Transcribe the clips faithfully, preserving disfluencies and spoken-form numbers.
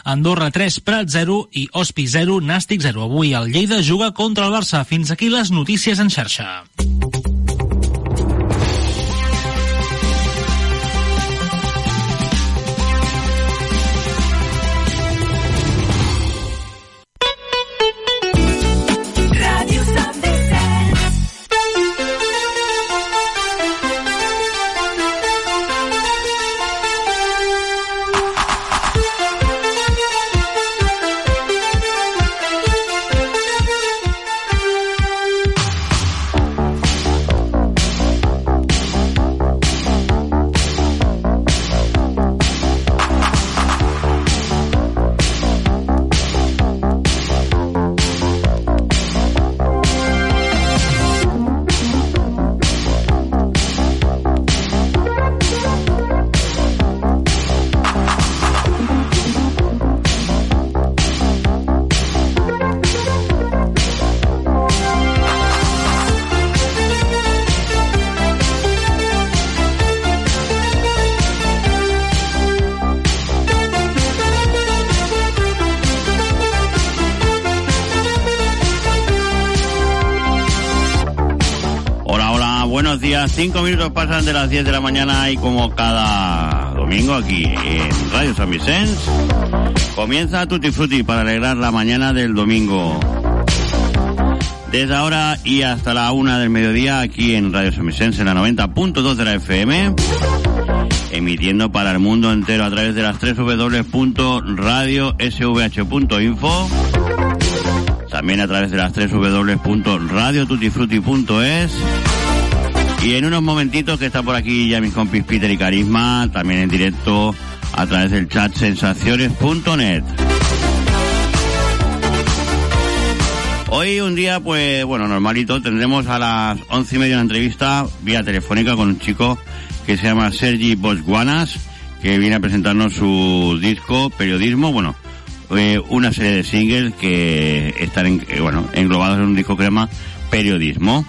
Andorra tres, Prat zero i Ospi zero, Nàstic zero. Avui el Lleida juga contra el Barça. Fins aquí les notícies en xarxa. Cinco minutos pasan de las diez de la mañana y como cada domingo aquí en Radio San Vicens comienza Tutti Frutti para alegrar la mañana del domingo. Desde ahora y hasta la una del mediodía aquí en Radio San Vicens en la noventa punto dos de la F M, emitiendo para el mundo entero a través de las tres w punto radio s v h punto info, también a través de las tres w punto radio tutti frutti punto es. Y en unos momentitos que está por aquí ya mis compis Peter y Carisma, también en directo a través del chat sensaciones punto net. Hoy un día, pues, bueno, normalito, tendremos a las once y media una entrevista vía telefónica con un chico que se llama Sergi Botswanas, que viene a presentarnos su disco Periodismo, bueno, eh, una serie de singles que están, en, eh, bueno, englobados en un disco que se llama Periodismo.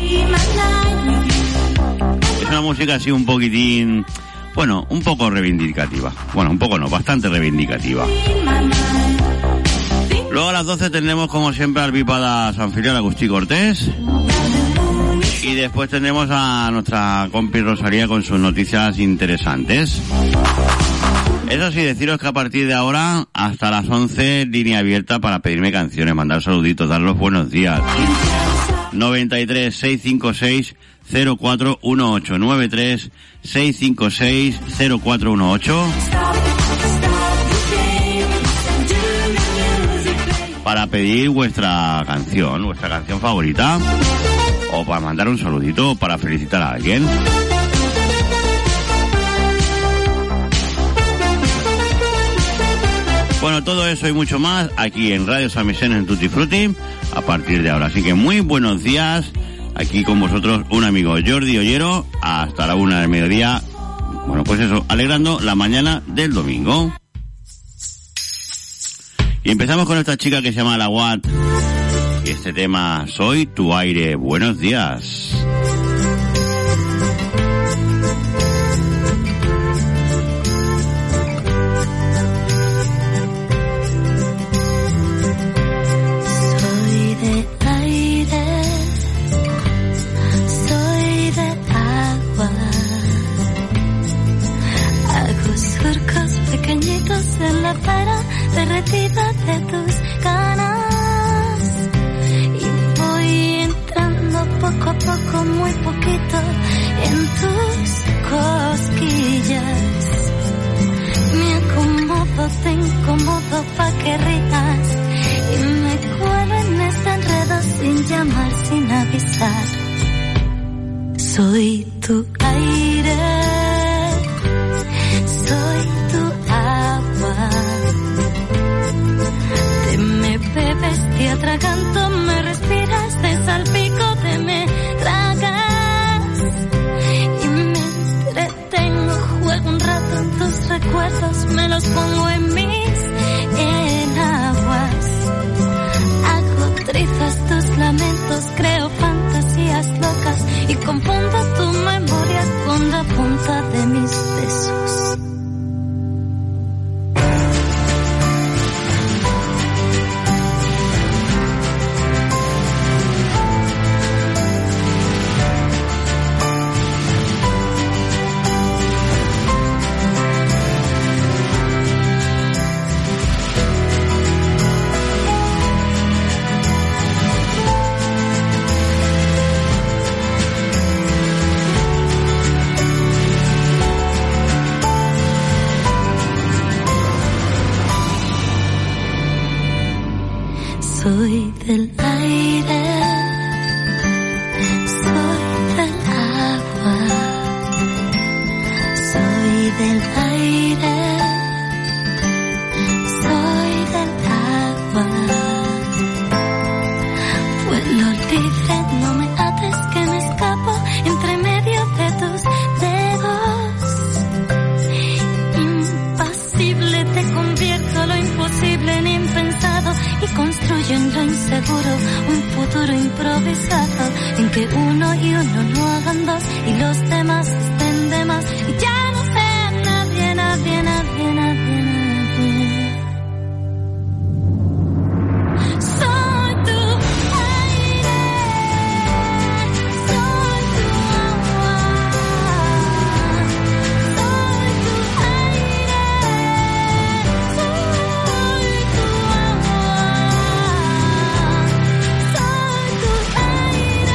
Es una música así un poquitín, bueno, un poco reivindicativa. Bueno, un poco no, bastante reivindicativa. Luego a las doce tendremos como siempre al Bípada San Filial Agustí Cortés. Y después tendremos a nuestra compi Rosalía con sus noticias interesantes. Eso sí, deciros que a partir de ahora hasta las once, línea abierta para pedirme canciones, mandar saluditos, dar los buenos días. noventa y tres, seiscientos cincuenta y seis, cero cuatro uno ocho, noventa y tres, seiscientos cincuenta y seis, cero cuatro uno ocho. Para pedir vuestra canción, vuestra canción favorita, o para mandar un saludito, o para felicitar a alguien. Bueno, todo eso y mucho más aquí en Radio San Vicens en Tutti Frutti a partir de ahora. Así que muy buenos días. Aquí con vosotros un amigo Jordi Ollero hasta la una del mediodía. Bueno, pues eso, alegrando la mañana del domingo. Y empezamos con esta chica que se llama La Watt. Y este tema, Soy tu aire. Buenos días. En la cara derretida de tus ganas y voy entrando poco a poco, muy poquito en tus cosquillas. Me acomodo, te incomodo pa' que rías y me cuelo en este enredo sin llamar, sin avisar. Soy tu aire, soy tu agua. Te me bebes, te atraganto, me respiras, te salpico, te me tragas y me entretengo, juego un rato en tus recuerdos, me los pongo en mis enaguas. Hago trizas tus lamentos, creo fantasías locas y confundo tu memoria con la punta Soy del aire, soy del agua, soy del aire, soy del agua. Vuelo libre, no me ates que me escapo entre medio de tus dedos. Impasible, te convierto lo imposible en impensado y construyo en lo inseguro un futuro improvisado en que uno y uno no hagan dos y los demás estén de más y ya no sea nadie, nadie, nadie, nadie, nadie. Soy tu aire, soy tu agua, soy tu aire, soy tu agua, soy tu aire,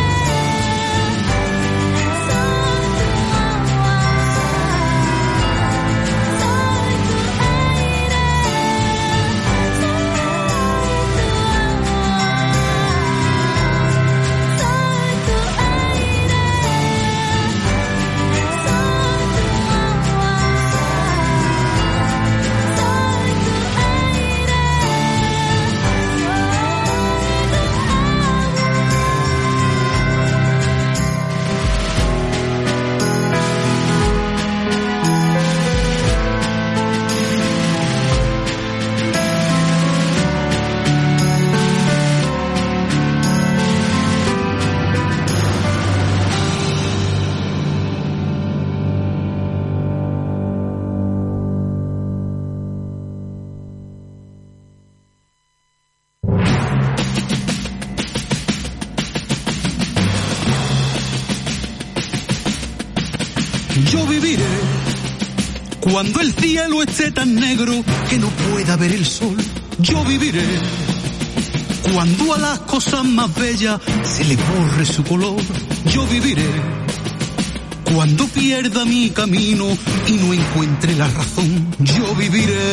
Yo viviré cuando el cielo esté tan negro que no pueda ver el sol. Yo viviré cuando a las cosas más bellas se le borre su color. Yo viviré cuando pierda mi camino y no encuentre la razón. Yo viviré,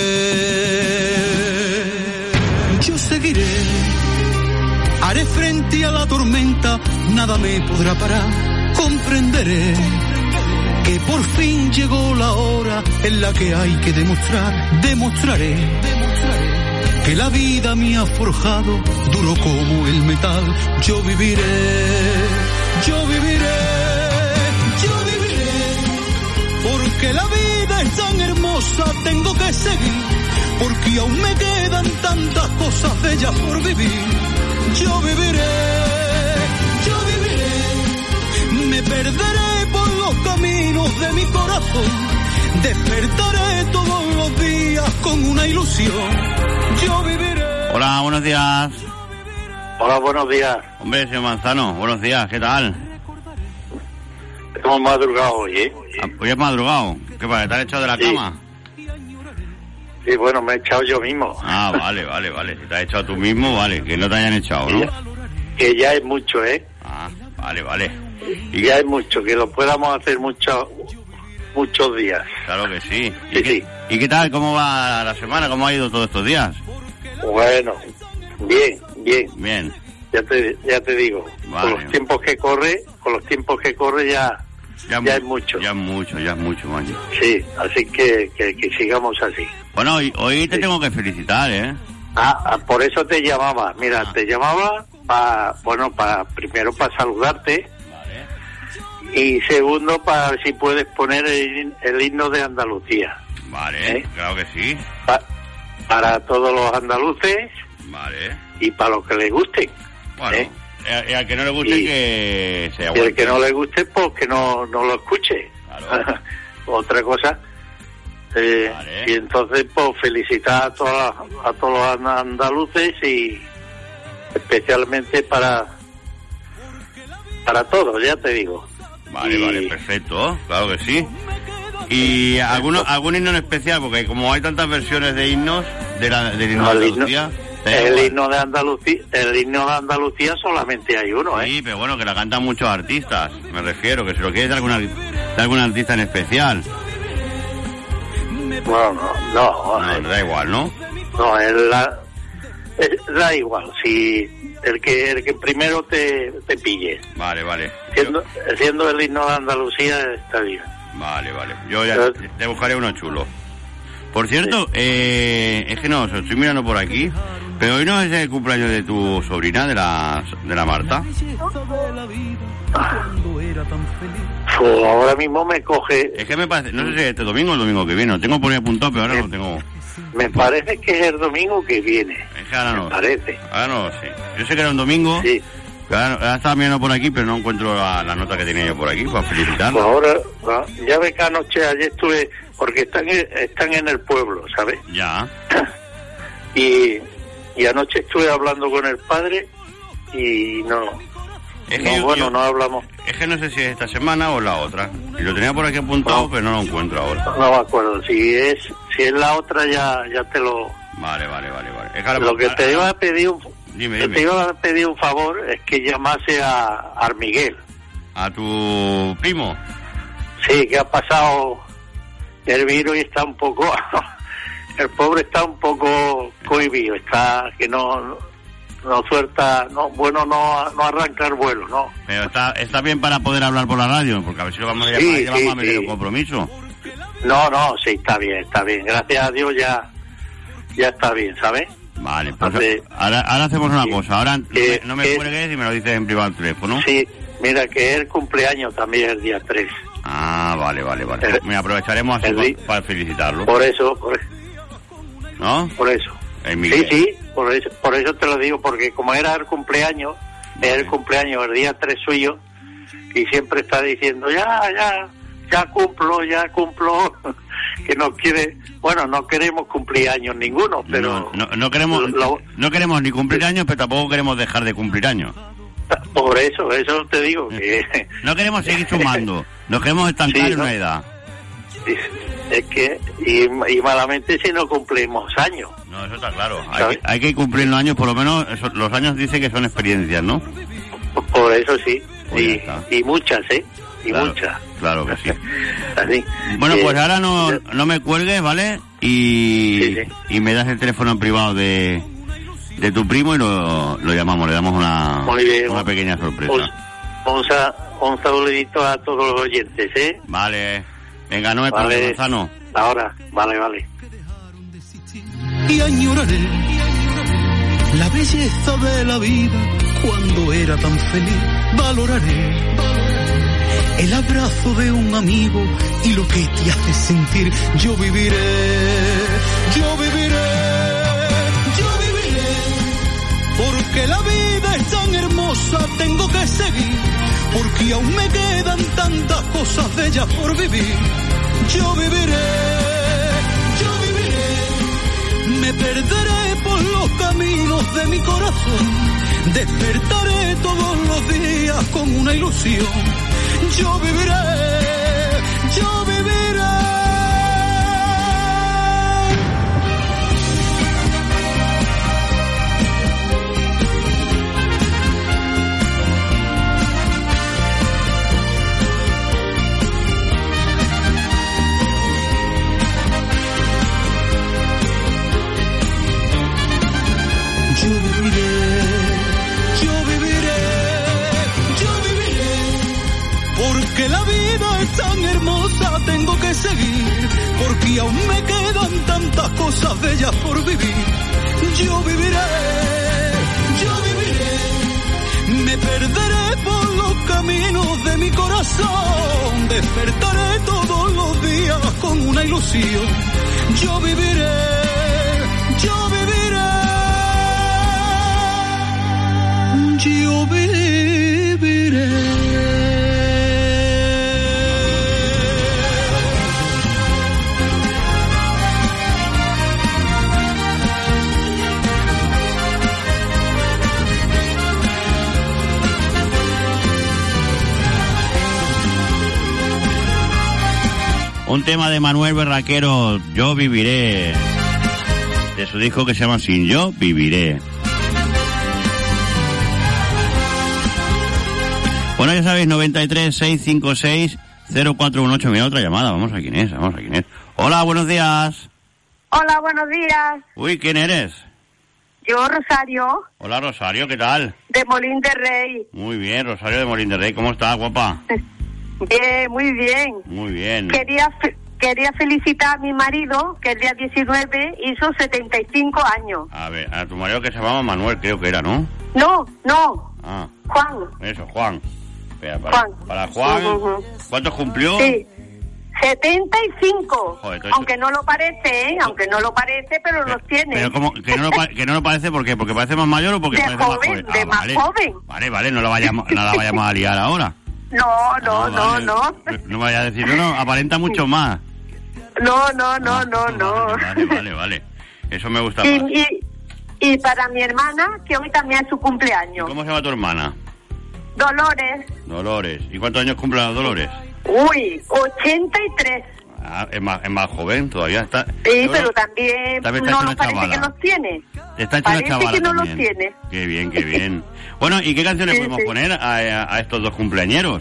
yo seguiré, haré frente a la tormenta, nada me podrá parar. Comprenderé que por fin llegó la hora en la que hay que demostrar. Demostraré que la vida me ha forjado duro como el metal. Yo viviré, yo viviré, yo viviré, porque la vida es tan hermosa, tengo que seguir, porque aún me quedan tantas cosas bellas por vivir. Yo viviré, yo viviré, me perderé por los caminos de mi corazón, despertaré todos los días con una ilusión. Yo viviré. Hola, buenos días. Hola, buenos días. Hombre, señor Manzano, buenos días, ¿qué tal? Hemos madrugado hoy, ¿eh? Ah, ¿hoy has madrugado? ¿Qué pasa, te has echado de la Sí. cama? Sí, bueno, me he echado yo mismo. Ah, vale, vale, vale. Si te has echado tú mismo, vale, que no te hayan echado, ¿no? Que ya, que ya es mucho, ¿eh? Ah, vale, vale. Y ya es mucho, que lo podamos hacer mucho, muchos días. Claro que sí. ¿Y, Sí, qué, sí. ¿Y qué tal? ¿Cómo va la semana? ¿Cómo ha ido todos estos días? Bueno, bien, bien. Bien. Ya te, ya te digo, Vale. con los tiempos que corre, con los tiempos que corre ya, ya, mu- es mucho. Ya es mucho, ya es mucho, macho. Sí, así que, que, que sigamos así. Bueno, hoy, hoy te Sí. tengo que felicitar, ¿eh? Ah, ah, por eso te llamaba. Mira, Ah. te llamaba para, bueno, para primero para saludarte. Vale. Y segundo, para ver si puedes poner el, el himno de Andalucía. Vale, ¿Eh? claro que sí. Pa- para todos los andaluces Vale. y para los que les gusten. Bueno, ¿Eh? y a- y al que no le guste Y- que se Y aguante. el que no le guste, pues que no, no lo escuche. Claro. Otra cosa. Eh, Vale. Y entonces, pues felicitar a, todas, a todos los andaluces y especialmente para para todos, ya te digo. Vale, Y- vale, perfecto, claro que sí. ¿Y alguno, algún himno en especial? Porque como hay tantas versiones de himnos, de la, del himno No, de el himno- Andalucía... te da El igual. himno de Andalucía, el himno de Andalucía solamente hay uno, ¿eh? Sí, pero bueno, que la cantan muchos artistas, me refiero, que si lo quieres de alguna, de algún artista en especial. Bueno, no, no, No, eh, da igual, ¿no? no, es la, eh, da igual, si el que el que primero te, te pille. Vale, vale. Siendo, Yo... siendo el himno de Andalucía está bien. Vale, vale. Yo ya Pero... te buscaré uno chulo. Por cierto, sí. eh, es que no, estoy mirando por aquí, pero hoy no es el cumpleaños de tu sobrina, de la de la Marta. Ah. Pues ahora mismo me coge... Es que me parece, no sé si es este domingo o el domingo que viene, lo tengo por ahí apuntado, pero ahora me, no tengo... Me parece que es el domingo que viene. Es que ahora me no. parece. Ahora no lo sé. Yo sé que era un domingo, sí. Pero ahora, ahora estaba mirando por aquí, pero no encuentro la, la nota que tenía yo por aquí para felicitarla. Pues ahora, ya ves que anoche, ayer estuve... Porque están, están en el pueblo, ¿sabes? Ya. Y, y anoche estuve hablando con el padre y no... Es que no, yo, bueno, yo, no hablamos. Es que no sé si es esta semana o la otra. Y lo tenía por aquí apuntado, no, pero no lo encuentro ahora. No me acuerdo. Si es si es la otra, ya ya te lo... Vale, vale, vale. vale. Es que ahora, lo que te iba a pedir un, dime, te dime. iba a pedir un favor es que llamase a, a Miguel. ¿A tu primo? Sí, que ha pasado el virus y está un poco... el pobre está un poco cohibido. Está que no... no suelta, no, bueno, no, no arranca el vuelo, ¿no? Pero está, está bien para poder hablar por la radio, porque a ver si lo vamos a llamar sí, y le vamos sí, a meter sí. un compromiso. No, no, sí, está bien, está bien. Gracias a Dios ya, ya está bien, ¿sabes? Vale, pues Entonces, ahora, ahora hacemos una sí, cosa. Ahora no que, me, no me que, cuelgues y me lo dices en privado al teléfono. Sí, mira que es el cumpleaños también el día tres. Ah, vale, vale, vale. El, me aprovecharemos así el, para, para felicitarlo. Por eso, por, ¿no? Por eso. Sí, sí, por eso, por eso te lo digo, porque como era el cumpleaños, vale. Era el cumpleaños el día tres suyo, y siempre está diciendo, ya, ya, ya cumplo, ya cumplo, que no quiere, bueno, no queremos cumplir años ninguno, pero... No, no, no queremos lo, no queremos ni cumplir años, pero tampoco queremos dejar de cumplir años. Por eso, eso te digo, que... No queremos seguir sumando, nos queremos estancar sí, en ¿no? una edad. Es que, y, y malamente si no cumplimos años. No, eso está claro. Hay que, hay que cumplir los años, por lo menos eso, los años dicen que son experiencias, ¿no? Por eso sí. Pues y, y muchas, ¿eh? Y claro, muchas. Claro que sí. Así. Bueno, eh, pues ahora no, no me cuelgues, ¿vale? Y, sí, sí. y me das el teléfono en privado de, de tu primo y lo, lo llamamos, le damos una, bien, una pequeña sorpresa. Un, un, un saludito a todos los oyentes, ¿eh? Vale. Venga, no me vale. pares, Gonzalo. Ahora, vale, vale. Y añoraré la belleza de la vida cuando era tan feliz. Valoraré el abrazo de un amigo y lo que te hace sentir. Yo viviré, yo viviré, yo viviré, porque la vida es tan hermosa, tengo que seguir, porque aún me quedan tantas cosas bellas por vivir. Yo viviré, yo viviré, me perderé por los caminos de mi corazón, despertaré todos los días con una ilusión. Yo viviré, yo viviré. Yo viviré, yo viviré, yo viviré, porque la vida es tan hermosa, tengo que seguir, porque aún me quedan tantas cosas bellas por vivir. Yo viviré, yo viviré, me perderé por los caminos de mi corazón, despertaré todos los días con una ilusión. Yo viviré, yo viviré. Yo viviré. Un tema de Manuel Berraquero, Yo viviré, de su disco que se llama Sin Yo viviré. Bueno, ya sabéis, noventa y tres, seiscientos cincuenta y seis, cero cuatro dieciocho. Mira, otra llamada. Vamos a quién es, vamos a quién es. Hola, buenos días. Hola, buenos días. Uy, ¿quién eres? yo, Rosario. Hola, Rosario, ¿qué tal? De Molín de Rey. Muy bien, Rosario de Molín de Rey. ¿Cómo estás, guapa? Bien, muy bien. Muy bien. Quería quería felicitar a mi marido, que el día diecinueve hizo setenta y cinco años. A ver, a tu marido que se llamaba Manuel, creo que era, ¿no? No, no. Ah. Juan. Eso, Juan. Espera, para Juan. Para Juan, Uh-huh. ¿cuántos cumplió? Sí. setenta y cinco. Joder, todo aunque no lo parece, ¿eh? Aunque no lo parece, pero, pero los tiene. Pero como que no, lo pa- que no lo parece, ¿por qué? ¿Porque parece más mayor o porque de parece joven, más joven? de Ah, más vale. joven. Vale, vale, no la vayamos, no la vayamos a liar ahora. No, no, Ah, no, vale. no. No vaya a decir, no, no, aparenta mucho más. No, no, no, no, no. Vale, vale, vale. Eso me gusta Y, más. y, y para mi hermana, que hoy también es su cumpleaños. ¿Cómo se llama tu hermana? Dolores. Dolores. ¿Y cuántos años cumple la Dolores? Uy, ochenta y tres. Ah, es más, es más joven, todavía está. Sí, Yo pero creo- también también está no hecho lo una parece chavala. que los tiene. Está hecho Parece una chavala que no los también. tiene. Qué bien, qué bien. Bueno, ¿y qué canciones Sí, podemos sí. poner a, a- a estos dos cumpleañeros?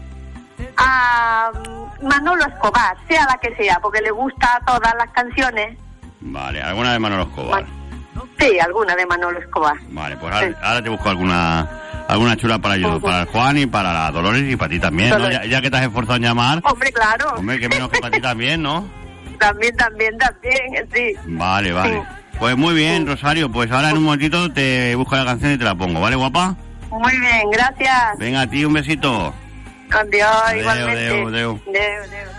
A Manolo Escobar, sea la que sea, porque le gusta todas las canciones. Vale, alguna de Manolo Escobar. Sí, alguna de Manolo Escobar. Vale, pues ahora, Sí. ahora te busco alguna alguna chula para yo, Ujú. para el Juan y para la Dolores y para ti también, ¿no? Dolores. Ya, ya que te has esforzado en llamar, Hombre, claro. hombre, que menos que para ti también, ¿no? También, también, también, sí. Vale, vale. Sí. Pues muy bien, Rosario, pues ahora en un momentito te busco la canción y te la pongo, ¿vale, guapa? Muy bien, gracias. Venga, a ti un besito. Adiós, Adeu, igualmente. adeu, adeu. Adeu, adeu.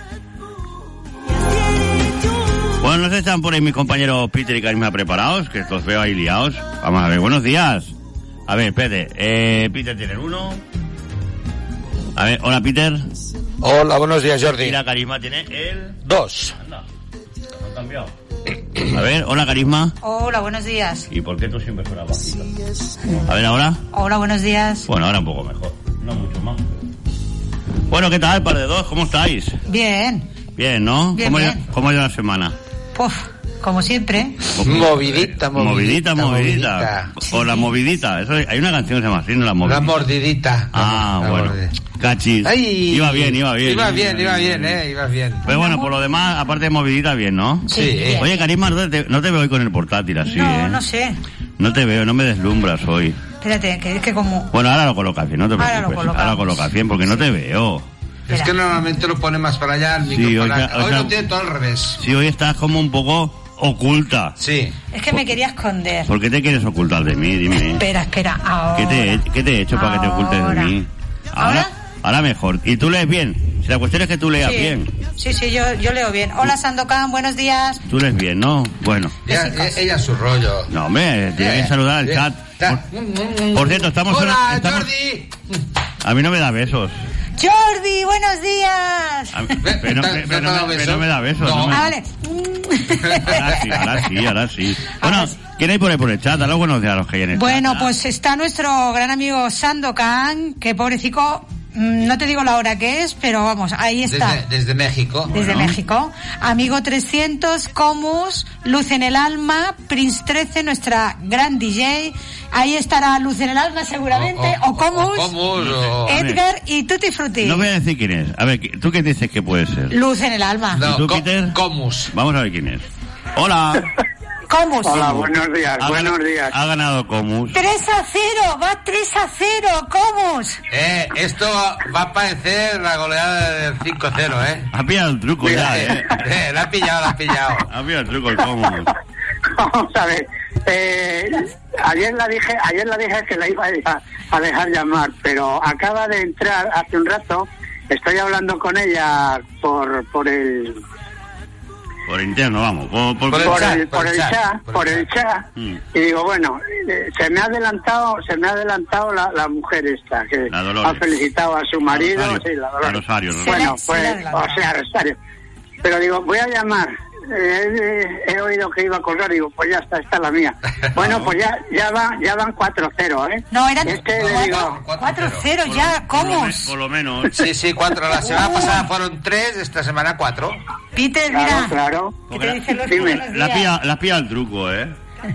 Bueno, no sé si están por ahí mis compañeros Peter y Karisma preparados, que los veo ahí liados. Vamos a ver, buenos días. A ver, espérate, eh, Peter tiene el uno. A ver, hola Peter. Hola, buenos días, Jordi. Y la Carisma tiene el... Dos. Anda, han cambiado. A ver, hola Carisma. Hola, buenos días. ¿Y por qué tú siempre suenas bajito? A ver, ahora. Hola, buenos días. Bueno, ahora un poco mejor. No mucho más. Bueno, ¿qué tal, par de dos? ¿Cómo estáis? Bien. Bien, ¿no? Bien, ¿Cómo, bien. Ha, ¿Cómo ha ido la semana? Puf, como siempre. Movidita, movidita, Movidita, movidita. movidita. O la movidita. Eso, hay una canción que se llama así, no la movidita. La mordidita. Ah, La bueno. mordidita. Cachis. Ay. Iba bien, iba bien. Iba bien, iba bien, eh, iba bien. Pero bueno, por lo demás, aparte de movidita, bien, ¿no? Sí, eh. Oye, Carisma, no te, no te veo hoy con el portátil así, no, ¿eh? no sé. No te veo, no me deslumbras hoy. Espérate, que es que como... Bueno, ahora lo colocas bien, no te Ahora lo preocupes. colocamos. Ahora lo colocas bien, porque no te veo. Es que normalmente lo pone más para allá, el micro Sí, hoy para ya- acá. hoy Hoy ya- lo tiene todo al revés. Sí, hoy estás como un poco oculta. Sí. Es que me quería esconder. ¿Por qué te quieres ocultar de mí? Dime. Espera, espera, ahora. ¿Qué te, he, ¿Qué te he hecho para que te ocultes de Ahora. mí? ¿Ahora? Ahora mejor. ¿Y tú lees bien? Si la cuestión es que tú leas Sí, bien. sí, sí, yo, yo leo bien. Hola, Sandokan, buenos días. Tú lees bien, ¿no? Bueno. Ella, Besitos. ella es su rollo. No, hombre, tiene que Eh, saludar al eh, chat. ta- Por, por cierto, estamos... en- Hola, estamos- Jordi. A mí no me da besos. Jordi, buenos días. A mí- pero, ¿Te- pero- te pero ha no dado me, besos? pero no me da besos. No. no me- Ah, vale. Ahora sí, ahora sí, ahora sí. Bueno, ¿quién hay por ahí por el chat? Dale buenos días a los que hay en el Bueno, chat. pues está nuestro gran amigo Sandokan, que pobrecico, mm, no te digo la hora que es, pero vamos, ahí está. Desde, desde México. Desde Bueno. México. Amigo trescientos, Comus, Luz en el Alma, Prince trece, nuestra gran D J. Ahí estará Luz en el Alma seguramente, o, Comus, o Comus, o- Edgar y Tutti Frutti. No voy a decir quién es. A ver, ¿tú qué dices que puede ser? Luz en el Alma. No, ¿Y tú, Co- Peter? Comus. Vamos a ver quién es. Hola. Comus. Hola, buenos días, Ha buenos gana- días. Ha ganado Comus. tres a cero, va tres a cero, Comus. Eh, esto va a parecer la goleada del cinco cero, ¿eh? Ha pillado el truco ya, ¿eh? Eh, la has pillado, la has pillado. Ha pillado el truco el Comus. Vamos a ver. Eh, ayer la dije, ayer la dije que la iba a, a dejar llamar, pero acaba de entrar hace un rato. Estoy hablando con ella por por el Por interno, vamos. Por, por- Por el por chat, el, por el chat, por el chat. Mm. Y digo, bueno, eh, se me ha adelantado, se me ha adelantado la, la mujer esta que La Dolores. ha felicitado a su marido, Rosario. sí, la Dolores. A Rosario, ¿no? Bueno, Se le- pues, se le ha adelantado. o sea, Rosario. Pero digo, voy a llamar. Eh, eh, he oído que iba a colgar, digo, pues ya está, esta es la mía. Bueno, pues ya ya van ya van cuatro cero, ¿eh? No, eran Es que le digo, cuatro cero ya, Por lo, me- Comus. por lo menos. Sí, sí, cuatro. La semana pasada fueron tres, esta semana cuatro. Peter, claro, mira. claro. ¿Qué te dice Luz? Dime. Buenos La días. pilla, la pilla el truco, ¿eh?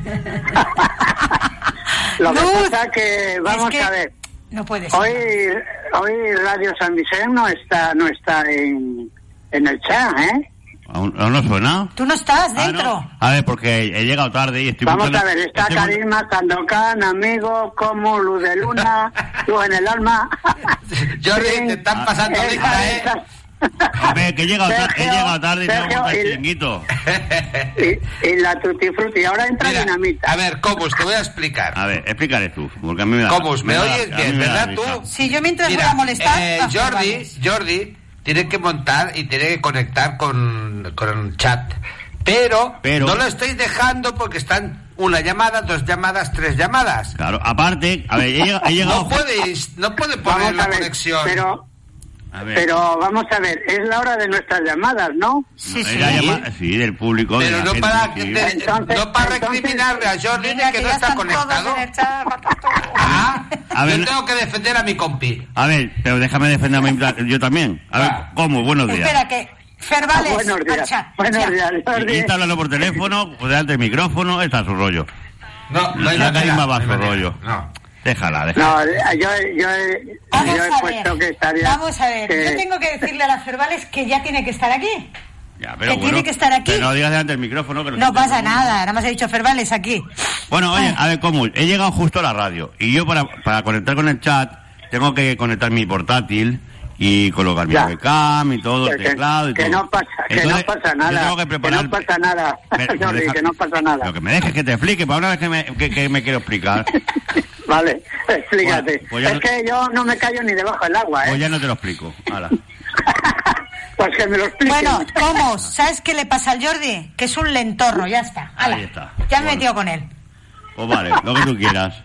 Lo que Luz, pasa que, vamos es que a ver, No puede ser. hoy hoy Radio San Vicente no está no está en, en el chat, ¿eh? ¿Aún, ¿Aún no suena? Tú no estás Ah, dentro. no. A ver, porque he llegado tarde y estoy Vamos montando- a ver, está estoy mont- Carisma, Sandokan, amigo, como Luz de Luna, Luz en el alma. Jordi, te están pasando Esa- lista, ¿eh? esa- Hombre, que he llegado, tar- he Sergio, llegado tarde y tengo que Sergio, montar el y- chiringuito. Y, y la Tutti Frutti, ahora entra Mira, Dinamita. a ver, Comus, te voy a explicar. A ver, explícale tú, porque a mí me da... Comus, ¿me da- oyes a mí bien, me da verdad risa. tú? Sí, yo mientras Mira, voy a molestar... eh, a Jordi, Fernández. Jordi tiene que montar y tiene que conectar con, con el chat. Pero, Pero- no lo estáis dejando porque están una llamada, dos llamadas, tres llamadas. Claro, aparte, a ver, he, llegado- he llegado... No puedes, no puede poner Vamos la a ver, conexión. pero, A ver, pero vamos a ver, es la hora de nuestras llamadas, ¿no? Sí, no, sí. era llama- sí, del público, de Pero la no gente, para, sí. que te- Entonces- no para entonces- recriminarle a Jordi Venga, de que, que no ya está están todos conectado. en el chat, patito. Ah, A ver, yo tengo que defender a mi compi. A ver, pero déjame defenderme yo también. A ver, Ah. ¿cómo? Buenos días. Espera, que Fervales Buenos al días, chat. buenos Ya. días, Y, Jordi. y está hablando por teléfono, pues delante del micrófono, está su rollo. No, no hay La manera, Carisma va a no hay su manera. rollo. No. Déjala, déjala. No, yo, yo, he- Vamos yo he a puesto ver, que estaría... vamos a ver, que- yo tengo que decirle a las Fervales que ya tiene que estar aquí. Ya, que tiene que estar aquí. Pero no digas delante del micrófono. Que No se pasa entiende. nada, nada más he dicho Fervales aquí. Bueno, oye, a ver, ¿cómo? He llegado justo a la radio. Y yo para, para conectar con el chat, tengo que conectar mi portátil y colocar mi Ya. webcam y todo, el Que- teclado y que todo. no pasa, que Entonces, no pasa yo nada, tengo que que preparar... no pasa nada, Me- me Jordi, deja- que no pasa nada. Pero que me dejes que te explique, para una vez que me, que, que me quiero explicar. Vale, explícate. Bueno, pues ya es no- que yo no me callo ni debajo del agua, Pues ¿eh? ya no te lo explico. Hala. Pues que me lo expliquen. Bueno, ¿cómo? ¿Sabes qué le pasa al Jordi? Que es un lentorro, ya está. Hala. Ahí está. Ya me Bueno. he metido con él. Pues vale, lo que tú quieras.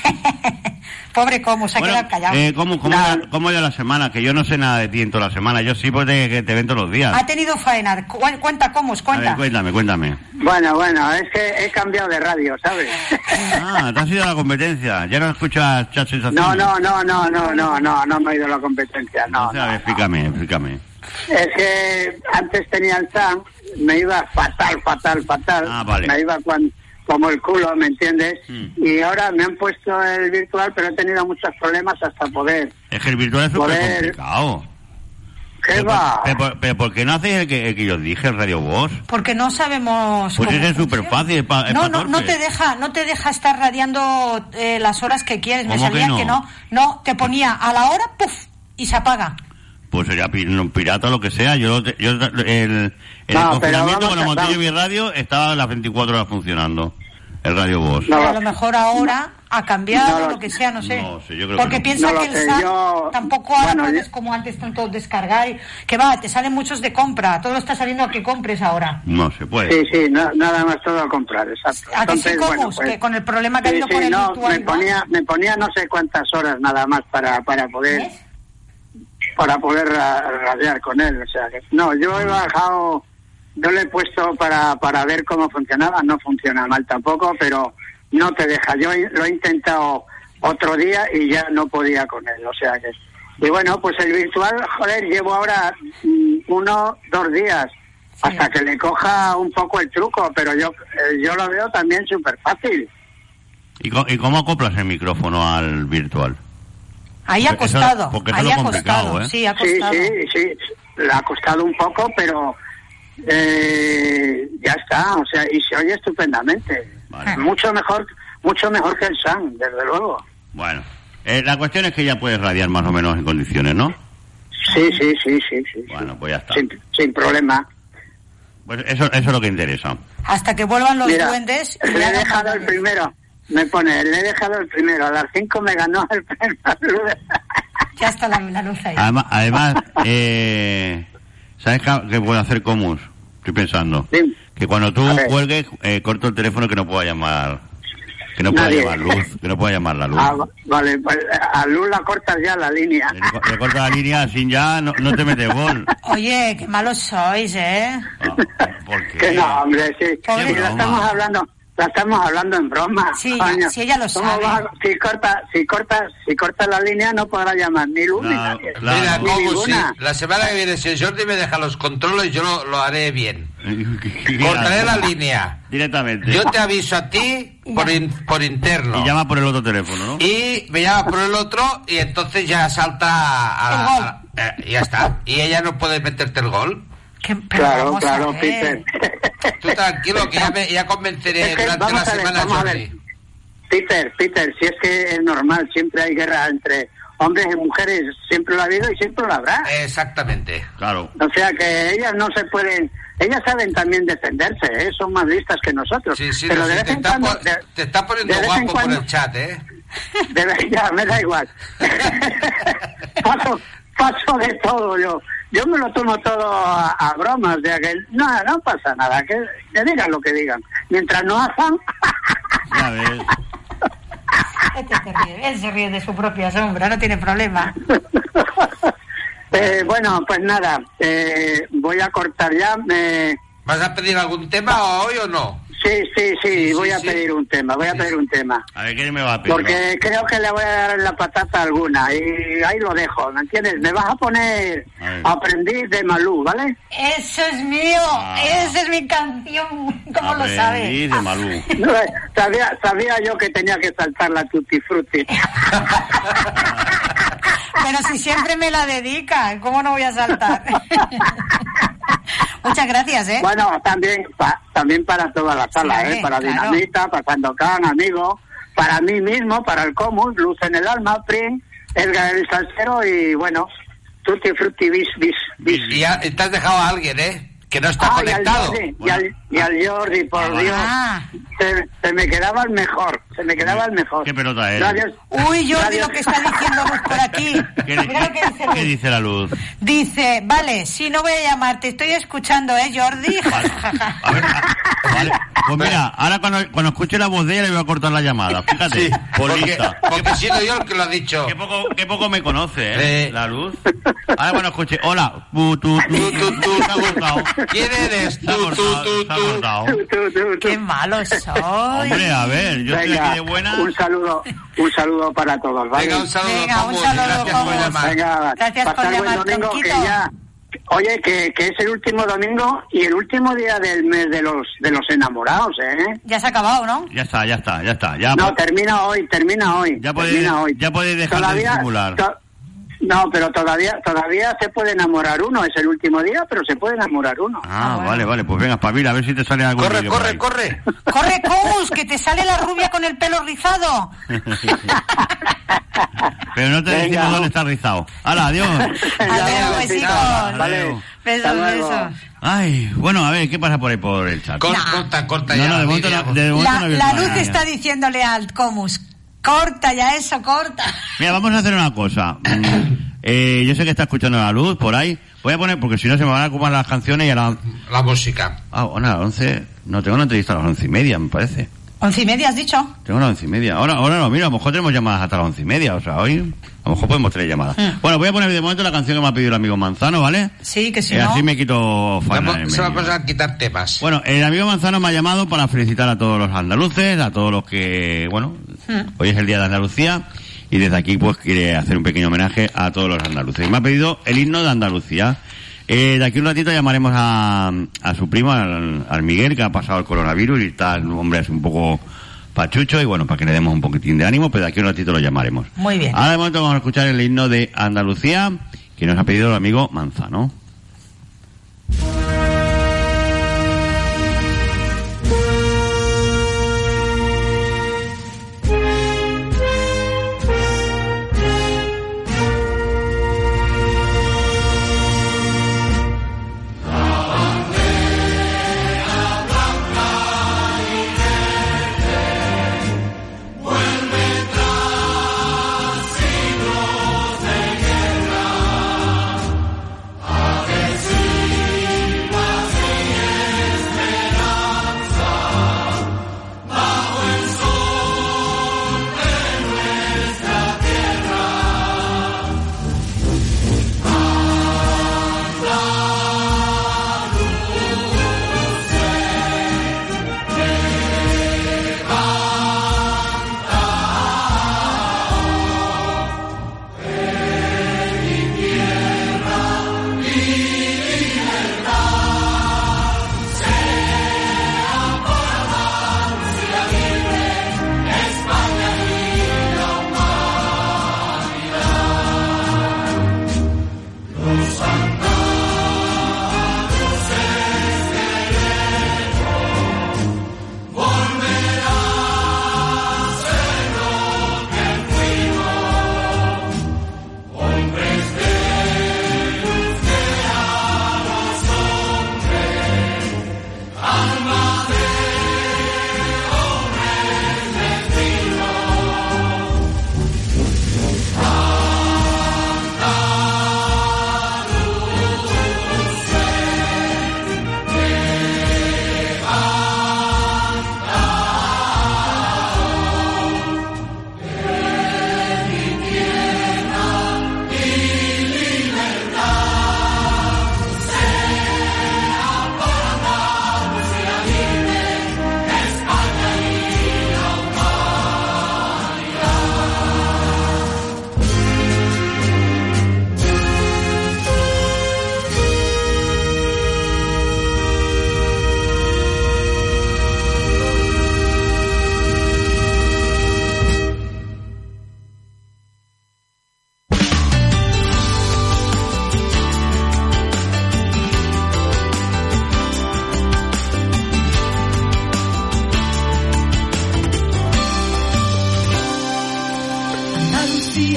Pobre Como, se ha Bueno, quedado callado. eh, ¿cómo, cómo, Nada. ya- cómo ya la semana? Que yo no sé nada de ti en toda la semana. Yo sí, pues de que te ven todos los días. Ha tenido faena. Cu- Cuenta, Como, A ver, cuenta. cuéntame, cuéntame. Bueno, bueno, es que he cambiado de radio, ¿sabes? Ah, te has ido a la competencia. Ya no escuchas chat sensaciones. No, no, no, no, no, no, no, no me he ido a la competencia, no. Entonces, a ver, no. explícame, explícame. Es que antes tenía el S A M, me iba fatal, fatal, fatal. Ah, vale. Me iba cuan- como el culo, ¿me entiendes? Mm. Y ahora me han puesto el virtual, pero he tenido muchos problemas hasta poder. Es que el virtual es súper Joder. complicado. ¿Qué Pero, va? por- pero, pero ¿por qué no haces el que, el que yo dije, el Radio Voz? Porque no sabemos. Pues cómo ese es súper funciona. fácil, es pa- es no, pa no, no torpes. te deja, no te deja estar radiando eh, las horas que quieres. Me ¿Cómo salía que no? que no, no, te ponía a la hora, puf, y se apaga. Pues sería pi- no, pirata o lo que sea. Yo, te- yo el, el, el No, confinamiento pero vamos cuando a- monté yo vamos. mi radio estaba las veinticuatro horas funcionando. El Radio Voz. No, Pero a lo mejor ahora ha cambiado, No lo- lo que sea, no sé. no sé, yo creo Porque que no. piensa No lo que el sé, S A M yo- tampoco ahora bueno, puedes yo- como antes tanto descargar. y- Que va, te salen muchos de compra. Todo está saliendo a que compres ahora. No se puede. Sí, sí, no- nada más todo a comprar, exacto. ¿A que sí, Entonces, Comus? bueno, pues, Que con el problema que ha sí, habido sí, con el no, virtual me igual. ponía, me ponía no sé cuántas horas nada más para, para poder ¿Ves? para poder ra- radiar con él. O sea, que, no, yo he bajado, yo le he puesto para, para ver cómo funcionaba, no funciona mal tampoco, pero no te deja. Yo he- lo he intentado otro día y ya no podía con él, o sea que... Y bueno, pues el virtual, joder, llevo ahora mm, uno, dos días hasta que le coja un poco el truco, pero yo eh, yo lo veo también súper fácil. ¿Y, co- ¿Y cómo acoplas el micrófono al virtual? Ahí ha Porque eso- costado, porque eso ahí es ha lo complicado, costado, ¿eh? sí, ha Sí, costado. sí, sí, le ha costado un poco, pero eh, ya está, o sea, y se oye estupendamente. Vale. Mucho mejor, mucho mejor que el S A M, desde luego. Bueno, eh, la cuestión es que ya puedes radiar más o menos en condiciones, ¿no? Sí, sí, sí, sí, sí. Bueno, pues ya está. Sin, sin problema. Pues eso, eso es lo que interesa. Hasta que vuelvan los Mira, duendes. y le he hagan dejado el maravillas. primero. Me pone, le he dejado el primero. A las cinco me ganó el premio. Ya está la, la luz ahí. Además, además eh, ¿sabes qué, qué puedo hacer Comus? Estoy pensando. Sí. Que cuando tú A ver. cuelgues, eh, corto el teléfono que no pueda llamar, que no pueda Nadie. llamar luz, que no pueda llamar la luz. Ah, va- vale, pues a Luz la cortas ya la línea. Le, co- le corto la línea sin ya, no, no te metes gol. Oye, qué malos sois, ¿eh? Ah, ¿por qué? Que no, hombre, sí. Pobre Sí, la broma. estamos hablando, la estamos hablando en broma. Sí, ya- coño. sí, ella lo ¿Cómo sabe. va? Si corta, si corta, si corta la línea no podrá llamar ni Luz ni Claro, nadie. claro. Mira, Ni como si ninguna. la semana que viene, si el Jordi me deja los controles, yo lo, lo haré bien. Cortaré la línea. Directamente. Yo te aviso a ti por, in- por interno. Y llama por el otro teléfono, ¿no? Y me llama por el otro y entonces ya salta a, El gol. a- eh, y ya está. Y ella no puede meterte el gol. ¿Qué, claro, claro, Peter. Tú tranquilo, que ya, me, ya convenceré es que, durante la ver, semana, Jordi. Peter, Peter, si es que es normal, siempre hay guerra entre hombres y mujeres, siempre lo ha habido y siempre lo habrá. Exactamente. Claro. O sea que ellas no se pueden... Ellas saben también defenderse, ¿eh? Son más listas que nosotros. Sí, sí, pero no, de sí, vez te, en está cuando, po- de, te está poniendo de vez guapo en cuando, por el chat, ¿eh? De vez, ya, me da igual. paso, paso de todo yo. Yo me lo tomo todo a, a bromas, de que no, no pasa nada, que, que digan lo que digan. Mientras no hacen... Ya ves. Este se ríe, él se ríe de su propia sombra, no tiene problema. eh, bueno, pues nada, eh, voy a cortar ya. Me... ¿Vas a pedir algún tema hoy o no? Sí, sí, sí, Sí, voy sí, a sí. pedir un tema, voy a Sí, pedir sí. un tema. A ver, ¿qué me va a pedir? Porque creo que le voy a dar en la patata alguna y ahí lo dejo, ¿me entiendes? Me vas a poner A ver. Aprendiz de Malú, ¿vale? Eso es mío, Ah. esa es mi canción, ¿cómo lo sabes? Aprendiz de Malú. No, sabía, sabía yo que tenía que saltar la Tutti Frutti. Pero si siempre me la dedica, ¿cómo no voy a saltar? Muchas gracias, ¿eh? Bueno, también pa- también para toda la sala, Sí, ¿eh? Para claro. Dinamita, para Sandokan, amigo, para mí mismo, para el Comus, Luz en el Alma, Prim, Edgar el Salsero y bueno, Tutti Frutti bis bis bis. Y ya te has dejado a alguien, ¿eh? Que no está Ah, y al conectado. Jordi, y al, y al Jordi, por Ah, Dios. Ah. Se, se me quedaba el mejor, se me quedaba el mejor. ¿Qué pelota eres? Gracias. Uy, Jordi, Gracias. lo que está diciendo Luz por aquí. ¿Qué, Mira lo que dice qué Luz. dice la luz? Dice, vale, si no voy a llamar, te estoy escuchando, ¿eh, Jordi? Vale. A ver, a- vale. Pues mira, ahora cuando, cuando escuche la voz de ella le voy a cortar la llamada. Fíjate, Sí, por porque, lista. porque he sido yo el que lo ha dicho. Qué poco, qué poco me conoce, ¿eh? Sí. La luz. Ahora cuando escuche, hola, tu, tu, tu, Tú, tú, tú, se ha cortado. ¿Quién eres? Se ha Tú, cortado, tú, tú, se ha tú. cortado. Tú, tú, tú, tú. Qué malo soy. Hombre, a ver, yo estoy Venga, aquí de buena. un saludo, un saludo para todos, ¿vale? Venga, un saludo, Venga, un Comus, y saludo, gracias por Comus. llamar. Venga, Gracias por pasar buen llamar, domingo, que Tronquito. ya... Oye, que, que es el último domingo y el último día del mes de los de los enamorados, ¿eh? Ya se ha acabado, ¿no? Ya está, ya está, ya está. Ya, No, po- termina hoy, termina hoy. ya podéis, termina hoy. ya podéis dejar de Todavía- disimular. to- No, pero todavía todavía se puede enamorar uno. Es el último día, pero se puede enamorar uno. Ah, bueno. vale, vale, pues venga, espabila, a ver si te sale algo. Corre, corre, corre. Corre, Comus, que te sale la rubia con el pelo rizado. Pero no te Venga. decimos dónde está rizado. ¡Hala, adiós! Adiós, besicos. Vale. Besos, Hasta luego. besos. Ay, bueno, a ver, ¿qué pasa por ahí por el chat? Cor- Nah. Corta, corta No, ya. no, de momento Miriam. no, de momento La, no había la nada, luz ya. está diciéndole al Comus, corta ya eso, corta. Mira, vamos a hacer una cosa. Mm, eh, yo sé que está escuchando la luz por ahí. Voy a poner, porque si no se me van a ocupar las canciones y a las... La música. Ah, bueno, a las once... No, tengo una entrevista a las once y media, me parece. Once y media, has dicho. Tengo las once y media. Ahora, ahora no, mira, a lo mejor tenemos llamadas hasta las once y media. O sea, hoy a lo mejor podemos tener llamadas. Mm. Bueno, voy a poner de momento la canción que me ha pedido el amigo Manzano, ¿vale? Sí, que si Eh, no. Así me quito faena en Vamos, se medio. vamos a quitar temas. Bueno, el amigo Manzano me ha llamado para felicitar a todos los andaluces, a todos los que, bueno, Mm. hoy es el Día de Andalucía y desde aquí pues quiere hacer un pequeño homenaje a todos los andaluces. Y me ha pedido el himno de Andalucía. Eh, de aquí un ratito llamaremos a, a su primo, al, al Miguel, que ha pasado el coronavirus y está el hombre es un poco pachucho y bueno, para que le demos un poquitín de ánimo, pero de aquí un ratito lo llamaremos. Muy bien. Ahora de momento vamos a escuchar el himno de Andalucía que nos ha pedido el amigo Manzano. Vuelve tras siglos de guerra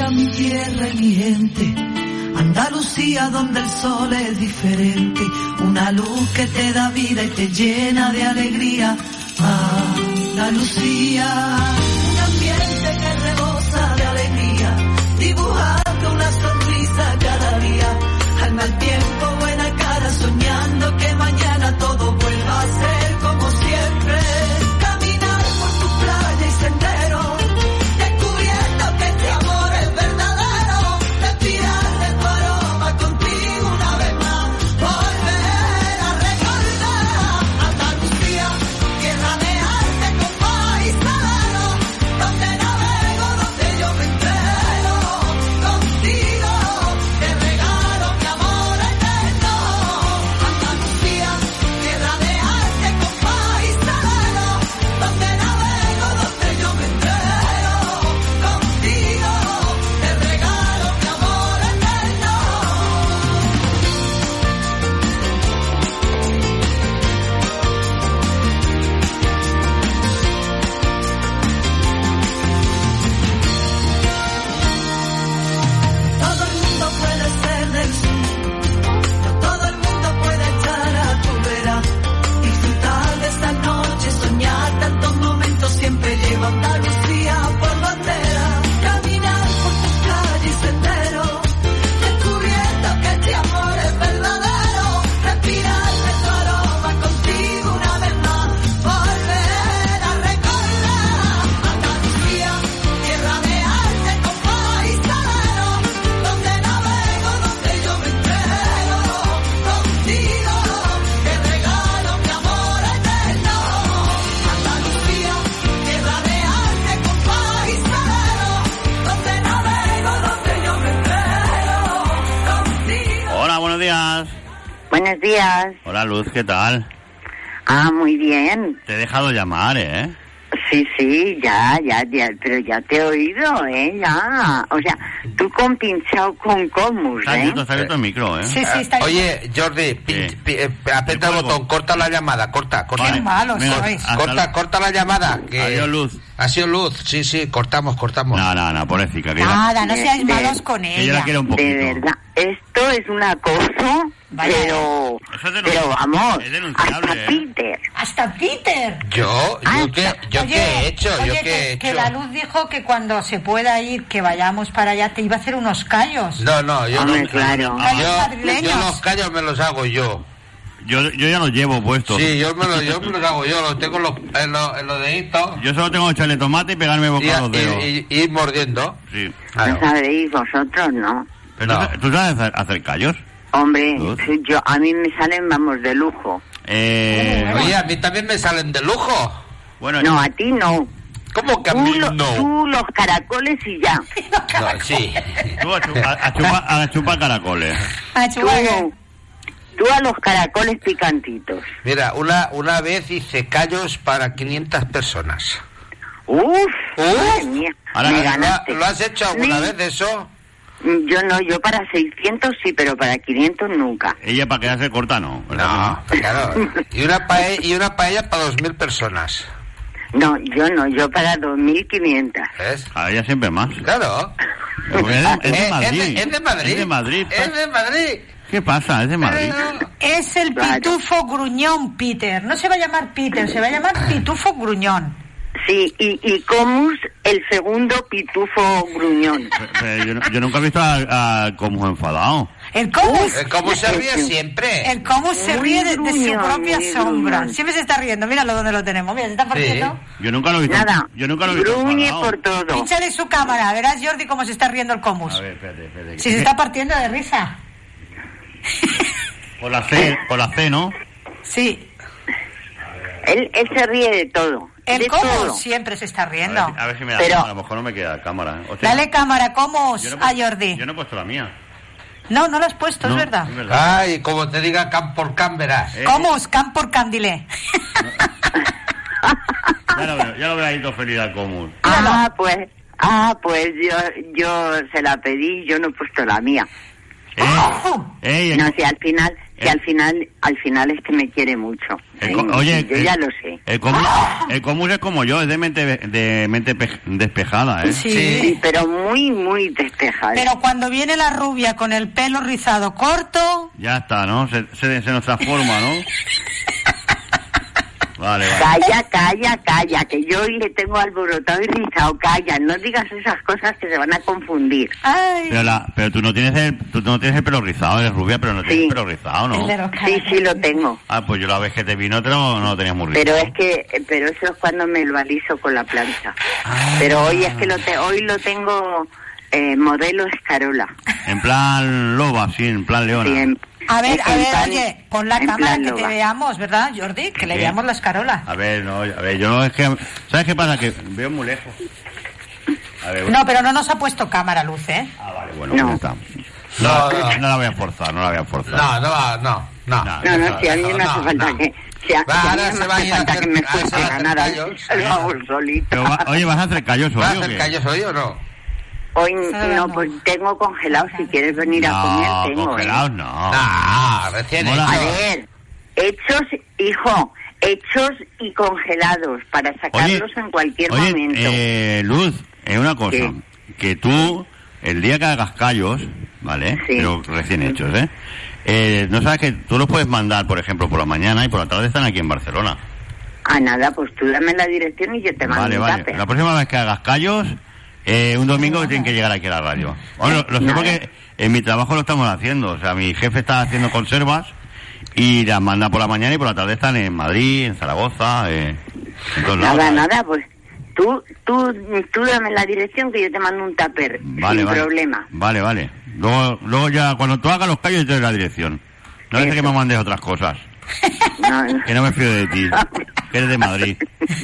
Andalucía, mi tierra y mi gente. Andalucía donde el sol es diferente. Una luz que te da vida y te llena de alegría. Andalucía, un ambiente que rebosa de alegría, dibujando una sonrisa cada día. Al mal tiempo, buena cara, soñando que mañana todo vuelva a ser como siempre. Caminar por tu playa y sendero, descubriendo que este amor es verdadero. Respirar de tu aroma contigo una vez más, volver a recordar Andalucía, tierra de arte, compás y salero, donde navego, donde yo me entreno contigo, te regalo mi amor eterno. Andalucía, tierra de arte, compás y salero, donde navego, donde yo me entreno contigo, te regalo mi amor eterno. Todo el mundo puede ser del sur, no todo el mundo puede estar a tu vera. Disfrutar de esta noche, soñar tantos momentos, siempre llevo Andalucía por bandera. Caminar por tus calles y senderos, descubriendo que este amor es verdadero. Respirar de tu aroma contigo una vez más, volver a recordar Andalucía, tierra de arte, compás y salero, donde navego, donde yo me entreno contigo, te regalo mi amor eterno. Andalucía, tierra de arte, compás y salero, donde navego, donde yo me entreno contigo. Hola, buenos días. Buenos días. Hola, Luz, ¿qué tal? Ah, muy bien. Te he dejado llamar, ¿eh? Sí, sí, ya, ya, ya, pero ya te he oído, ¿eh? Ya. O sea, tú con pinchado con Comus, Está ¿eh? abierto, está abierto el micro, ¿eh? Sí, sí, está bien. Oye, Jordi, pin- Sí. pi- eh, aprieta el cuelgo. botón, corta la llamada, corta, corta. Qué Vale. malos Venga, sois. hasta Corta, luego. corta la llamada. Que Adiós, Luz. Ha sido Luz, sí, sí, cortamos, cortamos. No, no, no, pobrecita. Que, Nada, no De- seáis de- malos con que yo la ella. quiero un poquito. De verdad, esto es un acoso, Vaya. pero, Eso es denun- pero vamos, es denunciable, hasta ¿eh? Peter. Hasta Peter. Yo, Ah, yo qué, yo Oye, qué he hecho, oye, yo qué que, he que hecho. la Luz dijo que cuando se pueda ir, que vayamos para allá, te iba a hacer unos callos. No, no, yo Hombre, no. claro. Callos Yo, madrileños. yo los callos me los hago yo. Yo, yo ya los llevo puestos. Sí, yo me los, yo me los hago yo, los tengo en los, en los, en los deditos. Yo solo tengo que echarle tomate y pegarme boca Y, a los dedos. y- y- y ir mordiendo. Sí. Claro. No sabéis vosotros, ¿no? Pero No. ¿tú, ¿Tú sabes hacer, hacer callos? Hombre, Luz. yo, a mí me salen, vamos, de lujo. Eh, Oye, a mí también me salen de lujo. bueno, No, a ti no. ¿Cómo que a Tú, mí lo- no? tú los caracoles y ya. No, sí. tú a, chupa, a, chupa, a chupar caracoles. Ah, Tú, chupaca. tú a los caracoles picantitos. Mira, una, una vez hice callos para quinientas personas. Uf, Uf. madre mía, Ahora, me ¿lo- ¿Lo, ha- ganaste. lo has hecho alguna Sí. vez de eso? Yo no, yo para seiscientos sí, pero para quinientos nunca. Ella para quedarse corta no, ¿verdad? No, claro. Y una, paella, y una paella para dos mil personas. No, yo no, yo para dos mil quinientos. ¿Ves? A ella siempre más. Claro. Porque es, de, es de Eh, Madrid. Es de, es de Madrid. Es de Madrid. Es de Madrid. ¿Qué pasa? Es de Madrid. Es el Claro. pitufo gruñón, Peter. No se va a llamar Peter, se va a llamar pitufo gruñón. Sí, y, y Comus, el segundo pitufo gruñón. Pero- pero yo, no- yo nunca he visto a, a como enfadado. El Comus, Eh, ¿Cómo se ríe siempre? el Comus se Muy ríe de, de su gruñón, propia muy sombra. gruñón. Siempre se está riendo. Míralo donde lo tenemos. Mira, se está partiendo. Yo nunca lo he visto. Nada, Yo nunca lo he visto gruñe enfadado. por todo. Pínchale su cámara. Verás, Jordi, cómo se está riendo el Comus. A ver, espérate, espérate. Si se está partiendo de risa. Por la C, por la C, ¿no? Sí. Él, él se ríe de todo. El de Comus todo. siempre se está A riendo. ver, si- a ver si me da Pero- cámara. A lo mejor no me queda cámara. ¿eh? Hostia, Dale cámara, Comus, yo no he a puesto- Jordi. Yo no he puesto la mía. No, no lo has puesto, No, es verdad. Es verdad. Ay, como te diga can por can, verás. Eh, Comus, can por can, dile. Ya lo veo, ya lo veo ahí todo feliz al común. Ah, pues, ah, pues yo, yo se la pedí, yo no he puesto la mía. Eh, eh, No sé, al final, que al final al final es que me quiere mucho. ¿eh? Co- oye, yo el, ya lo sé. El Comus, el Comus es como yo, es de mente de mente pe- despejada, ¿eh? Sí. Sí, pero muy, muy despejada. Pero cuando viene la rubia con el pelo rizado corto... Ya está, ¿no? Se, se, se nos transforma, ¿no? Vale, vale. Calla, calla, calla, que yo hoy le tengo alborotado y rizado. Calla, no digas esas cosas que se van a confundir. Ay. Pero, la, pero tú no tienes el tú no tienes el pelo rizado, eres rubia, pero no tienes Sí. el pelo rizado, ¿no? El de los Sí, sí lo tengo. Ah, pues yo la vez que te vino te lo, no lo tenías muy rizado. Pero es que, pero eso es cuando me lo aliso con la plancha. Pero hoy es que lo te, hoy lo tengo eh, modelo escarola. En plan loba, sí, en plan leona. Sí, en- A ver, en a ver, plan- oye, pon la en cámara plan que te loba. veamos, ¿verdad, Jordi? Que le ¿Qué? veamos la escarola. A ver, no, a ver, yo no es que... ¿Sabes qué pasa? Que veo muy lejos. A ver, No, pero no nos ha puesto cámara, Luz, ¿eh? Ah, vale, bueno, No. pues ya está. No, No, no. no la voy a forzar, no la voy a forzar. No, no, va, no, no. No, No, no, si a mí no me hace falta no. que... Si a, Va, si a mí ahora no se me va a hace ir a falta hacer- que me a hacer cueste ganar, callos. lo hago solita. Pero va- oye, ¿vas a hacer callos ¿Vas hoy a o hacer qué? callos hoy o no? Hoy Sábado no, no. pues tengo congelado, si quieres venir a comer, No, tengo, ¿eh? congelados no. No, recién Mola. A hecho. ver, hechos, hijo, hechos y congelados para sacarlos en cualquier oye, momento. eh, Luz, es una cosa, ¿Qué? que tú, el día que hagas callos, ¿vale? Sí. Pero recién hechos, ¿eh? Eh, no sabes que tú los puedes mandar, por ejemplo, por la mañana y por la tarde están aquí en Barcelona. Ah, nada, pues tú dame la dirección y yo te mando Vale, un vale. tupper. La próxima vez que hagas callos, eh, un domingo tienen que llegar aquí a la radio. Bueno, lo sé Nada. porque en mi trabajo lo estamos haciendo. O sea, mi jefe está haciendo conservas y las manda por la mañana y por la tarde están en Madrid, en Zaragoza, eh, en todos lados. Nada, ¿sabes? nada, pues tú, tú, tú dame la dirección que yo te mando un tupper, Vale, sin vale. problema. Vale, vale. Luego, luego ya, cuando tú hagas los callos, yo te doy la dirección. No dice que me mandes otras cosas. No, no. Que no me fío de ti. Que eres de Madrid.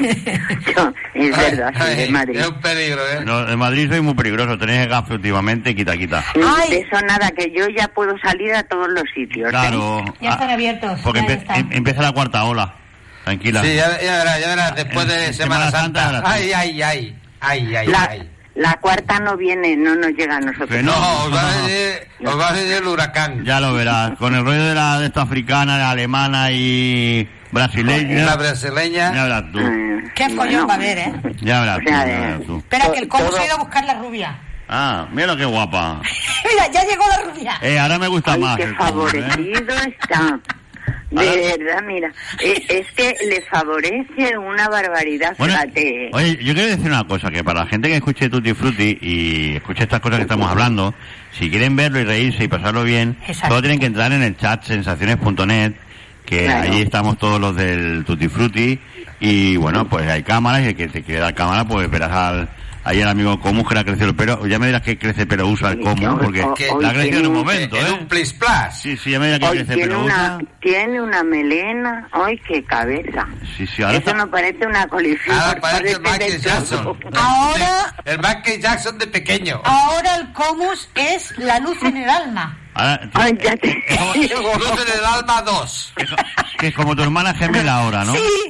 No, es verdad, soy de Ay, Madrid. es un peligro, ¿eh? No, de Madrid soy muy peligroso. Tenéis gafe últimamente, quita, quita. Ay. De eso nada, que yo ya puedo salir a todos los sitios. ¿eh? Claro. Ya están Ah, abiertos, Porque ya empe- están. em- empieza la cuarta ola. Tranquila. Sí, ya, ya verás, ya verás, después En- de en Semana, Semana Santa, Santa. verás tú. Ay, ay, ay. Ay, ay, La, ay. la cuarta no viene, no nos llega a nosotros. Que No, no, os va a no. venir, os va a venir el huracán. Ya lo verás. Con el rollo de la de esta africana, la alemana y brasileña. La brasileña. Ya verás tú. Ah, Qué follón bueno. va a haber, ¿eh? Ya verás O tú. sea, Ya de- verás tú. Espera, que el Comus Todo- ha ido a buscar la rubia. Ah, mira qué guapa. Mira, ya llegó la rubia. Eh, ahora me gusta Ay, más. qué el Comus, ¿eh? favorecido está. De Ahora- verdad, mira, eh, es que le favorece una barbaridad, Bueno, fíjate. oye, yo quiero decir una cosa, que para la gente que escuche Tutti Frutti y escuche estas cosas que estamos hablando, si quieren verlo y reírse y pasarlo bien, Exacto. solo tienen que entrar en el chat sensaciones punto net, que Claro. ahí estamos todos los del Tutti Frutti, y bueno, pues hay cámaras, y el que te quiera dar cámara, pues verás al, ahí al amigo Comus que le ha crecido el pelo, ya me dirás que crece pelo usa el Comus, porque O- que hoy la ha crecido en tiene un un- momento, En ¿eh? un plis plas. Sí, sí, ya me dirás que Hoy crece tiene pelo una, usa. tiene una melena, ¡ay, qué cabeza! Sí, sí, ahora Eso está- no parece una coliflor. Ahora parece parece Michael de Jackson. todo. Ahora, El Michael Jackson de pequeño. ahora el Comus es la luz en el alma. ahora- Ay, ya te digo. Luz en el alma dos. que es como tu hermana gemela ahora, ¿no? Sí.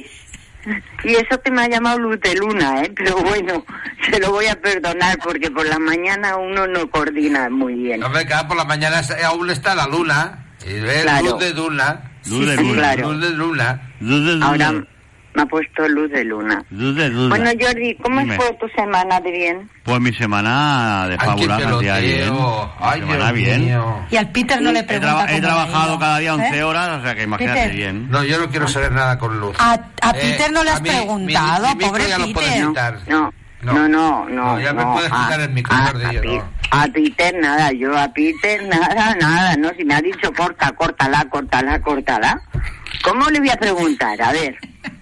Y eso que me ha llamado Luz de Luna, ¿eh? Pero bueno, se lo voy a perdonar porque por la mañana uno no coordina muy bien. Hombre, cada por la mañana aún está la luna. Y ves Claro. luz de luna. Luz de sí, luna. claro. Luz de luna. Luz de luna. Ahora me ha puesto Luz de Luna. Luz de luna. Bueno, Jordi, ¿cómo Dime. fue tu semana de bien? Pues mi semana de Ay, qué fabulosa, el día bien. peloteo. Mi Ay, semana Dios bien. mío. Y al Peter no le He, pregunta traba- he cómo le ha trabajado ido, cada día once ¿eh? horas, o sea que imagínate Peter. bien. No, yo no quiero saber nada con luz. A, a Eh, Peter no le has a mí, mi- preguntado, mi micro pobre ya lo puedes Peter. quitar. No, No. no, no, no. No, ya me no, puedes quitar a- el micro, a- Jordi, a yo Pi- no. A Peter nada, yo a Peter nada, nada, no, si me ha dicho corta, córtala, córtala, córtala. ¿Cómo le voy a preguntar? A ver,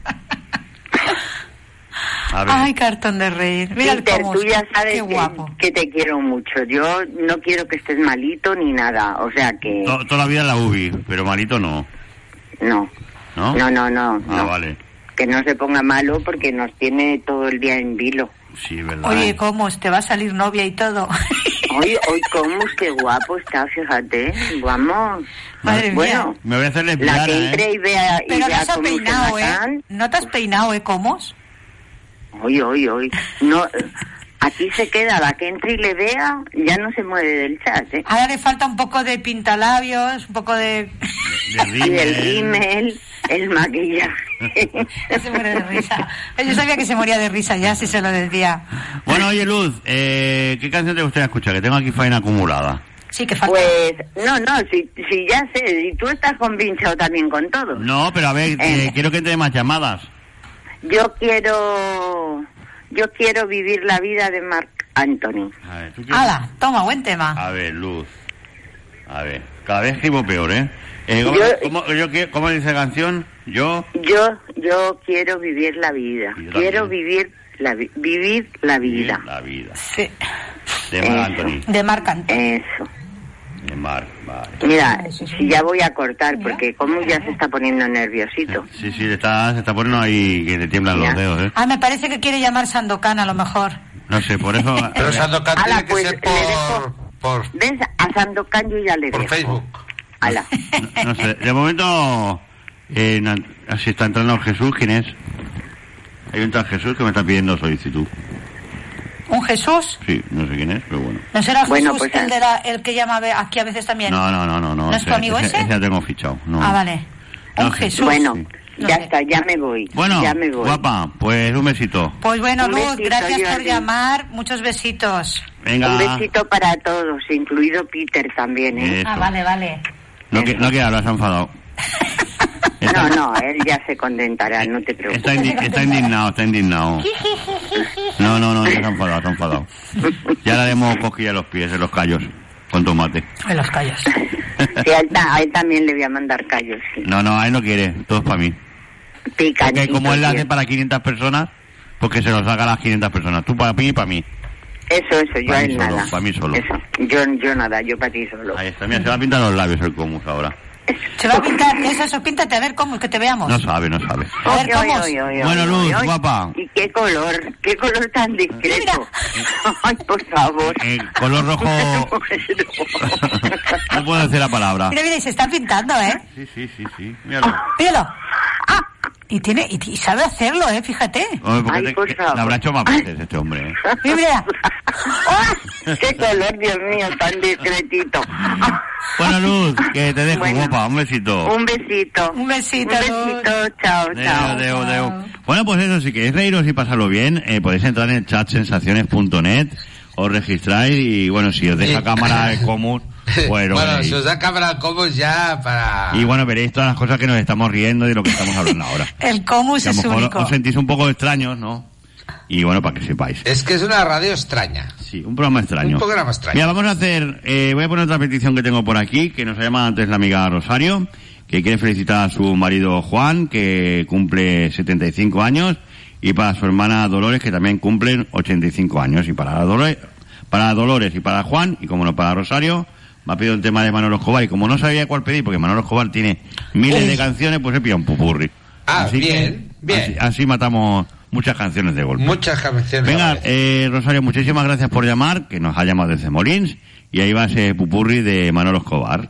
A ver, Ay, cartón de reír. Mira el Peter, Comus, tú ya sabes qué que, guapo. que te quiero mucho. Yo no quiero que estés malito ni nada, o sea que to- toda la vida en la U B I, pero malito no, no, ¿no? no, no, no, Ah, no. vale. Que no se ponga malo porque nos tiene todo el día en vilo. Sí, verdad. Oye, Comus, te va a salir novia y todo. Hoy, hoy, cómo qué guapo está, fíjate. Vamos. Madre Bueno, mía. Me voy a hacer la lesbiana, que entre ¿eh? y vea, y Pero no vea se ha cómo peinado, se ¿eh? matan. No te has peinado, ¿eh, Comus? Hoy, hoy, hoy. No, eh, aquí se queda, la que entre y le vea, ya no se mueve del chat, ¿eh? Ahora le falta un poco de pintalabios, un poco de... y el rímel, el maquillaje. Se muere de risa. Yo sabía que se moría de risa ya si se lo decía. Bueno, oye, Luz, eh, ¿qué canción te gustaría escuchar? Que tengo aquí faena acumulada. Sí, que falta. Pues, no, no, si, si ya sé, y tú estás convinchado también con todo. No, pero a ver, eh, quiero que te dé más llamadas. Yo quiero, yo quiero vivir la vida de Marc Anthony. A ver, ¿tú quieres? ¡Hala! Toma, buen tema. A ver, Luz. A ver, cada vez escribo peor, ¿eh? eh ¿cómo, Yo- cómo, yo, qué- ¿Cómo dice la canción? Yo... Yo, yo quiero vivir la vida. Yo Quiero también. vivir la, vi- vivir la vida. La vida. Sí. De Marc Eso. Anthony. De Marc Anthony. Eso. De Marc, vale. Mira, si ya voy a cortar, porque como ya se está poniendo nerviosito. Sí, sí, le está, se está poniendo ahí que le tiemblan los Ya. dedos, ¿eh? Ah, me parece que quiere llamar Sandokan a lo mejor. No sé, por eso... Pero Sandokan Ala, tiene que pues, ser le por, dejo. por, ¿Ves? A Sandokan yo ya le por dejo. Facebook. Ala. No, no sé, de momento... Eh, na- así está entrando Jesús, ¿quién es? Hay un tal Jesús que me está pidiendo solicitud. ¿Un Jesús? Sí, no sé quién es, pero bueno. ¿No será Bueno, Jesús pues, el, de la, el que llama ve- aquí a veces también? No, no, no, no. ¿No, ¿No es tu amigo ese? Ese ya tengo fichado. No. Ah, vale. No Un sé. Jesús. Bueno, Sí. No ya sé. está, ya me voy. Bueno, ya me voy. guapa, pues un besito. Pues bueno, Un Luz, besito, gracias por Jordi. llamar. Muchos besitos. Venga. Un besito para todos, incluido Peter también, ¿eh? Eso. Ah, vale, vale. No, que, no que hablas, se ha enfadado. No, no, él ya se contentará, no te preocupes. Está, indi- está indignado, está indignado. No, no, no, ya se ha enfadado, se ha enfadado. Ya le haremos cosquilla a los pies, en los callos, con tomate. En los callos. Sí, a él, ta- a él también le voy a mandar callos, sí. No, no, a él no quiere, todo es para mí. Porque Picantito, como él lo hace bien. para quinientas personas, pues que se los haga a las quinientas personas. Tú para mí y para mí. Eso, eso, yo Pa' a mí él solo, nada. pa' mí solo. Eso, yo, yo nada, yo para ti solo. Ahí está, mira, se va a pintar los labios el Comus ahora. Se va a pintar, ¿qué es eso? Píntate, a ver cómo, que te veamos. No sabe, no sabe. A ver, Oy, ¿cómo? oy, oy, oy, Bueno, oy, Luz, oy. guapa. ¿Y qué color? ¿Qué color tan discreto? Ay, por favor. Eh, color rojo, no puedo decir la palabra. Mira, mira, y se está pintando, ¿eh? Sí, sí, sí, sí. Míralo. Míralo. Y tiene, y, y sabe hacerlo, ¿eh? Fíjate. Hombre, porque Ay, te- por que- favor. la habrá hecho más veces este hombre, ¿eh? Mira, mira. ¡Ah! ¡Qué color, Dios mío, tan discretito! Bueno, Luz, que te dejo, Bueno. guapa, un besito. Un besito. Un besito, Un besito, chao, Adeu, chao. adeu, adeu. Bueno, pues eso, si queréis reíros y pasarlo bien, eh, podéis entrar en el chat sensaciones punto net, os registráis y bueno, si os deja Sí. cámara de común, pues lo Bueno, veréis. si os da cámara como ya para... Y bueno, veréis todas las cosas que nos estamos riendo y de lo que estamos hablando ahora. El Comus Que a lo es mejor único. os sentís un poco extraños, ¿no? Y bueno, para que sepáis. Es que es una radio extraña. Sí, un programa extraño. Un programa extraño. Mira, vamos a hacer, eh, voy a poner otra petición que tengo por aquí, que nos ha llamado antes la amiga Rosario, que quiere felicitar a su marido Juan, que cumple setenta y cinco años, y para su hermana Dolores, que también cumplen ochenta y cinco años, y para Dolores, para Dolores y para Juan, y como no para Rosario, me ha pedido un tema de Manolo Escobar, y como no sabía cuál pedir, porque Manolo Escobar tiene miles de canciones, pues he pillado un pupurri. Ah, Así que, bien, bien. Así, así matamos muchas canciones de golpe. Muchas canciones. Venga, a la vez. eh, Rosario, muchísimas gracias por llamar, que nos ha llamado desde Molins, y ahí va ese pupurri de Manolo Escobar.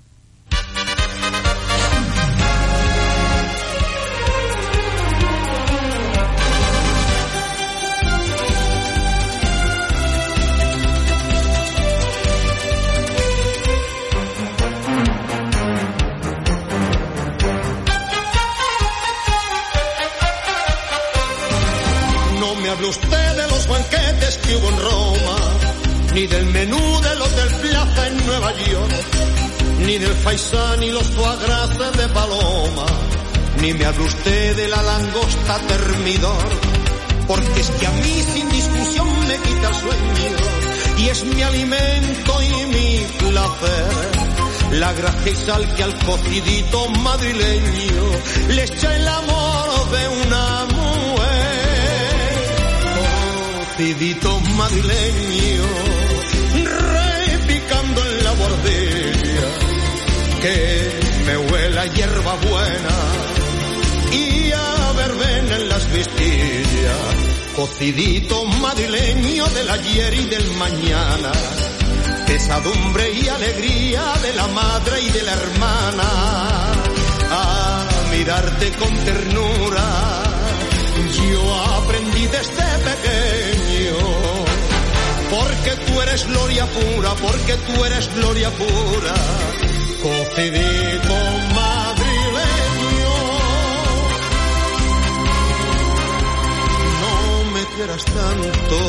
No me hable usted de los banquetes que hubo en Roma, ni del menú del Hotel Plaza en Nueva York, ni del faisán y los foie gras de Paloma, ni me hable usted de la langosta termidor, porque es que a mí sin discusión me quita el sueño, y es mi alimento y mi placer. La gracia y sal que al cocidito madrileño le echa el amor de una mujer. Cocidito madrileño, repicando en la bordilla, que me huela a hierba buena y a verbena en las vistillas. Cocidito madrileño del ayer y del mañana, pesadumbre y alegría de la madre y de la hermana, a mirarte con ternura yo aprendí desde pequeño, porque tú eres gloria pura, porque tú eres gloria pura, cocidito madrileño. quieras tanto,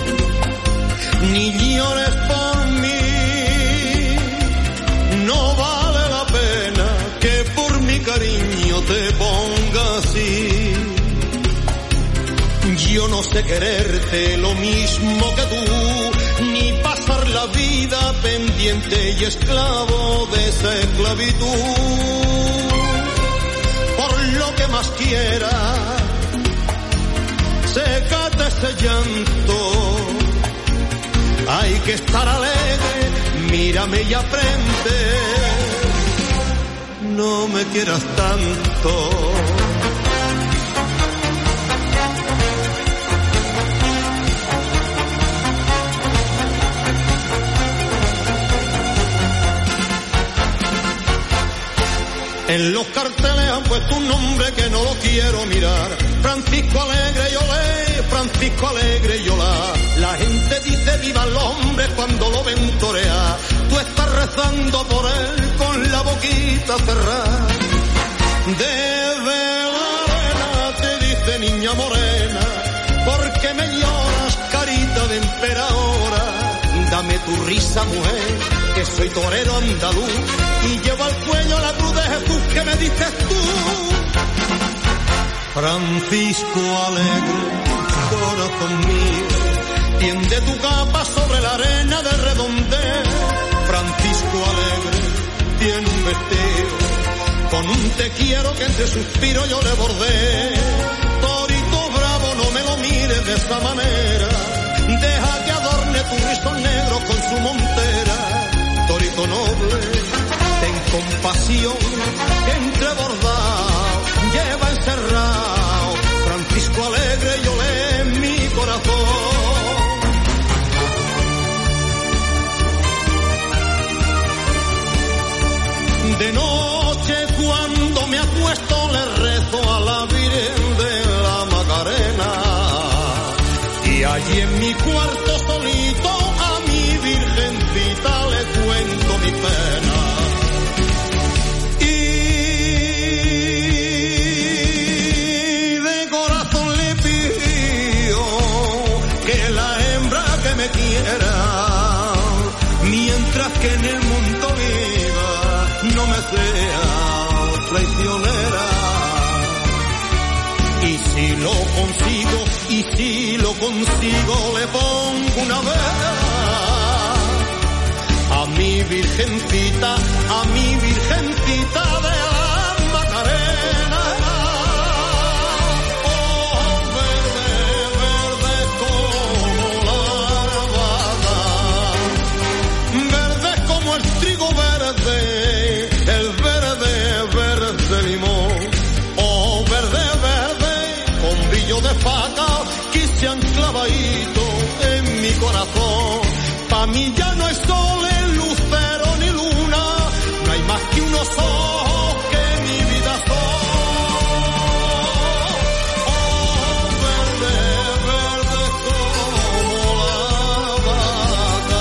ni llores por mí. No vale la pena que por mi cariño te ponga así. Yo no sé quererte lo mismo que tú, ni pasar la vida pendiente y esclavo de esa esclavitud. Por lo que más quiera, sécate ese llanto. Hay que estar alegre, mírame y aprende. No me quieras tanto. En los carteles han puesto un nombre que no lo quiero mirar. Francisco Alegre y Olé, Francisco Alegre y Olá. La gente dice viva el hombre cuando lo ven torear. Tú estás rezando por él con la boquita cerrada. Desde la arena te dice niña morena, porque me lloras carita de emperadora. Dame tu risa mujer, que soy torero andaluz y llevo al cuello la cruz de Jesús que me dices tú. Francisco Alegre, corazón mío, tiende tu capa sobre la arena de redondel. Francisco Alegre tiene un vestido con un te quiero que entre suspiros yo le bordé. Torito bravo, no me lo mires de esa manera, deja que adorne tu rizón negro con su montera. Torito noble, ten compasión, que entre bordado lleva encerrado Francisco Alegre y Olé en mi corazón. De noche cuando me acuesto le rezo a la Virgen de la Macarena, y allí en mi cuarto solito a mi virgencita le cuento mi pena. Y de corazón le pido que la hembra que me quiera, mientras que en el mundo viva, no me sea traicionera. Y si lo consigo, y si lo consigo, le pongo una vela a mi virgencita, a mi virgencita de la Macarena. Oh, verde, verde como la barbada, verde como el trigo verde, el verde, verde limón. Oh, verde, verde con brillo de faca que se han clavadito en mi corazón. Pa' mí ya no hay sol, en lucero ni luna, no hay más que unos ojos que mi vida son. Oh, verde, verde como la vaca.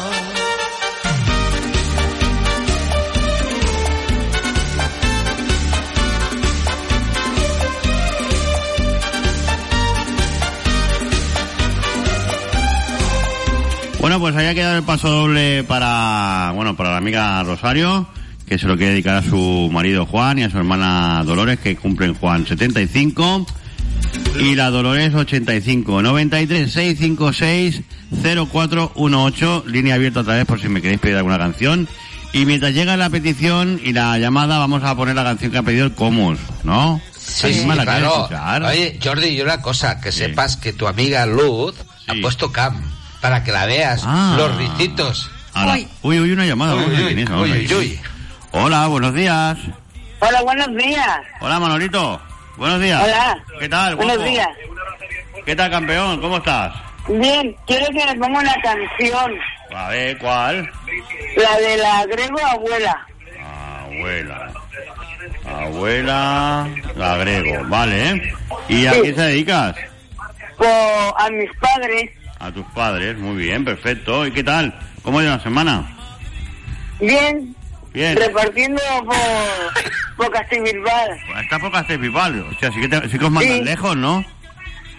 Bueno, pues ahí ha quedado el paso doble para, bueno, para la amiga Rosario, que se lo quiere dedicar a su marido Juan y a su hermana Dolores, que cumplen Juan setenta y cinco y la Dolores ochenta y cinco. noventa y tres, seiscientos cincuenta y seis, cero cuatro dieciocho, línea abierta otra vez por si me queréis pedir alguna canción. Y mientras llega la petición y la llamada, vamos a poner la canción que ha pedido el Comus, ¿no? Sí, sí, la claro. Oye, Jordi, y una cosa, que sí. Sepas que tu amiga Luz sí. ha puesto cam, para que la veas, ah. los ricitos. Uy. uy, uy, una llamada. Uy, vamos uy, a ver, uy, uy, uy. Hola, buenos días. Hola, buenos días. Hola, Manolito. Buenos días. Hola. ¿Qué tal? Buenos guapo? días. ¿Qué tal, campeón? ¿Cómo estás? Bien, quiero que me ponga una canción. A ver, ¿cuál? La de la Grego Abuela. Abuela. Abuela, la Grego, vale, ¿eh? ¿Y a sí. quién te dedicas? Pues a mis padres. A tus padres, muy bien, perfecto. ¿Y qué tal? ¿Cómo ha ido la semana? Bien. Bien. Repartiendo por, por Castelbilbao. Está por Castelbilbao. O sea, sí que, te, sí que os mandan sí. lejos, ¿no?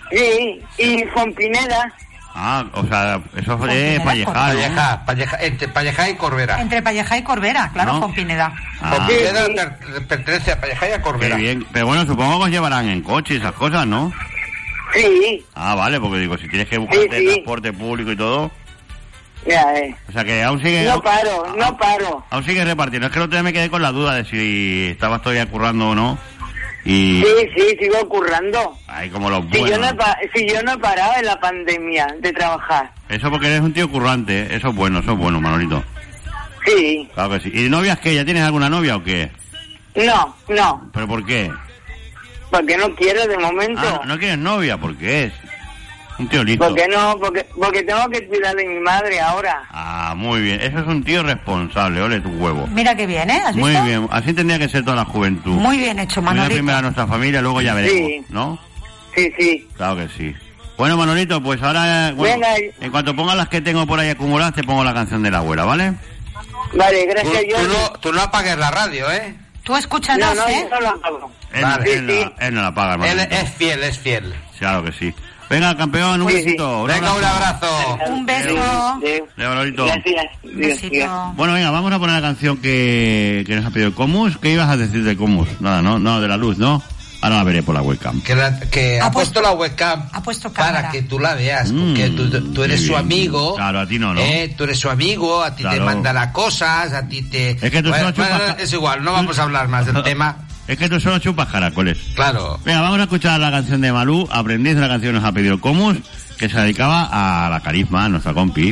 Sí, y con Pineda. Ah, o sea, eso es Palleja, Palleja, Palleja, entre Palleja y Corbera. Entre Palleja y Corbera, claro, ¿No? con Pineda. Ah. Con Pineda per- pertenece a Palleja y a Corbera. Qué bien. Pero bueno, supongo que os llevarán en coche y esas cosas, ¿no? Sí. Ah, vale, porque digo, si tienes que buscarte Sí, sí. transporte público y todo... Ya, eh. O sea, que aún sigue... No paro, no paro. Aún sigue repartiendo. Es que el otro día me quedé con la duda de si estabas todavía currando o no. Y... Sí, sí, sigo currando. Ay, como los Si buenos. yo, no he pa- si yo no he parado en la pandemia de trabajar. Eso porque eres un tío currante, ¿eh? Eso es bueno, eso es bueno, Manolito. Sí. Claro que sí. ¿Y novias qué? ¿Ya tienes alguna novia o qué? No, no, ¿Pero por qué? porque no quiero de momento. Ah, no, no quieres novia, ¿por qué es? Un tío listo. Porque no, porque, porque tengo que cuidar de mi madre ahora. Ah, muy bien. Eso es un tío responsable, ole tu huevo. Mira qué bien, ¿eh? ¿Has Muy visto? bien. Así tendría que ser toda la juventud. Muy bien hecho, Cuidar Manolito. primero a nuestra familia, luego ya veremos, Sí. ¿no? Sí, sí. Claro que sí. Bueno, Manolito, pues ahora... Bueno, Venga. en cuanto pongas las que tengo por ahí acumuladas, te pongo la canción de la abuela, ¿vale? Vale, Tú, gracias, tú yo. no, tú no apagues la radio, ¿eh? Tú escúchanos, No, no, ¿eh? yo no lo hago. Él, Vale. él no, él no la paga, Él Manolito. es fiel, es fiel. Claro que sí. Venga, campeón, un Sí, sí. besito. Venga, un abrazo. Un beso. De- De Manolito. Gracias. Un besito. Bueno, venga, vamos a poner la canción que, que nos ha pedido el Comus. ¿Qué ibas a decir de Comus? Nada, no, no, de la luz, ¿no? Ahora la veré por la webcam. Que, la- que Ha ha puesto la webcam Ha puesto para cámara. que tú la veas, Mm, porque tú, tú eres qué su bien. amigo. Claro, a ti no, ¿no? Eh, tú eres su amigo, a ti te Claro. manda las cosas, a ti te... Es que tú Bueno, solo chupas- bueno, es igual, no vamos a hablar más del tema. Es que tú solo chupas caracoles. Claro. Venga, vamos a escuchar la canción de Malú. Aprendiz de la canción nos ha pedido el Comus, que se dedicaba a la Carisma, a nuestra compi.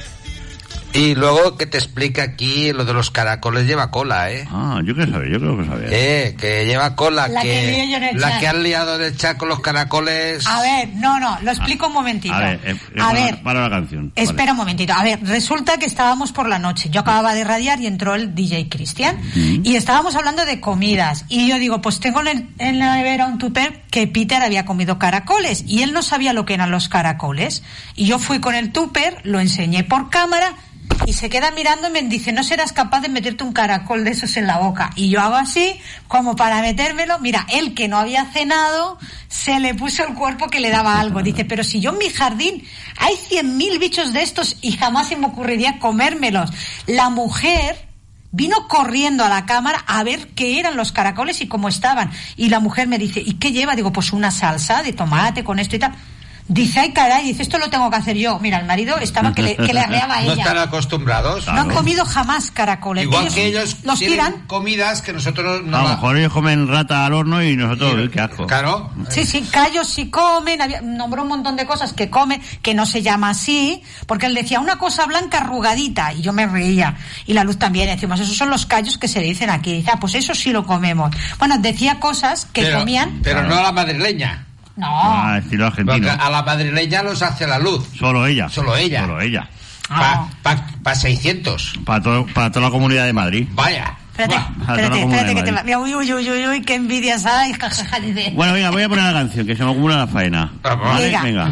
Y luego que te explica aquí lo de los caracoles lleva cola, ¿eh? Ah, yo quiero saber, yo creo que saber. Eh, que lleva cola, La que lío yo en el la chat. que han liado en el chat con los caracoles. A ver, no, no, lo explico un momentito. A ver, eh, eh, A para, ver, para la canción. espera un momentito. A ver, resulta que estábamos por la noche. Yo acababa de radiar y entró el D J Cristian. Y estábamos hablando de comidas. Y yo digo, pues tengo en, el- en la nevera un tupper que Peter había comido caracoles. Y él no sabía lo que eran los caracoles. Y yo fui con el tupper, lo enseñé por cámara. Y se queda mirando y me dice, no serás capaz de meterte un caracol de esos en la boca. Y yo hago así, como para metérmelo. Mira, él que no había cenado, se le puso el cuerpo que le daba algo. Dice, pero si yo en mi jardín hay cien mil bichos de estos y jamás se me ocurriría comérmelos. La mujer vino corriendo a la cámara a ver qué eran los caracoles y cómo estaban. Y la mujer me dice, ¿y qué lleva? Digo, pues una salsa de tomate con esto y tal. Dice, ay caray, dice, esto lo tengo que hacer yo. Mira, el marido estaba que le, que le arreaba a No están ella. acostumbrados. No han comido jamás caracoles. Igual Ellos que ellos los tienen tiran. comidas que nosotros no a lo la- mejor ellos comen rata al horno y nosotros, uy, qué asco. Claro. Sí, sí, callos sí comen, había, nombró un montón de cosas que comen, que no se llama así, porque él decía una cosa blanca arrugadita, y yo me reía. Y la Luz también, decimos, esos son los callos que se dicen aquí. Dice, ah, pues eso sí lo comemos. Bueno, decía cosas que pero, comían. Pero no a la madrileña. No. Ah, estilo Porque argentino. a la madrileña los hace la luz. Solo ella. Solo ella. Solo ella. Ah. Para pa, pa seiscientos. Para, todo, para toda la comunidad de Madrid. Vaya. Espérate, Buah, espérate, toda la espérate, Comunidad que de te va. Madrid. Mira, uy, uy, uy, uy, uy, qué envidias hay, jajaja, dice. Bueno, venga, voy a poner la canción, que se me acumula la faena. ¿Vale? Venga. Venga.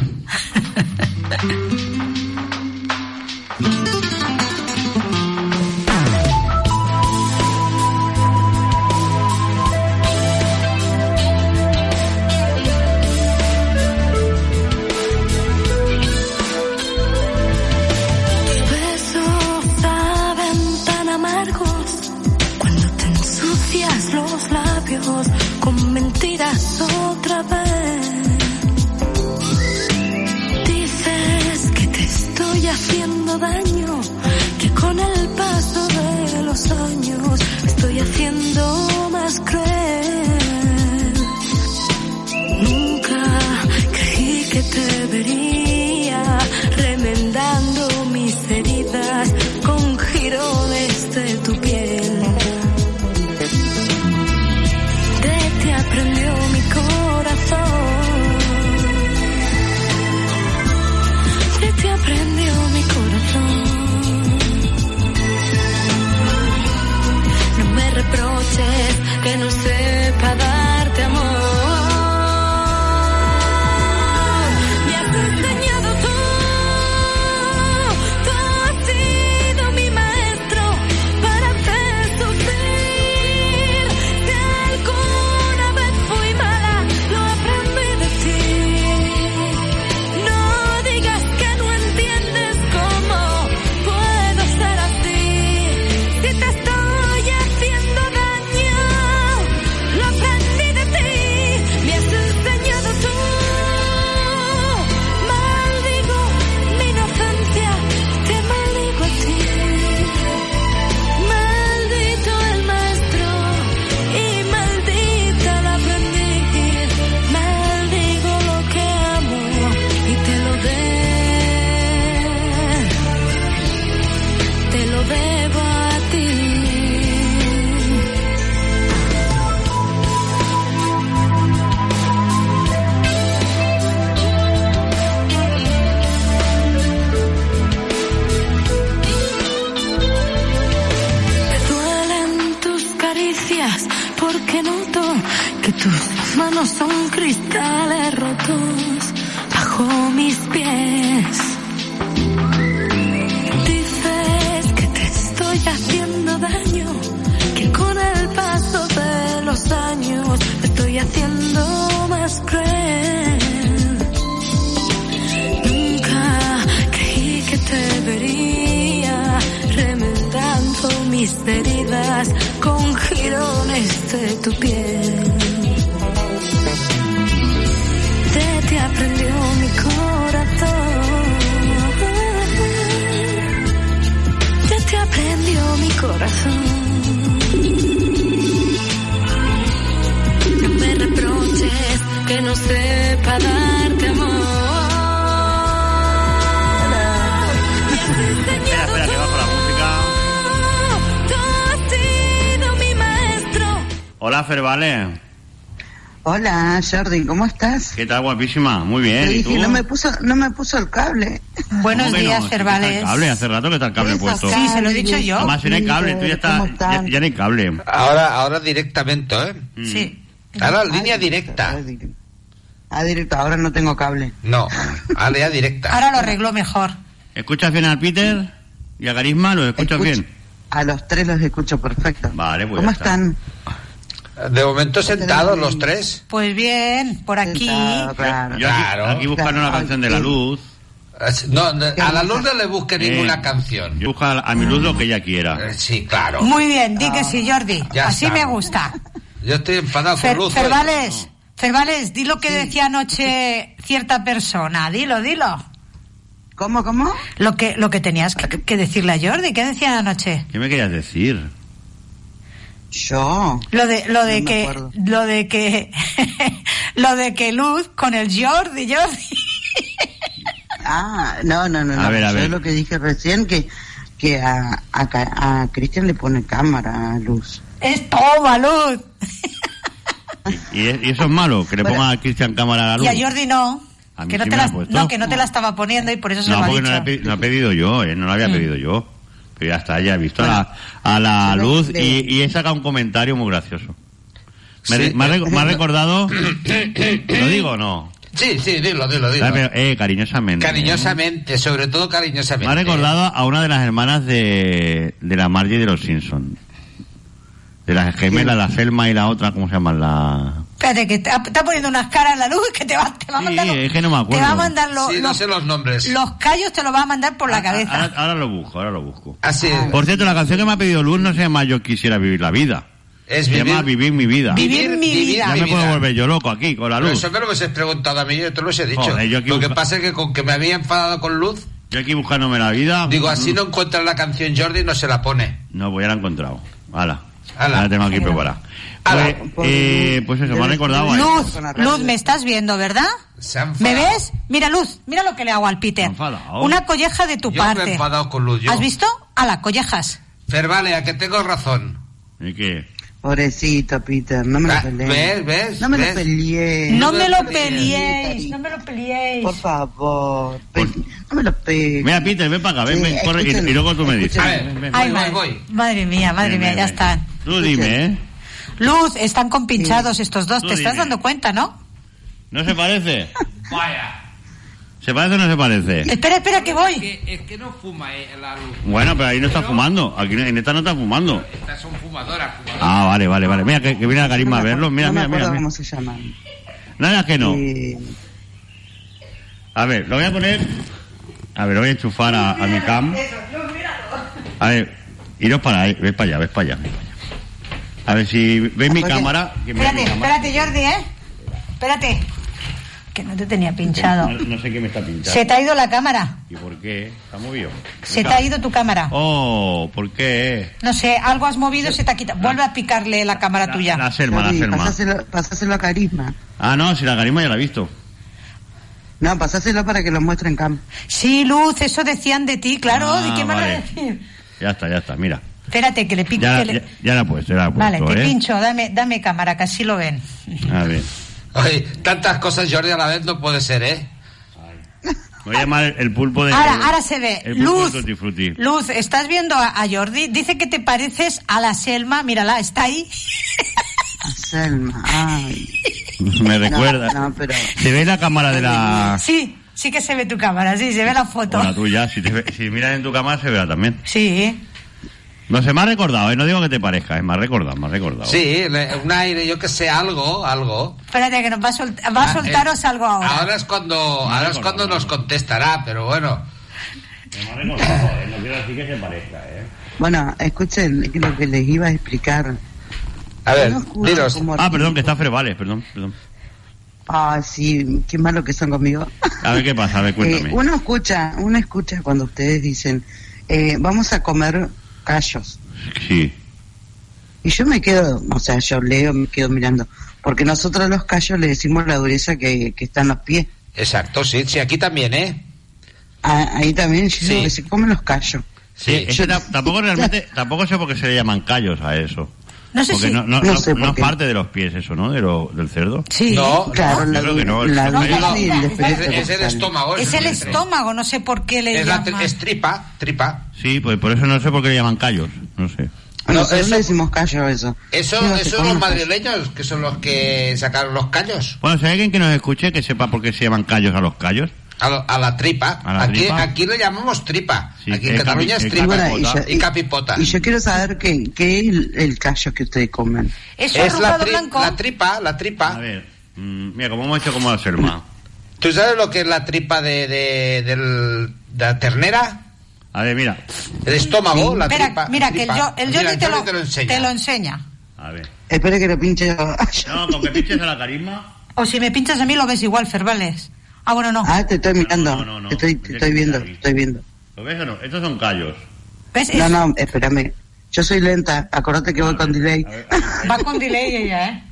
Tus besos saben tan amargos cuando te ensucias los labios con mentiras otra vez. Dices que te estoy haciendo daño, que con el paso de los años me estoy haciendo más cruel. Nunca creí que te vería remendando mis heridas con jirones de tu piel. De ti aprendió mi corazón, de ti aprendió mi corazón. No me reproches que no sepa darte amor. Me haces Tus manos son cristales rotos bajo mis pies. Dices que te estoy haciendo daño, que con el paso de los años me estoy haciendo más cruel. Nunca creí que te vería remendando mis heridas con jirones de tu piel. Te, te aprendió mi corazón, ya te aprendió mi corazón. No me reproches que no sepa darte amor. Espera, espera, que bajo la música. Tú has sido mi maestro. Hola, Fervale. Hola, Jordi, ¿cómo estás? ¿Qué tal, guapísima? Muy bien, Te ¿y dije, tú? no me puso, no me puso el cable. Buenos ¿Cómo que días, no? ¿Está Fervales. el cable? Hace rato que está el cable Eso, puesto. Sí, se lo he dicho yo. Además, si no hay cable, tú ya ¿Cómo está, ya, están? ya no hay cable. Ahora, ahora directamente, ¿eh? Mm. Sí. Ahora Ay, línea directa. Ah, directo. Ah, directo, ahora no tengo cable. No, ahora ya directa. Ahora lo arregló mejor. ¿Escuchas bien al Peter y a Carisma? ¿Los escuchas Escucho- bien? A los tres los escucho perfecto. Vale, pues ¿Cómo ya está. están? De momento sentados los tres. Pues bien, por aquí. Sentado, claro. Yo aquí, Claro. aquí buscando la Claro. canción de la luz. No, no, a la luz no le busque ninguna Eh, canción. Yo busco a, a mi luz lo que ella quiera. Eh, Sí, claro. Muy bien, di que sí, Jordi. Ya Así está. me gusta. Yo estoy enfadado con Fer- Luz. Fervales, Fervales, di lo que decía anoche cierta persona. Dilo, dilo. ¿Cómo, cómo? Lo que, lo que tenías que, que decirle a Jordi. ¿Qué decía anoche? ¿Qué me querías decir? Yo. Lo de, lo de No me que, acuerdo. lo de que, lo de que Luz con el Jordi, Jordi. Ah, no, no, no. A no. ver, a Yo ver. lo que dije recién, que, que a, a, Ca- a Cristian le pone cámara a Luz. Es toma, Luz. ¿Y, y eso es malo? ¿Que le Bueno. ponga a Cristian cámara a la luz? Y a Jordi no. A mí Que no, sí te me la la, ha puesto. no, que no te la estaba poniendo y por eso se No, lo ha porque dicho. no la he, pe- no he pedido yo, ¿eh? No lo había Mm. pedido yo. Pero ya está, ya he visto Bueno. a la, a la Le- luz le- y, y he sacado un comentario muy gracioso. Me, Sí. re- me ha, re- me ha recordado... ¿Lo digo o no? Sí, sí, dilo, dilo, dilo. Ah, pero, eh, cariñosamente. Cariñosamente, sobre todo Me cariñosamente. ha recordado a una de las hermanas de, de la Margie de los Simpsons. De las gemelas, la Selma y la otra, ¿cómo se llaman? La... Espérate, que está, está poniendo unas caras en la luz que te va, te va a Sí, mandar. los- es que no me acuerdo. Te va a mandar los, Sí, no los, sé los nombres. los callos, te los va a mandar por la Ah, cabeza. Ahora, ahora lo busco, ahora lo busco. Así Por cierto, la canción que me ha pedido Luz no se llama Yo quisiera vivir la vida. es Se llama vivir. Vivir mi vida. Vivir mi vida. Ya mi me puedo vida. volver yo loco aquí, con la Pero luz. eso me lo hubiese preguntado a mí, yo te lo he dicho. Joder, yo aquí Lo que busca- pasa es que con que me había enfadado con Luz, Yo aquí buscándome la vida. digo, así no encuentra la canción Jordi, no se la pone. No, pues ya la he encontrado. Hala. Hala. La tengo aquí preparada. Hala. Pues, eh, pues eso, me ha recordado ahí. Luz, Luz, me estás viendo, ¿verdad? Se ha ¿Me enfadado. ves? Mira, Luz, mira lo que le hago al Peter. Se ha enfadado. Una colleja de tu Yo me he parte. enfadado con Luz, yo. ¿Has visto? A las collejas. Fer, vale, a que tengo razón. ¿Y qué? Pobrecito, Peter, no me lo Ah, pelees. ¿Ves? ¿Ves? No me ¿Ves? lo pelees. No me me lo lo pelees. peleéis, no me lo peleéis. Por favor. pe- No me lo pegues. Mira, Peter, ven para acá, ven, Sí, ven, corre, y, escúchame, y luego tú me dices. A ver, Ven, ven, Ay, voy, madre, voy. madre mía, madre ven, mía, ven, ya ven. están. Tú dime, ¿eh? Luz, están compinchados estos dos, Tú te estás dime. dando cuenta, ¿no? ¿No se parece? Vaya. ¿Se parece o no se parece? Espera, espera, que voy. Es que no fuma eh, la Luz. Bueno, pero ahí no está fumando. Aquí en esta no está fumando. Estas son fumadoras, fumadoras. Ah, vale, vale, vale. Mira, que, que viene la carisma a verlo. Mira, no mira, me mira. acuerdo mira. cómo se llaman. Nada que no. Eh, A ver, lo voy a poner. A ver, lo voy a enchufar a, a mi cam. A ver, iros para ahí. Ves para allá, ves para allá. A ver si veis mi Oye, cámara. Que mira mi Espérate, cámara. espérate, Jordi, ¿eh? Espérate. Que no te tenía pinchado. No, no sé qué me está pinchando. Se te ha ido la cámara. ¿Y por qué? ¿Está movido? Se te ha ido tu cámara. Oh, ¿por qué? No sé, algo has movido, se te ha quitado. Vuelve a picarle la cámara La, tuya. la Selma, la Jordi, Selma. pasáselo, pasáselo a Carisma. Ah, no, si la carisma ya la he visto. No, pasáselo para que lo muestre en cam. Sí, Luz, eso decían de ti, claro. Ah, ¿De qué me van a vale. decir? Ya está, ya está, mira. Espérate, que le pique. Ya, que le- ya, ya la he puesto, ya la he Vale, puesto, te ¿eh? pincho, dame, dame cámara, que así lo ven. A ver. Oye, tantas cosas Jordi a la vez no puede ser, ¿eh? Voy a llamar el, el pulpo de... Ahora, ahora se ve. El pulpo Luz, de Tutti Frutti. Luz, ¿estás viendo a, a Jordi? Dice que te pareces a la Selma, mírala, está ahí. Selma. Ay. Me recuerda. No, no, pero... ¿Se ve la cámara de la...? Sí, sí que se ve tu cámara, sí, se ve la foto. O la tuya, si, te ve, si miras en tu cámara se verá también. Sí. No sé, me ha recordado, ¿eh? No digo que te parezca, es más recordado, me ha recordado. Sí, un aire, yo que sé, algo, algo. Espérate, que nos va a, sol va a soltaros ah, eh, algo ahora. Ahora es cuando, ahora es cuando nos contestará, pero bueno. Me ha recordado, ¿eh? No quiero decir que se parezca, ¿eh? Bueno, escuchen lo que les iba a explicar. A ver, dinos. Ah, perdón, que está Frevales, perdón, perdón. Ah, sí, qué malo que son conmigo. A ver qué pasa, a ver, cuéntame. Eh, uno escucha, uno escucha cuando ustedes dicen, eh, vamos a comer callos. Sí. Y yo me quedo, o sea, yo leo, me quedo mirando, porque nosotros los callos le decimos la dureza que, que está en los pies. Exacto, sí, sí, aquí también, ¿eh? Ah, ahí también, yo Sí. digo que se comen los callos. Sí, ese ta- tampoco realmente, tampoco sé por qué se le llaman callos a eso. No sé Porque si... no, no, no no, sé no por es qué. parte de los pies eso, ¿no? De lo, del cerdo. Sí. No, Claro, no, la, yo creo que no, la el- dureza no, y el no, despegue Es, es el dorsal. estómago. Es el lo que- estómago, no sé por qué le Es, la, llaman. es tripa, tripa. Sí, pues por eso no sé por qué le llaman callos, no sé. No, nosotros eso- le decimos callos a eso. Eso, Digo, se eso comen los callos. madrileños, que son los que sacaron los callos. Bueno, si hay alguien que nos escuche que sepa por qué se llaman callos a los callos. A, lo- a la tripa. A la aquí, tripa. aquí le llamamos tripa. Sí, aquí en el Cataluña capi- es el tripa. Bueno, y, yo, y capipota. y yo quiero saber qué, qué es el, el callo que ustedes comen. ¿Eso Es la, arrugado tri- blanco? la tripa, la A tripa. ver, mm, mira, como hemos hecho como la Selma. ¿Tú sabes lo que es la tripa de, de, del- de la ternera? A ver, mira. El estómago, la Espera, tripa. mira, que el, tripa. yo, el Mira, Jordi te, lo, te lo enseña. te lo enseña. A ver. Espera que lo pinche. No, con que pinches a la carisma. O si me pinchas a mí lo ves igual, Fervales. Ah, bueno, no. Ah, te estoy mirando. No, no, no, Te estoy, no. te estoy viendo, te estoy viendo. ¿Lo ves o no? Estos son callos. ¿Ves? No, Es- no, espérame. Yo soy lenta. Acordate que voy con delay. A ver, a ver, a ver. Va con delay ella, ¿eh?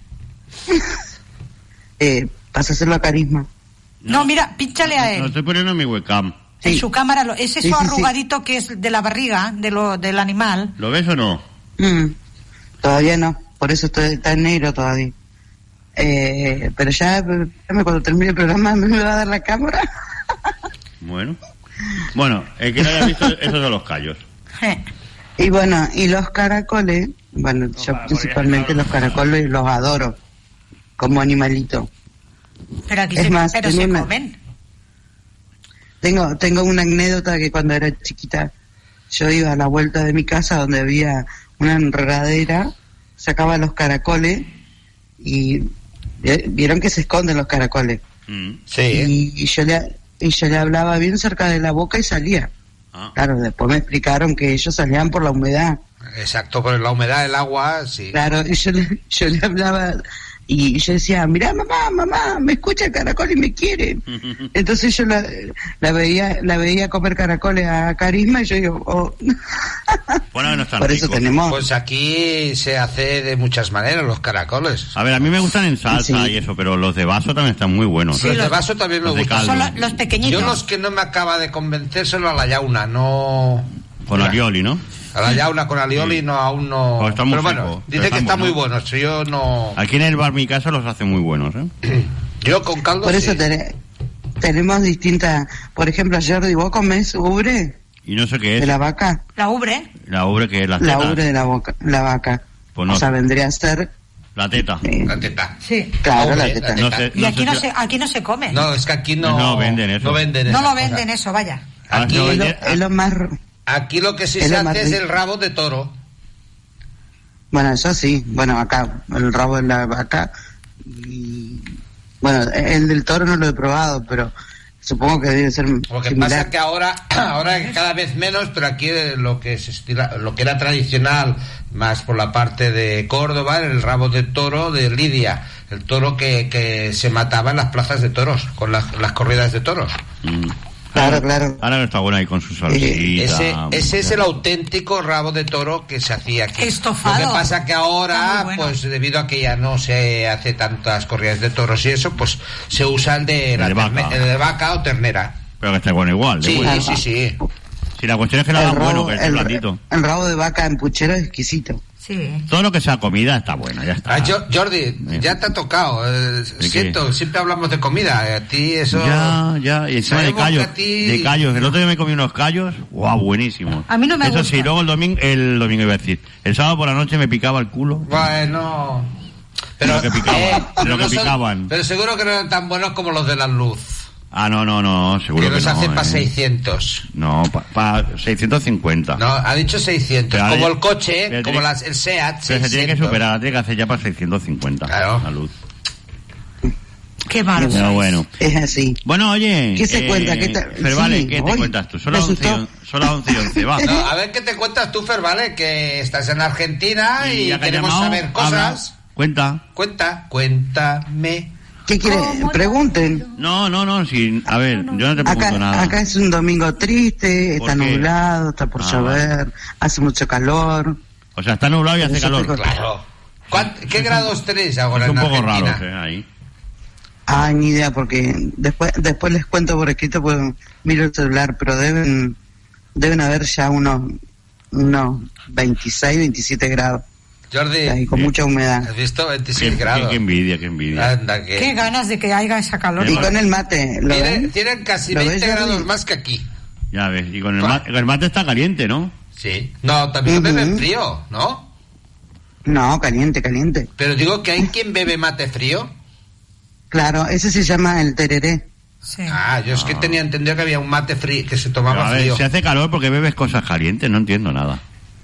Eh, pásaselo a carisma. No, mira, pínchale a Lo él. estoy poniendo en mi webcam. En Sí. su cámara, lo- es eso Sí, sí, sí. arrugadito que es de la barriga de lo, del animal. ¿Lo ves o no? Mm, todavía no. Por eso estoy, está en negro todavía. Eh, pero ya, espérame, cuando termine el programa, ¿me va a dar la cámara? Bueno. Bueno, el que no haya visto, esos son los callos. Y bueno, y los caracoles, bueno, yo caracoles, principalmente claro. los caracoles los adoro como animalito. Pero aquí Es se, más, pero tengo se una- comen. Tengo, tengo una anécdota que cuando era chiquita, yo iba a la vuelta de mi casa donde había una enredadera, sacaba los caracoles y vi- vieron que se esconden los caracoles. Mm. Sí. Y, y yo le y yo le hablaba bien cerca de la boca y salía. Ah. Claro, después me explicaron que ellos salían por la humedad. Exacto, por la humedad del agua, sí. Claro, y yo le, yo le hablaba y yo decía, mirá mamá, mamá, me escucha el caracol y me quiere. Entonces yo la, la veía la veía comer caracoles a Carisma y yo digo, oh. Bueno, no están Por eso ricos. tenemos... Pues aquí se hace de muchas maneras los caracoles. A ver, a mí me gustan en salsa Sí. y eso, pero los de vaso también están muy buenos. Sí, los de los- vaso también me los de gustan. caldo. Son lo- los pequeñitos. Yo los que no me acaba de convencer son a la yauna, no... Con alioli, ¿no? A la yauna con alioli Sí. no, aún no... Pues está muy pero bueno, rico, dice pero que están está muy buenos. bueno, yo no... Aquí en el bar mi casa los hace muy buenos, ¿eh? Yo con caldo Por eso sí. tene- tenemos distintas... Por ejemplo, Jordi, ¿vos comés ubre Y no sé qué es. de la vaca? La ubre. La ubre que es la La teta. ubre de la, boca, la vaca. Pues no O sea, sé. vendría a ser... La teta. eh, La teta. Sí. claro, Ubre, la la teta. teta. No sé, Y no aquí sé no, si- se, aquí no se come. No, es que aquí no... No venden eso. No venden No esa lo cosa. venden eso, vaya. Ah, Aquí, no Es lo, vende- es lo más... aquí lo que sí Es se lo más hace es rico. el rabo de toro. Bueno, eso sí. Bueno, acá, el rabo de la vaca. Y, bueno, el del toro no lo he probado, pero supongo que debe ser Lo que similar. pasa es que ahora, ahora cada vez menos, pero aquí lo que se estila, lo que era tradicional, más por la parte de Córdoba, era el rabo de toro de Lidia, el toro que, que se mataba en las plazas de toros, con las, las corridas de toros. Mm. Claro, claro. Ahora no está bueno ahí con su salsita. Ese, ese es el auténtico rabo de toro que se hacía aquí. Estofado. Lo que pasa que Está ahora, muy bueno. pues debido a que ya no se hace tantas corridas de toros y eso, pues se usa el de, El la de vaca. terne- el de vaca o ternera. Pero que está bueno igual. de Sí, bueno. sí, sí. Si la cuestión es que lo hagan bueno, que esté el, blandito. el rabo de vaca en puchero es exquisito. Sí. Todo lo que sea comida está bueno, ya está. Ah, Jo- Jordi, ya te ha tocado. eh, qué? siento, siempre hablamos de comida. A ti eso... Ya, ya, y encima de Sabemos callos, que a ti- de callos. El otro día me comí unos callos, guau, buenísimos. A mí no me Eso gusta. sí, luego el domingo, el domingo iba a decir, el sábado por la noche me picaba el culo. Bueno... Pero, lo que picaban. eh, de lo no que son- picaban. pero seguro que no eran tan buenos como los de la luz. Ah, no, no, no, seguro Que que, los no. hacen para eh. seiscientos. No, para pa seiscientos cincuenta. No, ha dicho seiscientos. Pero como ahora- el coche, pero como tiene- las, el SEAT. Pero se tiene que seiscientos. superar, tiene que hacer ya para seiscientos cincuenta. Claro. La luz. Qué malo. Pero sois. bueno. Es así. Bueno, oye. ¿Qué se eh, cuenta? ¿Qué tal? Pero vale, Sí, ¿qué te hoy cuentas tú? Son me las once, y asustó. on- son las once y once, va. No, a ver qué te cuentas tú, Fer, ¿vale? Que estás en Argentina y, ya que has queremos llamado, saber cosas. habla, cuenta. Cuenta, cuéntame. ¿Qué quieren? Pregunten. No, no, no, sí, a ver, yo no te pregunto Acá, nada. acá es un domingo triste, ¿Por está qué? nublado, está por Ah, llover, hace mucho calor. O sea, está nublado y hace Eso calor. te corta. Claro. ¿Cuán- ¿Qué grados tenéis ahora Es un en poco raro, Argentina? eh, ahí. Ah, ni idea, porque después después les cuento por escrito, pues miro el celular, pero deben deben haber ya unos unos veintiséis, veintisiete grados. Jordi, Ahí, con mucha humedad. ¿has visto? Qué, veintiséis qué- grados. qué envidia, qué envidia. Anda, que... Qué ganas de que haya esa calor. Y con el mate, ¿lo Tienen, ven? tienen casi ¿Lo veinte ves, Jordi? grados más que aquí. Ya ves, y con el mate, el mate está caliente, ¿no? Sí. No, también Ujú. beben frío, ¿no? No, caliente, caliente. Pero digo que hay quien bebe mate frío. Claro, ese se llama el tereré. Sí. Ah, yo es que tenía entendido que había un mate frío que se Pero, tomaba a ver, frío. si hace calor porque bebes cosas calientes, no entiendo nada.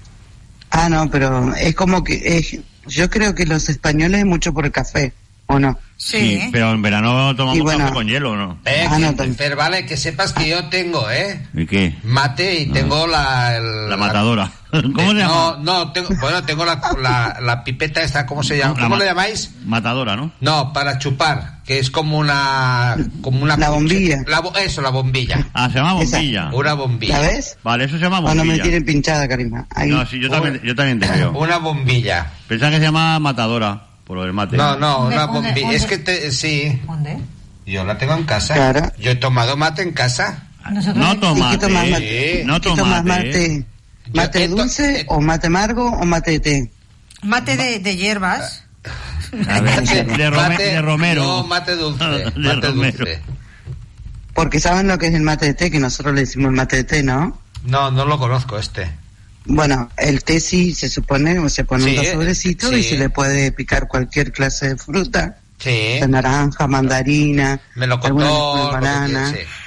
Ah, no, pero es como que es, yo creo que los españoles es mucho por el café, ¿o no? Sí. pero en verano tomamos Y bueno. café con hielo, ¿no? Eh, Ah, que- no, tam- Fer, vale, que sepas que yo tengo, ¿eh? ¿Y qué? Mate y tengo la... el- La matadora. ¿Cómo Eh, se llama? No, no, tengo, bueno, tengo la, la, la pipeta esta, ¿cómo se llama? La ¿Cómo ma- le llamáis? Matadora, ¿no? No, para chupar, que es como una... como una La bombilla. La bo- eso, la bombilla. Ah, se llama Esa. bombilla. Una bombilla. ¿La ves? Vale, eso se llama O no me bombilla. tienen pinchada, Karima. Ahí. No, sí, yo también, yo también te veo. Una bombilla. Pensaba que se llama matadora, por lo del mate. No, no, ¿Dónde, una dónde, bombilla. dónde? Es que te, sí, ¿Dónde? yo la tengo en casa. Claro. Yo he tomado mate en casa. Nosotros- No ¿Y tomate. qué tomas eh. mate? No ¿Qué tomas tomate. mate? ¿Mate Yo- dulce esto- o mate amargo o mate de té? Mate de, de hierbas. A ver, de, de Rome- Mate- de Romero. No, mate dulce. De mate Romero. dulce. Porque saben lo que es el mate de té, que nosotros le decimos mate de té, ¿no? No, no lo conozco este. Bueno, el té sí se supone, o se pone Sí, un sobrecito sí. y se le puede picar cualquier clase de fruta, Sí. de naranja, mandarina, alguna Melocotón, banana, lo que quiera,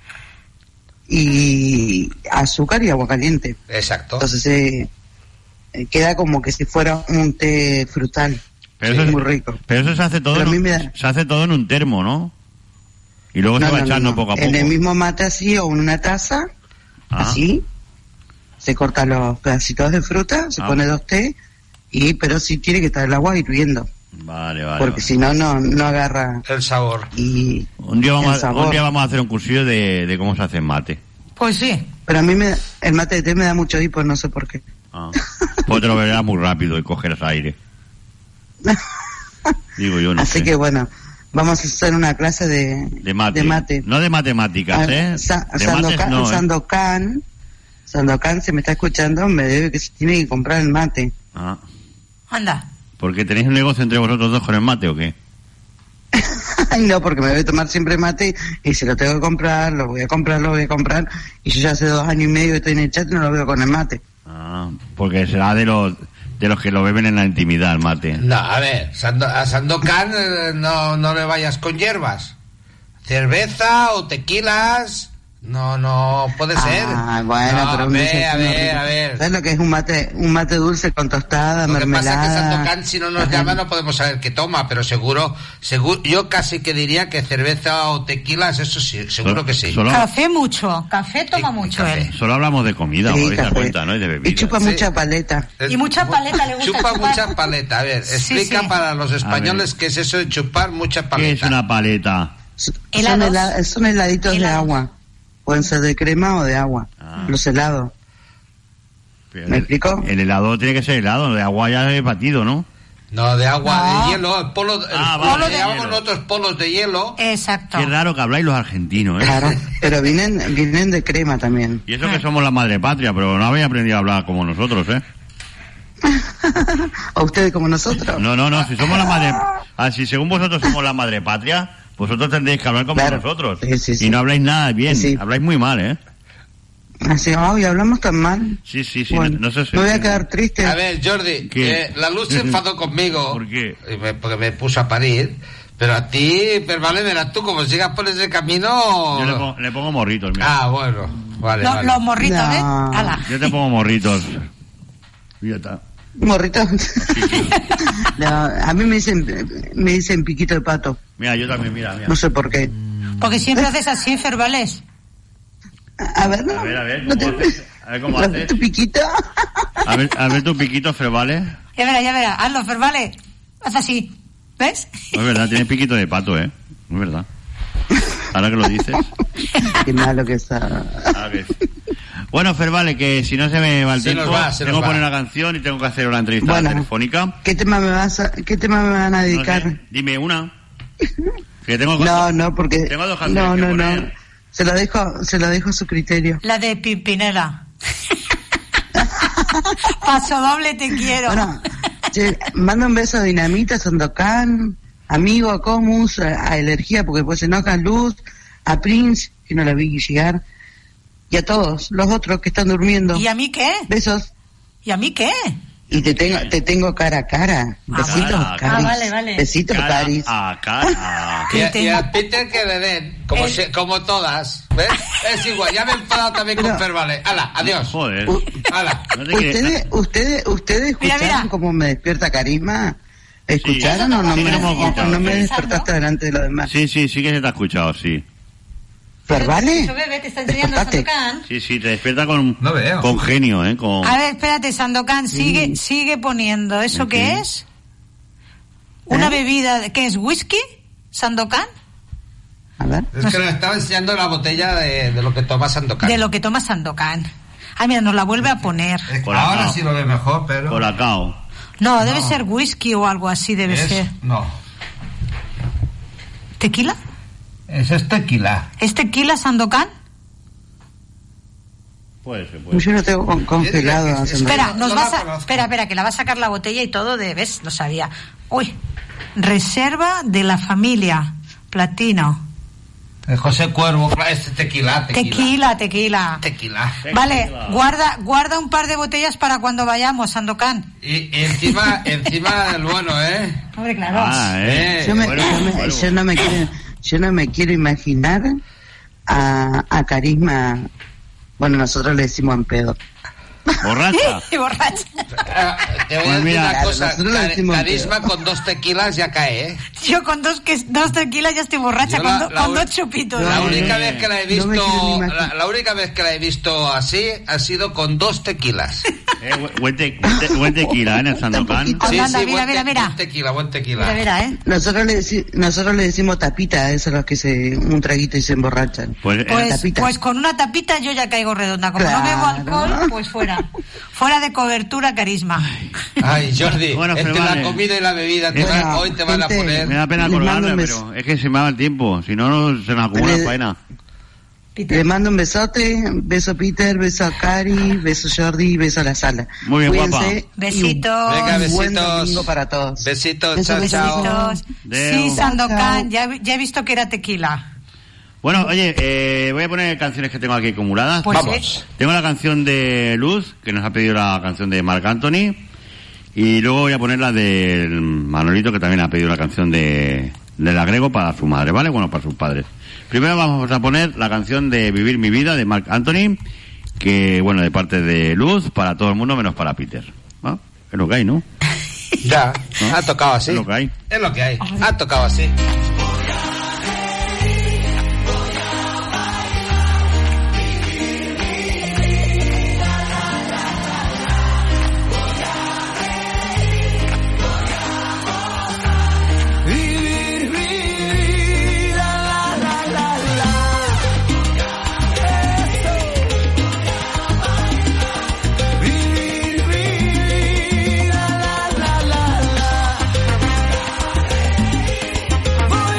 y azúcar y agua caliente. sí. Exacto. Entonces eh, eh, queda como que si fuera un té frutal. Pero Sí, eso, muy rico. pero eso se hace todo Pero en a mí un, me da- se hace todo en un termo, ¿no? Y luego No, se va no, no, echando no. poco a poco. En el mismo mate así o en una taza, Ah. así, se cortan los pedacitos de fruta, se Ah. pone dos té, y pero sí tiene que estar el agua hirviendo, Vale, vale. porque vale. si no, no no agarra. El sabor. Y Un día, el vamos a, sabor. un día vamos a hacer un cursillo de, de cómo se hace mate. Pues sí. Pero a mí me, el mate de té me da mucho hipo, no sé por qué. Ah. Pues te lo verás muy rápido y cogerás aire. Digo yo, no Así sé. que bueno, vamos a hacer una clase de, De mate. de mate. No de matemáticas, Ah, ¿eh? Sa- de Sandokan, mates no, ¿eh? Sandokan, Sandokan, se me está escuchando, me debe que se tiene que comprar el mate. Ah. Anda. ¿Porque tenéis un negocio entre vosotros dos con el mate o qué? Ay, no, porque me voy a tomar siempre mate y si lo tengo que comprar, lo voy a comprar, lo voy a comprar. Y yo ya hace dos años y medio que estoy en el chat y no lo veo con el mate. Ah, porque será de los de los que lo beben en la intimidad, el mate. No, a ver, Sando- a Sandokan eh, no, no le vayas con hierbas. Cerveza o tequilas, no, no puede ser. Ah, bueno, No, pero a un ver, a desayuno ver, rico. a ver. ¿Sabes lo que es un mate, un mate dulce con tostada, Lo que pasa es que mermelada? Sandokan, si no nos llama, no podemos saber qué toma, pero seguro, seguro, yo casi que diría que cerveza o tequilas, eso sí, seguro Solo- que sí. Solo, Café mucho. Café toma mucho café. él. solo hablamos de comida, Sí, os habéis dado café. cuenta, ¿no? Y de bebida. Y chupa Sí. mucha paleta. Y mucha paleta le gusta Chupa chupar. mucha paleta. A ver, Sí, explica sí. para los españoles ver. qué es eso de chupar mucha ¿Qué paleta. es una paleta? Son, Helados. hela- son heladitos de Helados. agua. Pueden ser de crema o de agua. Ah. Los helados. Pero ¿Me el- explico? El helado tiene que ser helado, de agua ya es batido, ¿no? No, de agua, No. de hielo, el polo, el Ah, polo vale, de de agua hielo. con otros polos de hielo. Exacto. Qué raro que habláis los argentinos, ¿eh? Claro, pero vienen, vienen de crema también. Y eso que somos la madre patria, pero no habéis aprendido a hablar como nosotros, ¿eh? ¿O ustedes como nosotros? No, no, no, si somos la madre... Ah, si según vosotros somos la madre patria, vosotros tendréis que hablar como Claro. nosotros. Sí, sí, sí. Y no habláis nada bien, Sí, sí. habláis muy mal, ¿eh? Así, ay, hablamos tan mal. Sí, sí, sí. Bueno, no, no sé si me voy a quedar triste. A ver, Jordi, ¿Qué? eh, la luz se enfadó conmigo. ¿Por qué? Y me- Porque me puso a parir. Pero a ti, pero vale, verás tú, como sigas por ese camino... Yo le pongo, le pongo morritos, mira. Ah, bueno, vale, Lo- vale. Los morritos, No. ¿eh? Ala. Yo te pongo morritos. Y ya está. Morrito. No, a mí me dicen, me dicen piquito de pato. Mira, yo también, mira, mira. No sé por qué. Porque siempre haces así, Ferbales. A ver, no. A ver, a ver, no ¿cómo te- haces? A ver cómo ¿Lo- haces. ¿Tu piquito? A ver, a ver tu piquito, Fer, ¿vale? Ya verá, ya verá. Hazlo, Ferbales. Haz así. ¿Ves? No es verdad, tienes piquito de pato, ¿eh? No es verdad. Ahora que lo dices. Qué malo que está. Ahora que sí. Bueno, Fer, vale, que si no se me va el Se tiempo, nos va, se tengo nos que poner va. una canción y tengo que hacer una entrevista Bueno. telefónica. ¿Qué tema me vas a, qué tema me van a No dedicar? sé, dime una. Que tengo No, no, porque Tengo dos canciones no, que no, poner. no. Se lo dejo, se lo dejo a su criterio. La de Pimpinela. Paso doble, te quiero. Bueno, che, manda un beso a Dinamita, a Sandokan, amigo, a Comus, a, a Energía, porque después se enojan, Luz, a Prince, que no la vi llegar, y a todos los otros que están durmiendo. ¿Y a mí qué? Besos. ¿Y a mí qué? Y te tengo, te tengo cara a cara. Besitos, cara a Caris. Ah, vale, vale. Besitos, cara Caris. a cara. Y, a- Que y tengo- a Peter que le den, como, El- se- como todas, ¿ves? Es igual, ya me he enfadado también con Pero- Fer, vale. Hala, adiós. Joder. U- Hala. No te quieres- ¿Ustedes, ustedes, ustedes Mira, escucharon mira. cómo me despierta Carisma? ¿Escucharon Sí. o no Sí, me, lo hemos o escuchado, no me sí. despertaste delante de los demás? Sí, sí, sí que se te ha escuchado, sí. ¿Verbales? Eso, bebé, te está enseñando Despertate. Sandokan. Sí, sí, te despierta con, No veo. con genio, ¿eh? Con... A ver, espérate, Sandokan, sigue, sigue poniendo. ¿Eso qué es? ¿Una ¿Eh? bebida que es whisky? ¿Sandokan? A ver. Es que nos estaba enseñando la botella de, de lo que toma Sandokan. De lo que toma Sandokan. Ah, mira, nos la vuelve a poner. Es que Colacao. ahora sí lo ve mejor, pero... Colacao. No, debe ser whisky o algo así, debe Es- ser. No, ¿Tequila? eso es tequila. ¿Es tequila Sandokan? Puede ser, puede ser. Yo lo tengo con- congelado. Es- es- hace- Espera, no- nos no vas la a... conozco. Espera, espera, que la va a sacar la botella y todo de... ¿Ves? Lo sabía. Uy. Reserva de la familia. Platino. El José Cuervo, claro, es tequila, tequila. Tequila, tequila. Tequila. Vale, guarda, guarda un par de botellas para cuando vayamos, Sandokan. Y, y encima, encima el bueno, ¿eh? Hombre, claro. Ah, ¿eh? Eh, Yo, me- Bueno, yo me- bueno. yo no me quiero, yo no me quiero imaginar a, a Carisma. Bueno, nosotros le decimos en pedo. Borracha. Y borracha. Ah, te voy Pues a decir mira, una claro, cosa, nosotros le Car- decimos carisma que- con dos tequilas ya cae, ¿eh? Yo con dos, que, dos tequilas ya estoy borracha, Yo con, la- do- la con un- dos chupitos. La No, única eh, vez que la he no me visto, quiero ni imaginar. la, la única vez que la he visto así ha sido con dos tequilas. Eh, bu- buen, te- buen te- buen tequila, ¿eh? En el Sandokan. poquito. Sí, Anda, sí, mira, buen, mira, te- mira. buen tequila, buen tequila. Mira, mira, ¿eh? Nosotros le, deci- nosotros le decimos tapita a esos los que se un traguito y se emborrachan. Pues, eh, Pues, tapita. pues con una tapita yo ya caigo redonda. Como no bebo Claro. alcohol, pues fuera. Fuera de cobertura, carisma. Ay, Jordi, Bueno, entre pero la vale. comida y la bebida, te Bueno, van- hoy te van a gente, poner... me da pena Les mando colgarla, un beso. pero es que se me va el tiempo. Si no, no se me acumula Le- faena. Le mando un besote, beso Peter, beso a Cari, beso Jordi, beso a la sala. Muy bien, Cuídense guapa. y un- Besitos. Venga, un buen besitos. domingo para todos. Besitos, Besos, chao, besitos. chao. Besitos. Deu. Sí, Sandokan, Chao. ya, he- ya he visto que era tequila. Bueno, oye, eh, voy a poner canciones que tengo aquí acumuladas. Pues Vamos. Tengo la canción de Luz, que nos ha pedido la canción de Marc Anthony. Y luego voy a poner la de Manolito, que también ha pedido la canción de, de la Grego para su madre, ¿vale? Bueno, para sus padres. Primero vamos a poner la canción de Vivir mi vida de Marc Anthony, que, bueno, de parte de Luz, para todo el mundo menos para Peter. ¿Ah? Es lo que hay, ¿no? Ya, ¿No? ha tocado así. Es lo que hay. Es lo que hay. Ha tocado así. Vivir mi vida, la, la, la, la. Eso. Vivir mi vida, la, la, la, la. Voy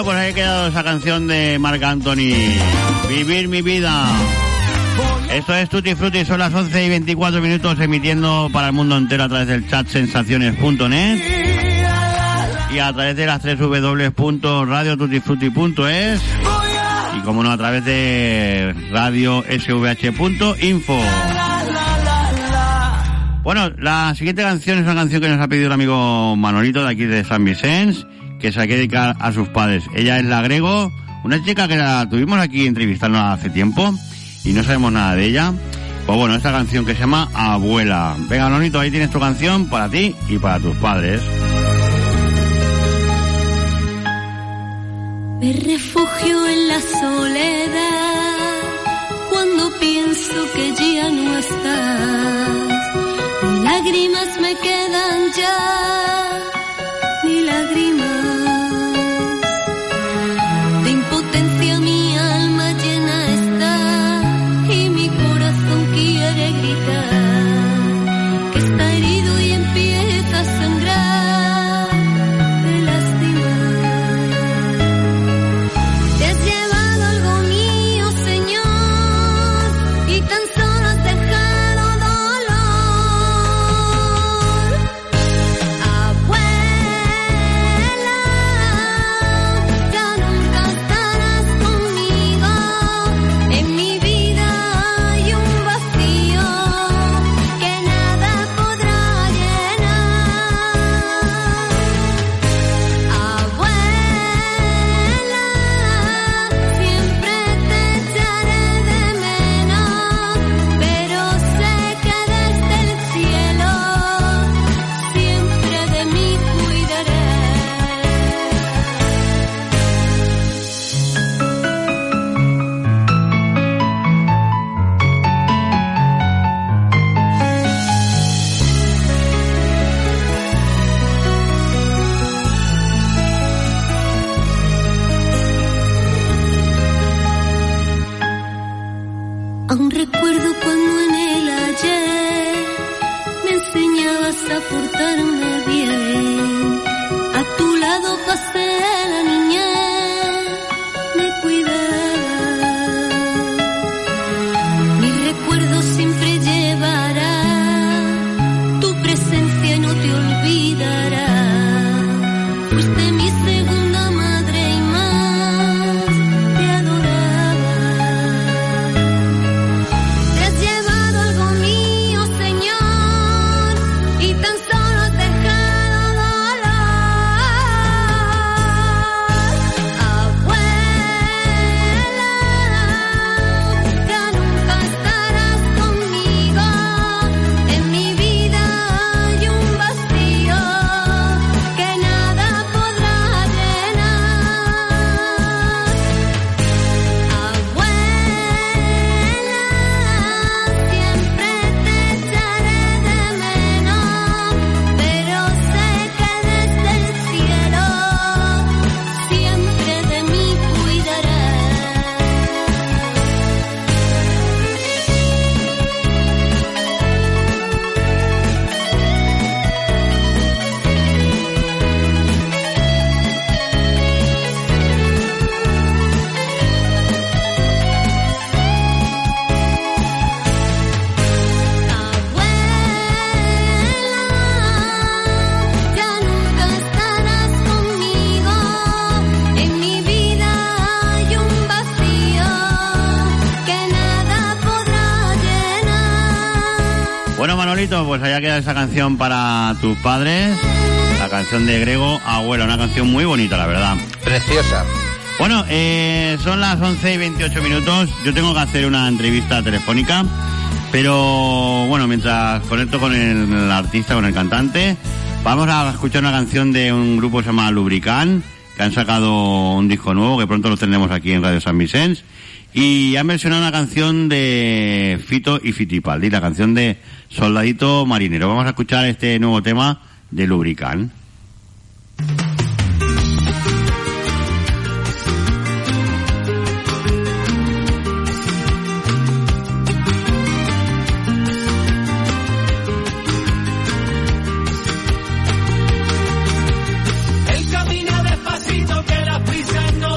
pues ahí ha quedado esa canción de Marc Anthony, Vivir mi vida. Esto es Tutti Frutti, son las once y veinticuatro minutos, emitiendo para el mundo entero a través del chat sensaciones punto net y a través de las tres w w w punto radio tutti frutti punto es y como no a través de radio s v h punto info. Bueno, la siguiente canción es una canción que nos ha pedido el amigo Manolito de aquí de San Vicente, que se la quiere dedicar a sus padres. Ella es la Grego, una chica que la tuvimos aquí entrevistando hace tiempo y no sabemos nada de ella. Pues bueno, esta canción que se llama Abuela. Venga, Manolito, ahí tienes tu canción para ti y para tus padres. Me refugio en la soledad cuando pienso que ya no estás. Ni lágrimas me quedan ya, ni lágrimas. De impotencia mi alma llena está y mi corazón quiere gritar que está herido y empieza a sangrar de lástima. Te has llevado algo mío, Señor, y tan solo has dejado dolor. Aún recuerdo cuando en el ayer me enseñabas a portarme bien. A tu lado pasé la niñez, me cuidaba. Mi recuerdo siempre llevará tu presencia y no te olvidará. Fuiste mi segunda madre y más te adoraba. Te has llevado algo mío, Señor, y tan solo has dejado dolor. Abuela, ya nunca estarás conmigo. En mi vida hay un vacío que nada podrá llenar. Abuela, siempre te echaré de menos, pero sé que desde el cielo siempre de mí ya nunca estarás conmigo. En mi vida hay un vacío que nada podrá llenar. Bueno, Manolito, pues allá queda esa canción para tus padres, la canción de Grego, Abuela, una canción muy bonita, la verdad. Preciosa. Bueno, eh, son las once y veintiocho minutos, yo tengo que hacer una entrevista telefónica, pero bueno, mientras conecto con el, el artista, con el cantante, vamos a escuchar una canción de un grupo que se llama Lubricant, que han sacado un disco nuevo, que pronto lo tendremos aquí en Radio San Vicente, y han versionado una canción de Fito y Fitipaldi, la canción de Soldadito Marinero. Vamos a escuchar este nuevo tema de Lubricant. Él camina despacito que la prisa no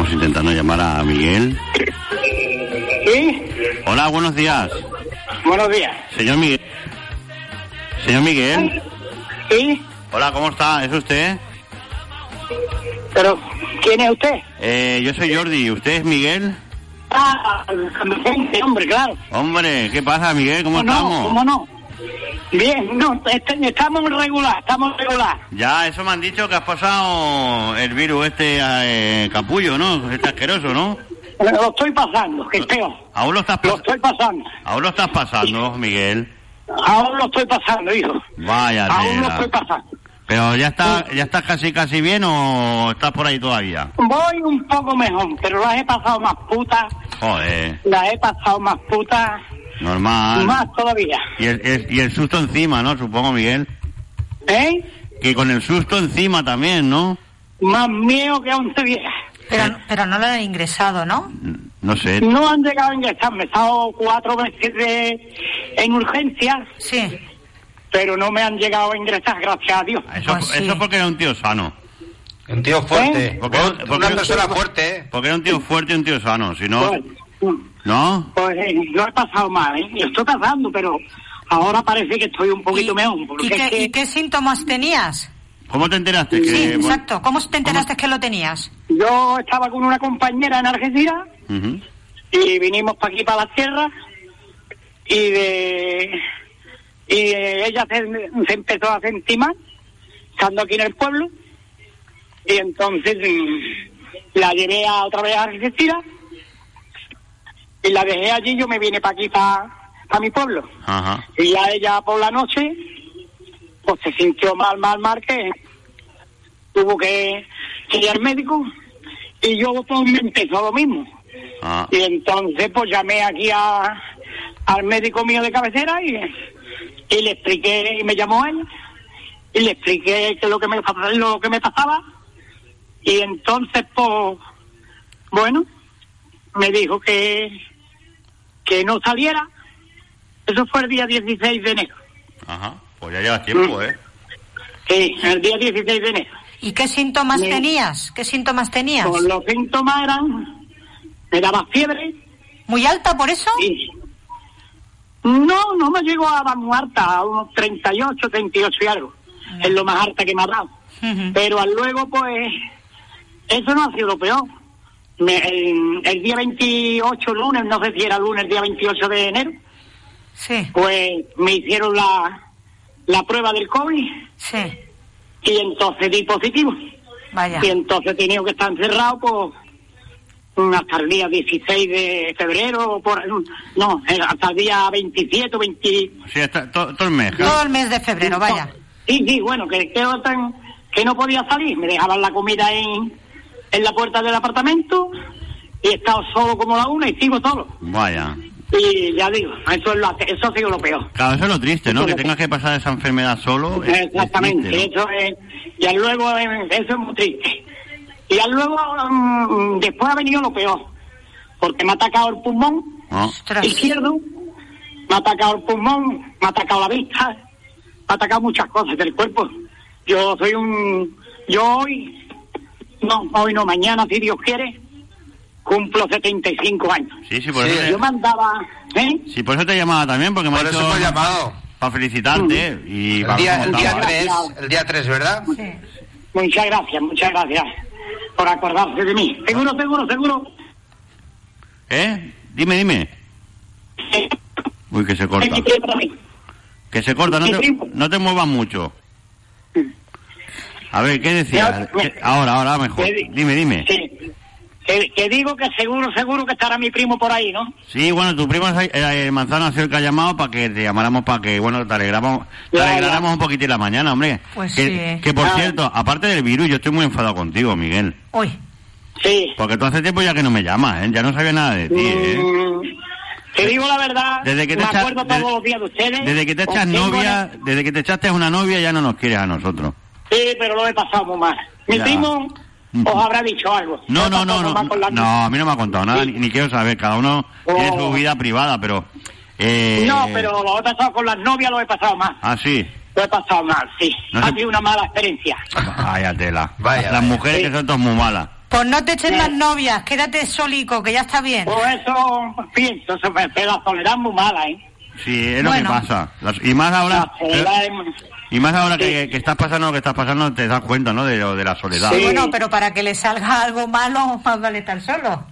Vamos intentando llamar a Miguel. ¿Sí? Hola, buenos días. Buenos días. Señor Miguel. Señor Miguel. ¿Sí? Hola, ¿cómo está? ¿Es usted? Pero, ¿quién es usted? Eh, yo soy Jordi. ¿Usted es Miguel? Ah, gente, hombre, claro. Hombre, ¿qué pasa, Miguel? ¿Cómo ¿Cómo estamos? no? ¿Cómo no? Bien, no, este- estamos regular, estamos regular. Ya, eso me han dicho que has pasado el virus este eh, capullo, ¿no? Este asqueroso, ¿no? Lo estoy pasando, que es peor. Aún lo estás Lo pasando. estoy pasando. Aún lo estás pasando, Miguel. Aún lo estoy pasando, hijo. Vaya Aún lo tela. estoy pasando. Pero ya está, ya estás casi casi bien o estás por ahí todavía. Voy un poco mejor, pero las he pasado más putas. Joder, Las he pasado más putas. normal. Más todavía. Y el, el- y el susto encima, ¿no? Supongo, Miguel. ¿Eh? Que con el susto encima también, ¿no? Más miedo que once días. Pero, pero no lo han ingresado, ¿no? No sé. No han llegado a ingresarme. He estado cuatro veces de, en urgencias. Sí. Pero no me han llegado a ingresar, gracias a Dios. Eso, Pues sí. eso porque era un tío sano. Un tío fuerte. ¿Eh? Porque, Una porque- persona fuerte, ¿eh? porque era un tío fuerte y un tío sano. Si no, Pues, ¿no? pues eh, lo he pasado mal, ¿eh? Lo estoy pasando, pero ahora parece que estoy un poquito mejor. Porque ¿Y qué, es que y qué síntomas tenías? ¿Cómo te enteraste? Sí, Que, exacto. ¿Cómo te enteraste que lo tenías? yo estaba con una compañera en Algeciras Ujú. y vinimos para aquí, para la tierra, y de y eh, ella se, se empezó a sentir mal, estando aquí en el pueblo, y entonces mm, la llevé a otra vez a Algeciras y la dejé allí. Yo me vine para aquí, para, para mi pueblo, Ajá. y ya ella por la noche pues se sintió mal, mal, mal, que tuvo que, que ir al médico, y yo pues me empezó lo mismo. Ah. Y entonces pues llamé aquí a, al médico mío de cabecera y, y le expliqué, y me llamó él, y le expliqué que lo que me pasaba, lo que me pasaba, y entonces pues, bueno, me dijo que, que no saliera. Eso fue el día dieciséis de enero. Ajá. Pues ya llevas tiempo, ¿eh? Sí, el día dieciséis de enero. ¿Y qué síntomas Me- tenías? ¿Qué síntomas tenías? Pues los síntomas eran, me daba fiebre. ¿Muy alta por eso? Y, no, no me llegó a dar muy alta, a unos treinta y ocho, treinta y ocho y algo. Es lo más alta que me ha dado. Ujú. Pero al luego, pues, eso no ha sido lo peor. Me- el, el día veintiocho, lunes, no sé si era lunes, el día veintiocho de enero, Sí, pues me hicieron la, la prueba del COVID sí. y entonces di positivo. Vaya. Y entonces he tenido que estar encerrado pues hasta el día dieciséis de febrero, por, no, hasta el día veintisiete, veinte. Sí, está, to- todo el mes. Todo el mes de febrero, vaya. Sí, sí, bueno, que, que, que no podía salir. Me dejaban la comida en, en la puerta del apartamento y he estado solo como la una y sigo solo. Vaya. Y ya digo, eso, es lo, eso ha sido lo peor. Claro, eso es lo triste, ¿no? Eso Que es lo tengas que pasar esa enfermedad solo. es- es Exactamente, triste, ¿no? eso es, y al luego eh, eso es muy triste. Y al luego mm, después ha venido lo peor, porque me ha atacado el pulmón ¿No? Ostras. izquierdo, me ha atacado el pulmón, me ha atacado la vista, me ha atacado muchas cosas del cuerpo. Yo soy un, yo hoy, no, hoy no, mañana, si Dios quiere, cumplo setenta y cinco años. Sí, sí, por Sí, eso te, Yo me andaba, ¿eh? sí, por eso te llamaba también, porque me Por ha eso dicho hemos llamado. para felicitarte y El para día, cómo el día estabas. tres, el día tres, ¿verdad? Sí. Muchas gracias, muchas gracias por acordarse de mí. Seguro, seguro, seguro. ¿Eh? Dime, dime. Uy, que se corta. Es mi primo también. Que se corta, no Mi te, primo. no te muevas mucho. A ver, ¿qué decías? Ya, ¿Qué- Ahora, ahora mejor. que- Dime, dime. Sí. Que, que digo que seguro, seguro que estará mi primo por ahí, ¿no? Sí, bueno, tu primo es- era el Manzano ha sido el que ha llamado para que te llamáramos para que, bueno, te alegramos, te Ya, alegráramos ya. un poquitín la mañana, hombre. Pues que, sí. que por Ah. cierto, aparte del virus, yo estoy muy enfadado contigo, Miguel. Uy, Sí. Porque tú hace tiempo ya que no me llamas, ¿eh? Ya no sabía nada de ti, ¿eh? Mm, te digo la verdad, Desde que te me echa- acuerdo desde- todos los días de ustedes. Desde que te Os echas tengo novia, en- desde que te echaste una novia ya no nos quieres a nosotros. Sí, pero lo he pasado muy mal. Mi Ya. primo os habrá dicho algo. Lo No, he no, pasado no, muy no, mal con la- no, a mí no me ha contado nada, Sí. ni, ni quiero saber, cada uno Oh. tiene su vida privada, pero... Eh, No, pero lo he pasado con las novias, lo he pasado mal. Ah, sí. Lo he pasado mal, sí. No ha se- sido una mala experiencia. Vaya tela. Vaya, Las vaya. mujeres Sí. que son todas muy malas. Pues no te eches Eh. las novias, quédate solico, que ya está bien. Por eso pienso, eso, pero la soledad es muy mala, ¿eh? Sí, es lo Bueno. que pasa. Las- y más ahora... La soledad es muy- Y más ahora Sí. que, que estás pasando lo que estás pasando, te das cuenta, ¿no? De, lo- de la soledad. Sí. Bueno, pero para que le salga algo malo, más vale estar solo.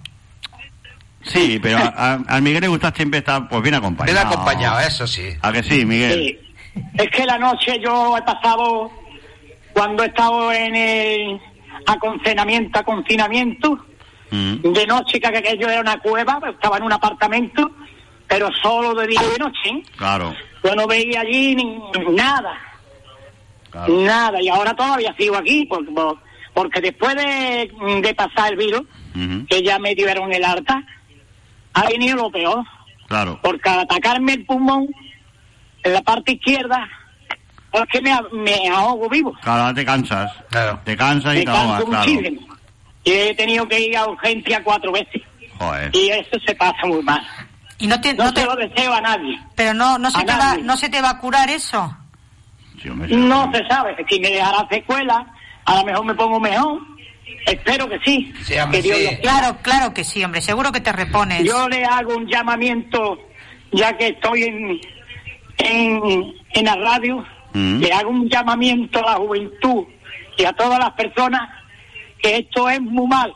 Sí, pero a, a- al Miguel le gusta siempre estar pues bien acompañado. Bien acompañado, eso sí. ¿A que sí, Miguel? Sí. Es que la noche yo he pasado, cuando he estado en el aconfinamiento, a confinamiento, Mm. de noche, que aquello era una cueva, estaba en un apartamento, pero solo de día y de noche, ¿eh? Claro, Yo no veía allí ni, nada, claro. nada, y ahora todavía sigo aquí, porque, porque después de, de pasar el virus, Ujú, que ya me dieron el alta, ha venido lo peor, claro. porque al atacarme el pulmón, en la parte izquierda, es que me, me ahogo vivo. Claro, ahora te cansas. Claro. Te cansas y Me te ahogas, canso claro. muchísimo. Y he tenido que ir a urgencia cuatro veces. Joder. Y eso se pasa muy mal. Y no te, No, no te te, lo deseo a nadie. pero no, no se a te va, nadie. no se te va a curar eso. Sí, hombre, sí. No se sabe. Si me dejará secuela, a lo mejor me pongo mejor. Espero que sí. Sí, hombre, que Dios sí. lo quiera. Claro, claro que sí, hombre, seguro que te repones. Yo le hago un llamamiento, ya que estoy en, en, en la radio, Mm. le hago un llamamiento a la juventud y a todas las personas que esto es muy mal.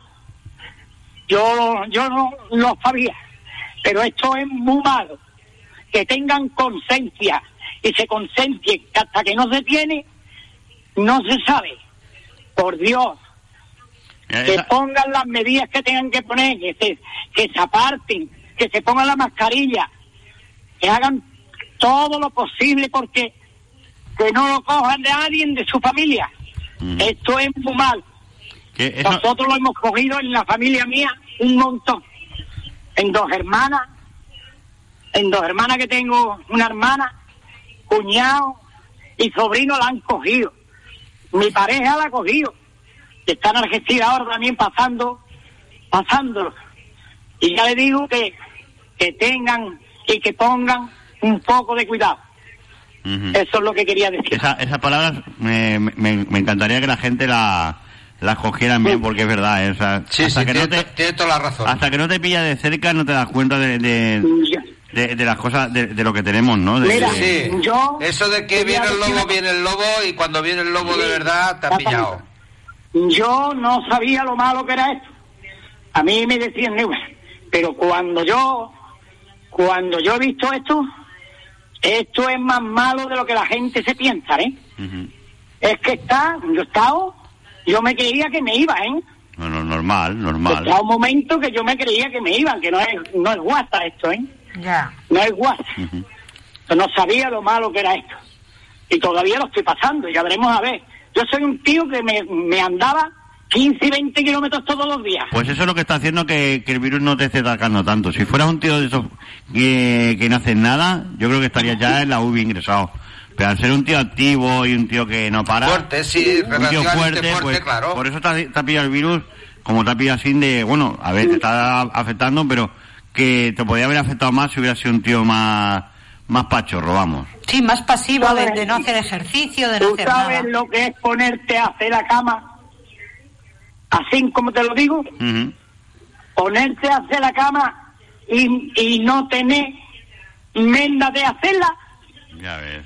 Yo, yo no lo sabía, pero esto es muy malo. Que tengan conciencia y se conciencien, que hasta que no se tiene, no se sabe. Por Dios, Eh, que esa- pongan las medidas que tengan que poner, que se, que se aparten, que se pongan la mascarilla, que hagan todo lo posible porque que no lo cojan de nadie de su familia. Mm. Esto es muy mal. que eso- Nosotros lo hemos cogido en la familia mía un montón. En dos hermanas, en dos hermanas que tengo, una hermana, cuñado y sobrino la han cogido. Mi pareja la ha cogido. Que está en Argentina ahora también pasando, pasándolo. Y ya le digo que, que tengan y que pongan un poco de cuidado. Ujú. Eso es lo que quería decir. Esa, esas palabras me, me, me encantaría que la gente la, las cogieran bien, porque es verdad. ¿eh? O sea, Sí, hasta, sí, que tiene, no te, to- tiene toda la razón. hasta que no te pilla de cerca no te das cuenta de, de, de, de las cosas, de, de lo que tenemos, ¿no? De, Mira, de- Sí, yo eso de que quería viene el decir lobo, una- viene el lobo, y cuando viene el lobo de Sí, verdad, te ha pillado. Yo no sabía lo malo que era esto. A mí me decían, "No", pero cuando yo, cuando yo he visto esto, esto es más malo de lo que la gente se piensa, ¿eh? Ujú. Es que está, yo he estado, yo me creía que me iba, ¿eh? No, no, normal, He normal. estado un momento que yo me creía que me iban, que no es, no es guasa esto, ¿eh? Ya. No es guasa. Ujú. Yo no sabía lo malo que era esto. Y todavía lo estoy pasando, ya veremos a ver. Yo soy un tío que me, me andaba quince y veinte kilómetros todos los días. Pues eso es lo que está haciendo que, que el virus no te esté atacando tanto. Si fueras un tío de esos que, que no haces nada, yo creo que estarías ya en la U B I ingresado. Pero al ser un tío activo y un tío que no para, Fuerte, sí, un tío relativamente fuerte, fuerte, pues, claro. por eso te ha, te ha pillado el virus, como te ha pillado así de, bueno, a ver, te está afectando, pero que te podría haber afectado más si hubiera sido un tío más, más pachorro, vamos. Sí, más pasivo de, ¿Sabes? de no hacer ejercicio, de no Tú hacer sabes nada. lo que es ponerte a hacer la cama, así como te lo digo, Ujú. ponerte a hacer la cama y, y no tener menda de hacerla, Ya ves.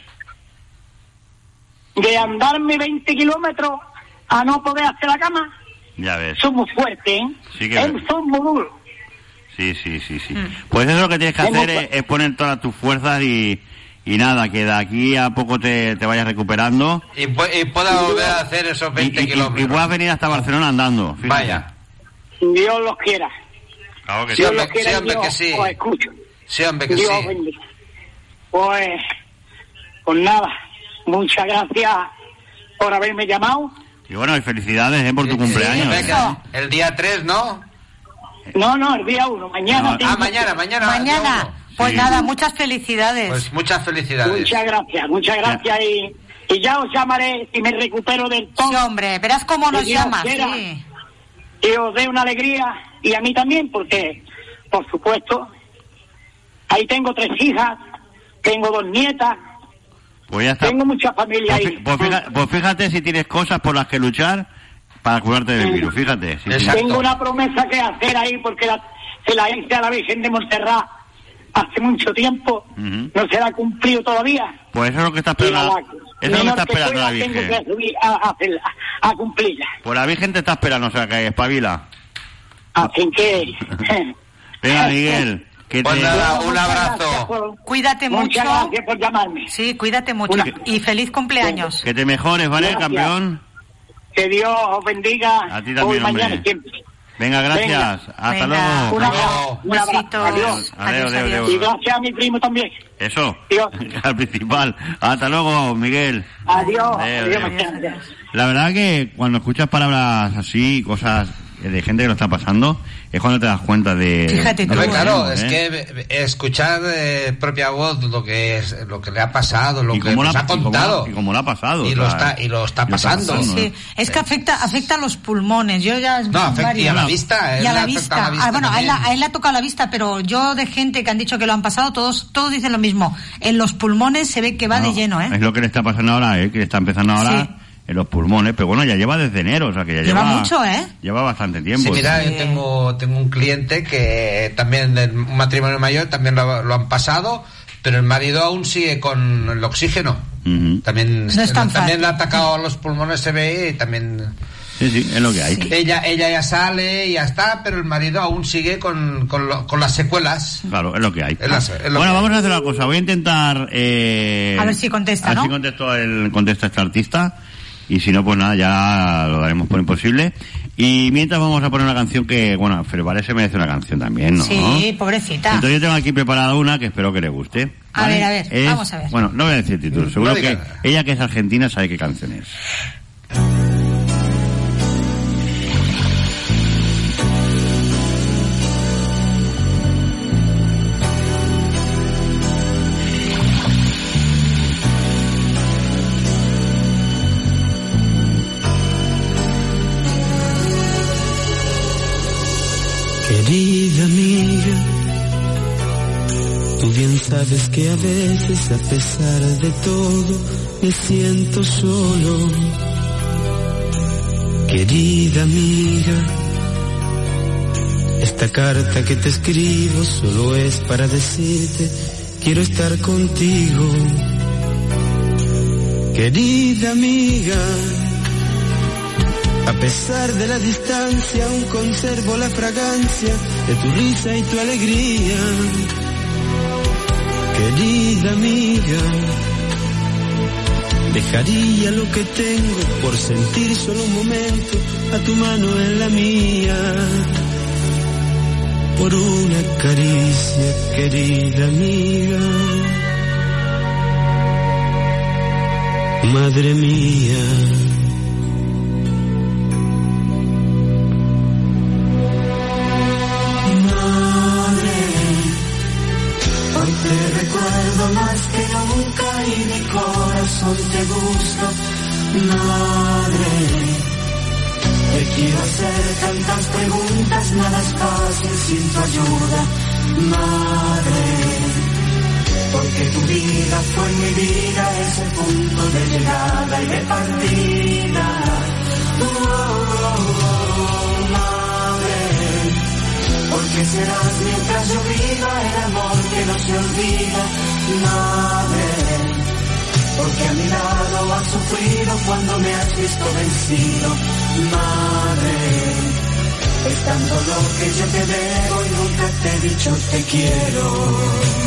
de andarme veinte kilómetros a no poder hacer la cama. Ya ves. Somos fuertes, ¿eh? Sí que- Él son muy duros. Sí, sí, sí, sí. Mm. Pues eso es lo que tienes que Hemos- hacer, es, es poner todas tus fuerzas y, y nada, que de aquí a poco te, te vayas recuperando Y, pu- y pueda volver a hacer esos y, veinte y- y- kilómetros. y puedas venir hasta Barcelona andando. fíjate. Vaya. Dios los quiera. Claro que Sí, sí. Dios hombre, los quiera sí, y hombre, Dios que sí. os escucho. Sí, hombre, que Dios sí. bendiga. Pues, pues nada, muchas gracias por haberme llamado. Y bueno, y felicidades eh, por tu cumpleaños. Venga, el día tres, ¿no? No, no, el día uno, mañana. No, tengo- Ah, mañana, mañana. día Mañana, uno. pues Sí. nada, muchas felicidades. Pues muchas felicidades. Muchas gracias, muchas gracias y, y ya os llamaré si me recupero del Sí, todo hombre, verás cómo nos Que Dios llamas. quiera. Sí. y os dé una alegría y a mí también porque, por supuesto, ahí tengo tres hijas, tengo dos nietas, Pues ya está. tengo mucha familia Pues, ahí. fi- pues fíjate, pues fíjate si tienes cosas por las que luchar, para curarte del virus, fíjate. Sí, sí. Tengo una promesa que hacer ahí porque la, se la hice a la Virgen de Montserrat hace mucho tiempo, uh-huh. no se la ha cumplido todavía. Pues eso es lo que está esperando. Eso es lo que está esperando la Virgen. Tengo que subir a, a, hacerla, a cumplirla. Pues la Virgen te está esperando, o sea que espabila. Así que... Venga, Miguel. Que pues te... nada, un abrazo. Por, cuídate mucho. Muchas gracias por llamarme. Sí, cuídate mucho. Una... Y feliz cumpleaños. Que te mejores, ¿vale, gracias. Campeón? Que Dios os bendiga. A ti también, hoy, mañana, hombre. Siempre. Venga, gracias. Venga. Hasta Venga. luego. Un abrazo. Un abrazo. Adiós. Adiós, adiós, adiós. Y gracias a mi primo también. Eso. Dios. Al principal. Hasta luego, Miguel. Adiós. Adiós, adiós, adiós. adiós. La verdad que cuando escuchas palabras así, cosas de gente que lo está pasando, es cuando te das cuenta de... Fíjate tú, Hombre, claro, ¿eh? es que escuchar de propia voz lo que es, lo que le ha pasado, lo y que nos la, ha contado. Y cómo lo ha pasado. Y, o lo, sea, está, y lo está pasando. Lo está pasando sí, es que afecta afecta a los pulmones. Yo ya... No, afecta y a la vista. Y a la vista. la vista ah, bueno, a él, también. a él le ha tocado la vista, pero yo de gente que han dicho que lo han pasado, todos todos dicen lo mismo. En los pulmones se ve que va no, de lleno, ¿eh? Es lo que le está pasando ahora, ¿eh? Que le está empezando ahora... Sí. En los pulmones, pero bueno, ya lleva desde enero, o sea que ya lleva... Lleva mucho, ¿eh? Lleva bastante tiempo. Sí, mira, sí. yo tengo, tengo un cliente que también, de un matrimonio mayor, también lo, lo han pasado, pero el marido aún sigue con el oxígeno. Uh-huh. También, no es tan también fácil. le ha atacado a los pulmones, se ve, y también... Sí, sí, es lo que hay. Sí. Ella, ella ya sale y ya está, pero el marido aún sigue con, con, lo, con las secuelas. Claro, es lo que hay. Es la, es lo bueno, que vamos hay. a hacer una cosa. Voy a intentar... Eh, a ver si contesta, a ¿no? ver si contesta, el, contesta este artista. Y si no, pues nada, ya lo daremos por imposible. Y mientras vamos a poner una canción que, bueno, Ferobaré se merece una canción también, ¿no? Sí, pobrecita. Entonces yo tengo aquí preparada una que espero que le guste. A ¿vale? ver, a ver, es, vamos a ver. Bueno, no voy a decir el título, seguro no que diga. ella, que es argentina, sabe qué canción es. Querida amiga, tú bien sabes que a veces, a pesar de todo, me siento solo. Querida amiga, esta carta que te escribo solo es para decirte, quiero estar contigo. Querida amiga, a pesar de la distancia, aún conservo la fragancia de tu risa y tu alegría. Querida amiga, dejaría lo que tengo por sentir solo un momento a tu mano en la mía. Por una caricia, querida amiga. Madre mía. Te recuerdo más que nunca y mi corazón te busca, madre. Te quiero hacer tantas preguntas, nada es fácil sin tu ayuda, madre. Porque tu vida fue mi vida, ese punto de llegada y de partida. Oh, oh, oh, madre. Porque serás mientras yo viva el amor que no se olvida, madre. Porque a mi lado has sufrido cuando me has visto vencido, madre. Es tanto lo que yo te debo y nunca te he dicho te quiero.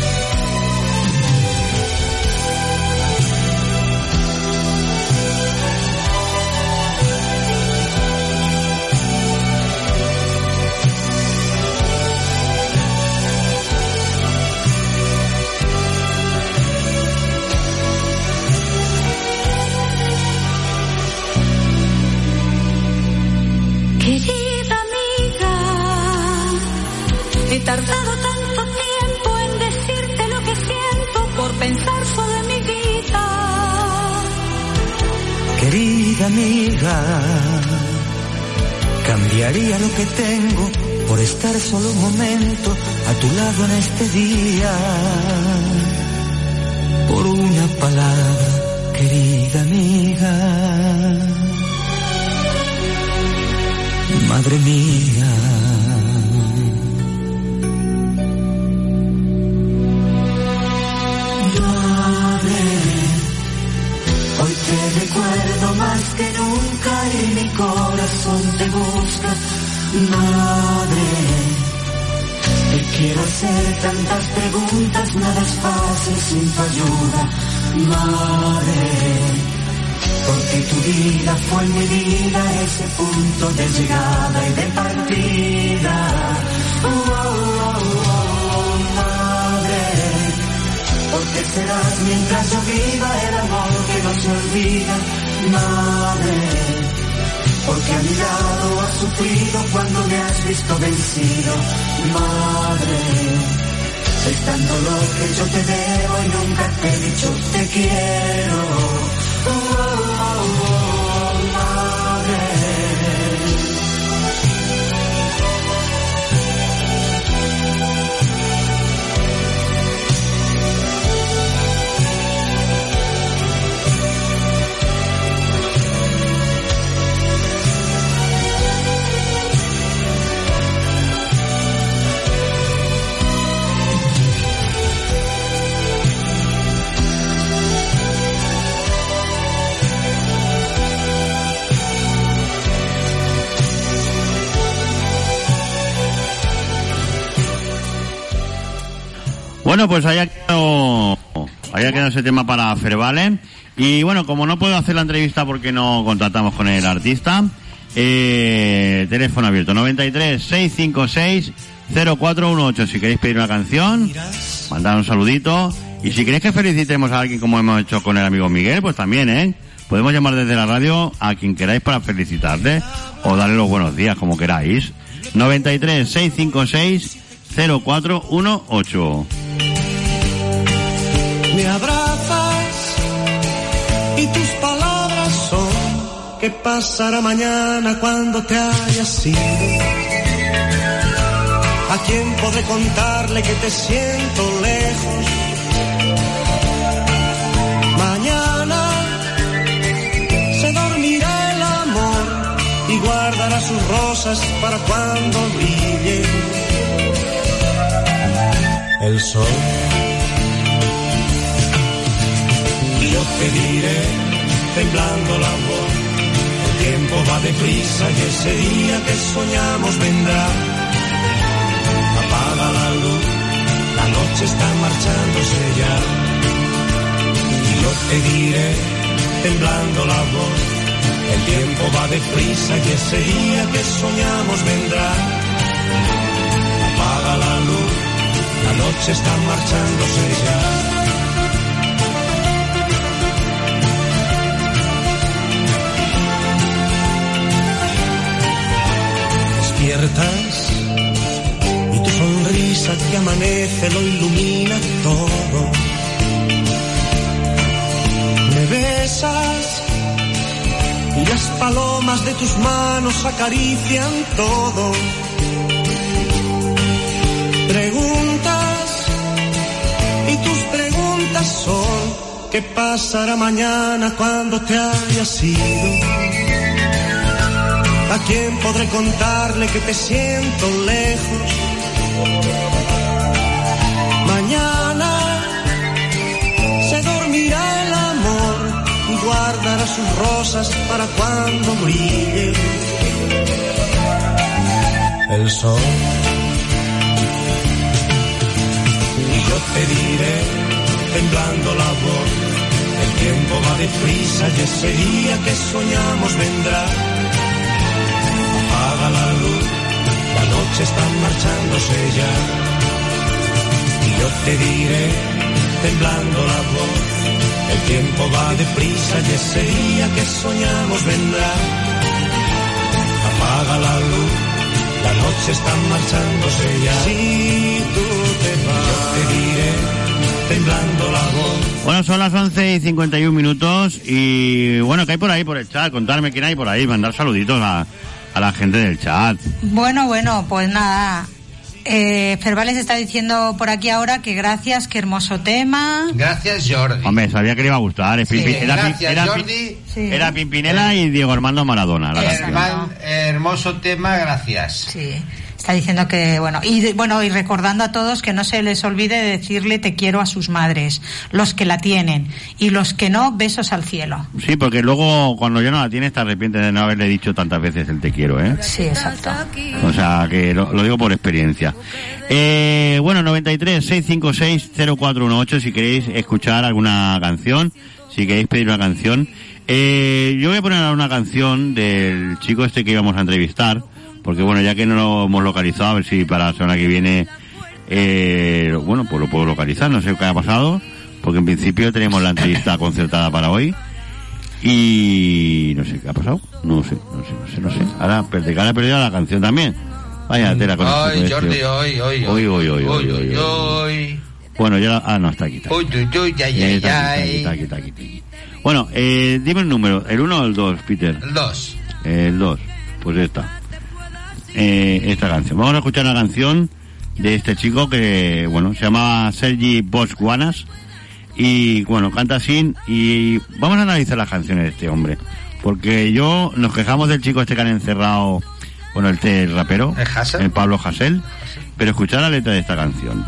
Querida amiga, he tardado tanto tiempo en decirte lo que siento por pensar solo en mi vida. Querida amiga, cambiaría lo que tengo por estar solo un momento a tu lado en este día. Por una palabra, querida amiga. recuerdo más que nunca y mi corazón te busca. Madre, te quiero hacer tantas preguntas, nada es fácil sin tu ayuda. Madre, porque tu vida fue mi vida, ese punto de llegada y de partida. Oh, oh, oh, oh, madre, porque serás mientras yo viva el amor que no se olvida. Madre, porque a mi lado has sufrido cuando me has visto vencido. Madre, es tanto lo que yo te debo y nunca te he dicho te quiero. Oh, oh, oh, oh, madre. Bueno, pues haya quedado, haya quedado ese tema para Ferbale. Y bueno, como no puedo hacer la entrevista porque no contactamos con el artista, eh, teléfono abierto noventa y tres, seiscientos cincuenta y seis, cero cuatro dieciocho. Si queréis pedir una canción, mandad un saludito. Y si queréis que felicitemos a alguien como hemos hecho con el amigo Miguel, pues también, ¿eh? Podemos llamar desde la radio a quien queráis para felicitarle o darle los buenos días, como queráis. noventa y tres, seiscientos cincuenta y seis, cero cuatro dieciocho. Me abrazas y tus palabras son ¿qué pasará mañana cuando te hayas ido? ¿A quién podré contarle que te siento lejos? Mañana se dormirá el amor y guardará sus rosas para cuando brille el sol. Y yo te diré, temblando la voz, el tiempo va deprisa y ese día que soñamos vendrá. Apaga la luz, la noche está marchándose ya. Y yo te diré, temblando la voz, el tiempo va deprisa y ese día que soñamos vendrá. Apaga la luz, la noche está marchándose ya. Despiertas y tu sonrisa que amanece lo ilumina todo. Me besas y las palomas de tus manos acarician todo. Preguntas y tus preguntas son ¿qué pasará mañana cuando te hayas ido? ¿A quién podré contarle que te siento lejos? Mañana se dormirá el amor y guardará sus rosas para cuando brille el sol. Y yo te diré, temblando la voz, el tiempo va deprisa y ese día que soñamos vendrá. Apaga la luz, la noche está marchándose ya. Y yo te diré, temblando la voz, el tiempo va deprisa y ese día que soñamos vendrá. Apaga la luz, la noche está marchándose ya. Si tú te vas, yo te diré, temblando la voz. Bueno, son las once y cincuenta y un minutos y bueno, ¿qué hay por ahí por el chat? Contarme quién hay por ahí, mandar saluditos a... a la gente del chat. Bueno, bueno, pues nada. Eh, Ferbales está diciendo por aquí ahora que gracias, qué hermoso tema. Gracias, Jordi. Hombre, sabía que le iba a gustar. Es Sí, Pimpi- era, gracias, era, Jordi. Sí. era Pimpinela y Diego Armando Maradona. La canción. Herman- hermoso tema, gracias. Sí. Está diciendo que, bueno, y de, bueno, y recordando a todos que no se les olvide de decirle te quiero a sus madres, los que la tienen, y los que no, besos al cielo. Sí, porque luego cuando ya no la tienes te arrepientes de no haberle dicho tantas veces el te quiero, ¿eh? Sí, exacto. O sea, que lo, lo digo por experiencia. Eh, bueno, noventa y tres, seiscientos cincuenta y seis, cero cuatro dieciocho, si queréis escuchar alguna canción, si queréis pedir una canción. Eh, yo voy a poner ahora una canción del chico este que íbamos a entrevistar, porque bueno, ya que no lo hemos localizado, a ver si para la semana que viene, eh, bueno, pues lo puedo localizar, no sé qué ha pasado, porque en principio tenemos la entrevista concertada para hoy, y no sé qué ha pasado, no sé, no sé, no sé, no sé, ahora, perde, ahora he perdido la canción también, vaya tela con Ay, este, Jordi, hoy, hoy, hoy, hoy, hoy, hoy, hoy, hoy. Bueno, ya, ah, no, está aquí, está aquí. Uy, uy, uy, ya, ya, ya. Está aquí, está aquí, está aquí. Bueno, eh, dime el número, ¿el uno o el dos, Peter? El dos. El dos, pues esta. Eh, esta canción. Vamos a escuchar una canción de este chico que, bueno, se llama Sergi Botswanas y, bueno, canta así y vamos a analizar las canciones de este hombre. Porque yo, nos quejamos del chico este que han encerrado, bueno, el, el rapero, ¿El Hassel? el Pablo Hasél, pero escuchar la letra de esta canción.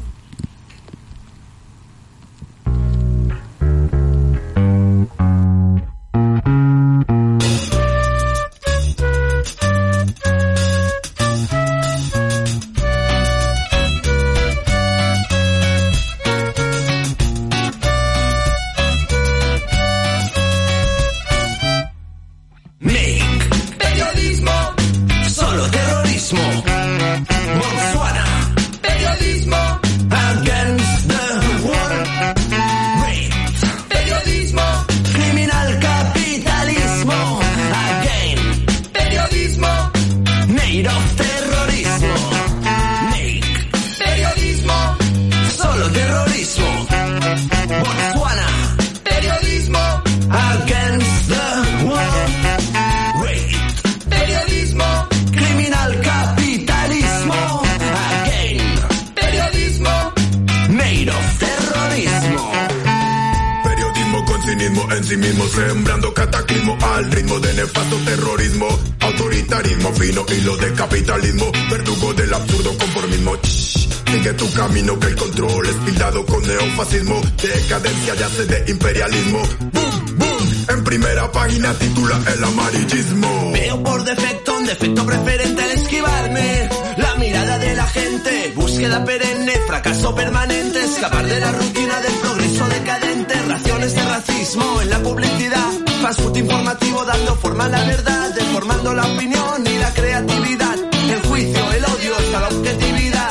En sí mismo sembrando cataclismo al ritmo de nefasto terrorismo, autoritarismo fino hilo de capitalismo, verdugo del absurdo conformismo. Shh, sigue tu camino que el control es pildado con neofascismo, decadencia yace de imperialismo. Boom, boom, en primera página titula el amarillismo. Veo por defecto un defecto preferente al esquivarme la mirada de la gente, búsqueda perenne, fracaso permanente, escapar de la rutina del progreso decadente, raciones de racismo en la publicidad, fast food informativo dando forma a la verdad, deformando la opinión y la creatividad, el juicio, el odio hasta la objetividad.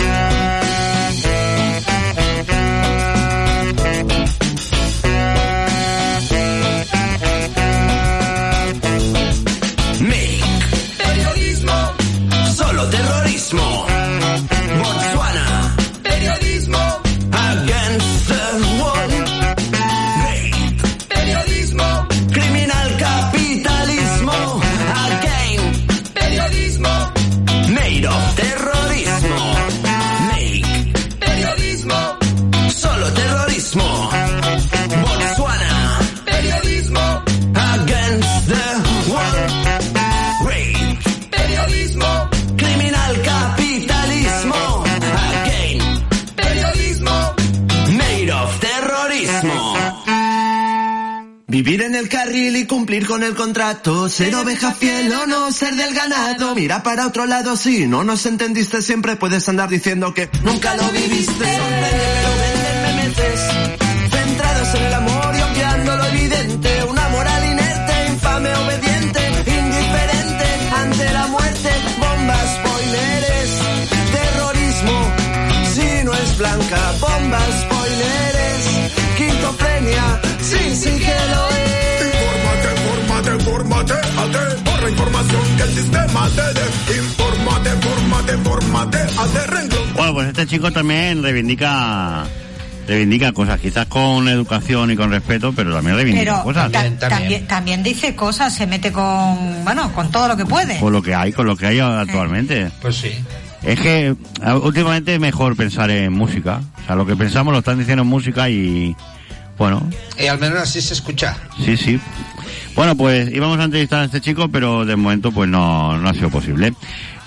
Terrorismo, Botswana, periodismo, against the wall, rape, periodismo, criminal capitalismo, again, periodismo, made of terrorismo, make, periodismo, solo terrorismo, Botswana, periodismo, against the wall, rape, periodismo, criminal capitalismo, again, periodismo, made of terrorismo. Vivir en el carril y cumplir con el contrato, ser oveja fiel o no ser del ganado, mira para otro lado si no nos entendiste, siempre puedes andar diciendo que nunca lo viviste. Sorprende pero venden memeces, centrados en el amor y obviando lo evidente, una moral inerte, infame, obediente, indiferente ante la muerte, bombas, spoileres, terrorismo, si no es blanca, bombas, spoileres, quintofrenia, sí, sí que lo es. Infórmate, fórmate, ate, por la información que el sistema te dé. Infórmate, fórmate, fórmate, ate, renglón. Bueno, pues este chico también reivindica reivindica cosas, quizás con educación y con respeto, pero también reivindica pero cosas. Ta- también, también. también dice cosas, se mete con, bueno, con todo lo que puede. Con lo que hay, con lo que hay actualmente. Pues sí. Es que últimamente es mejor pensar en música. O sea, lo que pensamos lo están diciendo en música y, bueno. Y al menos así se escucha. Sí, sí. Bueno, pues íbamos a entrevistar a este chico, pero de momento pues no, no ha sido posible.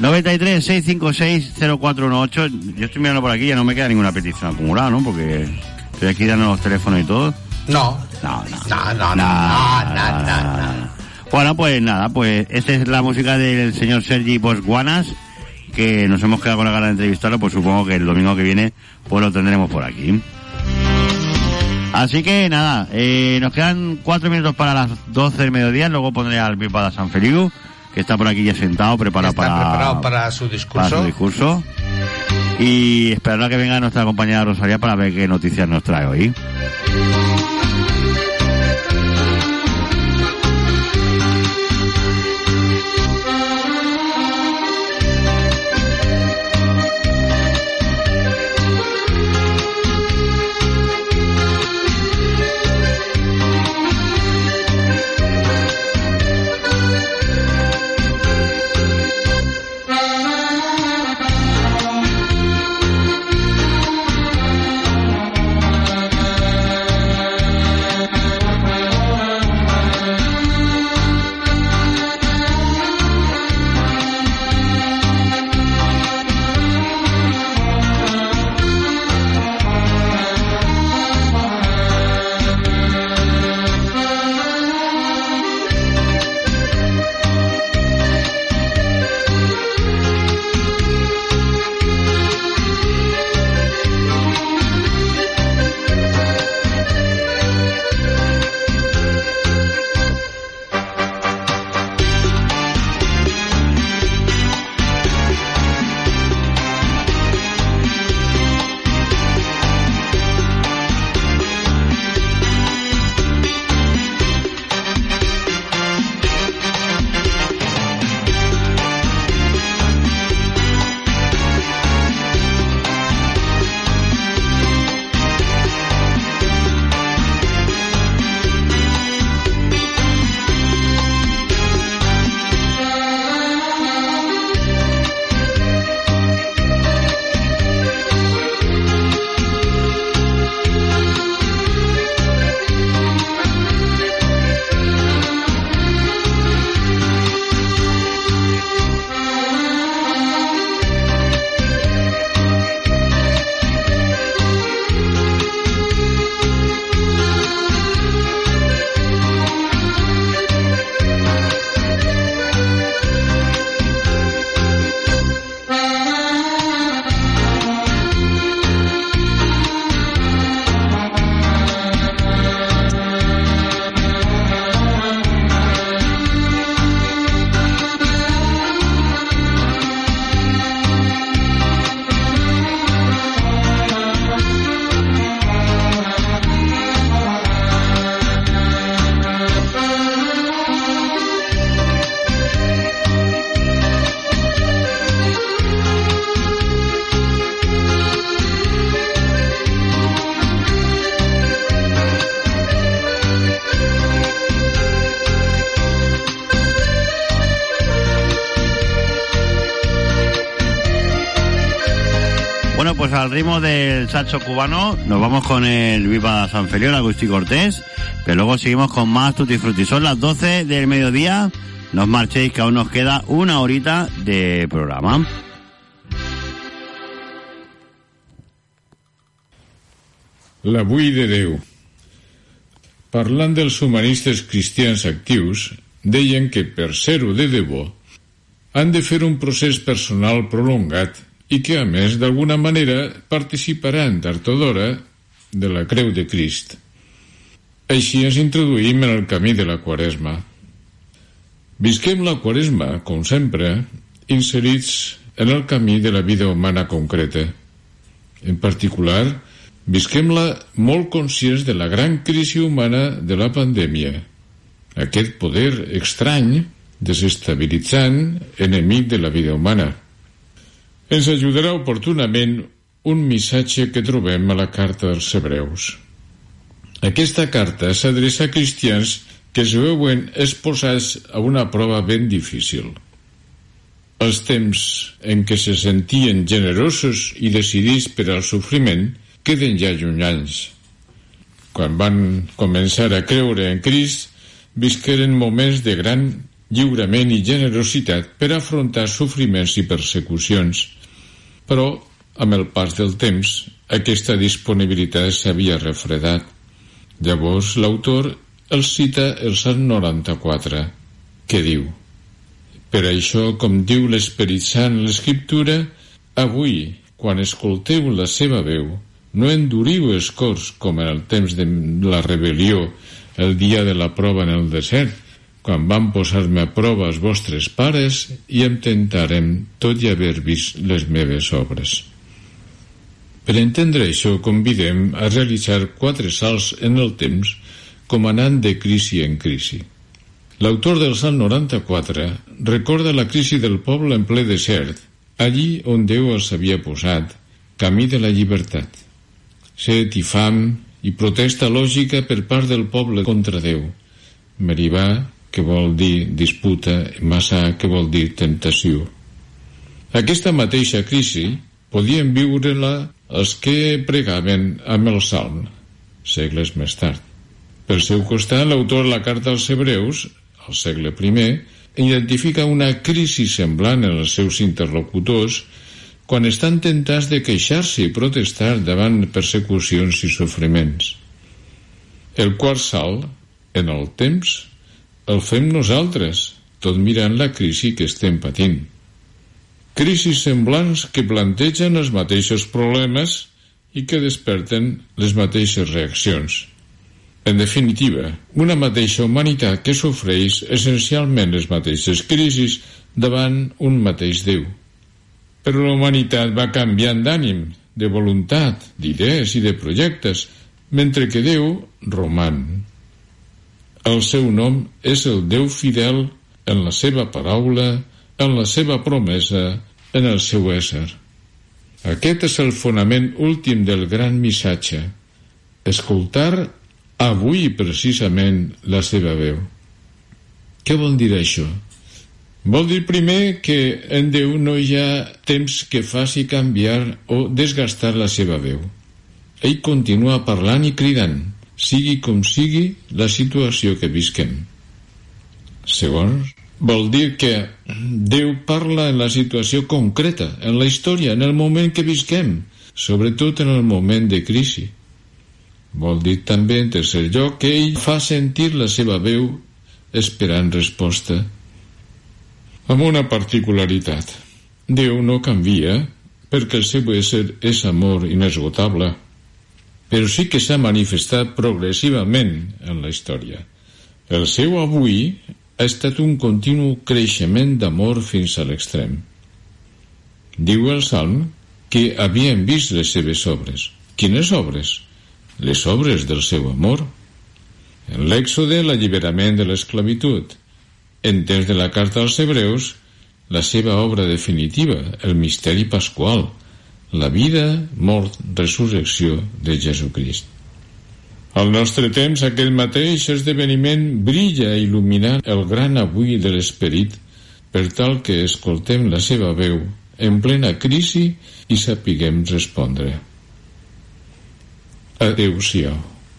noventa y tres, seiscientos cincuenta y seis, cero cuatro dieciocho. Yo estoy mirando por aquí, ya no me queda ninguna petición acumulada, ¿no? Porque estoy aquí dando los teléfonos y todo. No. No, no. No, no, no, no, no, no, no. Bueno, pues nada, pues esta es la música del señor Sergi Bosguanas, que nos hemos quedado con la gana de entrevistarlo, pues supongo que el domingo que viene pues lo tendremos por aquí. Así que nada, eh, nos quedan cuatro minutos para las doce del mediodía, luego pondré al Bisbal de San Feliu, que está por aquí ya sentado, preparado está para, preparado para su discurso. Para su discurso. Y esperar a que venga nuestra compañera Rosalía para ver qué noticias nos trae hoy. Bueno, pues al ritmo del saxo cubano nos vamos con el Viva San Feliu, Agustín Cortés, pero luego seguimos con más Tutti Frutti. Son las doce del mediodía, no os marchéis que aún nos queda una horita de programa. L'avui de Déu. Parlant dels humanistes cristians actius, deien que per ser-ho de debò han de fer un procés personal prolongat i que, a més, d'alguna manera participaran tard o d'hora de la creu de Crist. Així ens introduïm en el camí de la Quaresma. Visquem la Quaresma, com sempre, inserits en el camí de la vida humana concreta. En particular, visquem-la molt conscients de la gran crisi humana de la pandèmia, aquest poder estrany, desestabilitzant, enemic de la vida humana. Ens ajudarà oportunament un missatge que trobem a la carta dels Hebreus. Aquesta carta s'adreça a cristians que es veuen exposats a una prova ben difícil. Els temps en què se sentien generosos i decidits per al sofriment queden ja llunyans. Quan van començar a creure en Crist, visqueren moments de gran lliurament i generositat per afrontar sofriments i persecucions. Però, amb el pas del temps, aquesta disponibilitat s'havia refredat. Llavors, l'autor el cita el Salm noranta-quatre, que diu: per això, com diu l'Esperit Sant en l'Escriptura, avui, quan escolteu la seva veu, no enduriu els cors com en el temps de la rebel·lió, el dia de la prova en el desert, quan van posar-me a prova els vostres pares i em tentarem tot i haver vist les meves obres. Per entendre això, convidem a realitzar quatre salts en el temps, com anant de crisi en crisi. L'autor del Salm noranta-quatre recorda la crisi del poble en ple desert, allí on Déu els havia posat, camí de la llibertat. Set i fam i protesta lògica per part del poble contra Déu. Meribà, que vol dir disputa, i Massà, que vol dir temptació. Aquesta mateixa crisi podien viure-la els que pregaven amb el Salm, segles més tard. Pel seu costat, l'autor de la carta als Hebreus, al segle primer, identifica una crisi semblant en els seus interlocutors quan estan tentats de queixar-se i protestar davant persecucions i sofriments. El quart salt, en el temps, el fem nosaltres, tot mirant la crisi que estem patint. Crisis semblants que plantegen els mateixos problemes i que desperten les mateixes reaccions. En definitiva, una mateixa humanitat que sofreix essencialment les mateixes crisis davant un mateix Déu. Però la humanitat va canviant d'ànim, de voluntat, d'idees i de projectes, mentre que Déu roman. El seu nom és el Déu fidel en la seva paraula, en la seva promesa, en el seu ésser. Aquest és el fonament últim del gran missatge: escoltar avui precisament la seva veu. Què vol dir això? Vol dir primer que en Déu no hi ha temps que faci canviar o desgastar la seva veu. Ell continua parlant i cridant, sigui com sigui la situació que visquem. Segon, vol dir que Déu parla en la situació concreta, en la història, en el moment que visquem, sobretot en el moment de crisi. Vol dir també, en tercer lloc, que ell fa sentir la seva veu esperant resposta. Amb una particularitat: Déu no canvia perquè el seu ésser és amor inesgotable, però sí que s'ha manifestat progressivament en la història. El seu avui ha estat un continu creixement d'amor fins a l'extrem. Diu el Salm que havien vist les seves obres. Quines obres? Les obres del seu amor. En l'Èxode, l'alliberament de l'esclavitud. En temps de la carta als Hebreus, la seva obra definitiva, el misteri pasqual, la vida, mort, resurrecció de Jesucrist. Al nostre temps, aquest mateix esdeveniment brilla il·luminant el gran avui de l'esperit, per tal que escoltem la seva veu en plena crisi i sapiguem respondre. Adéu-siau.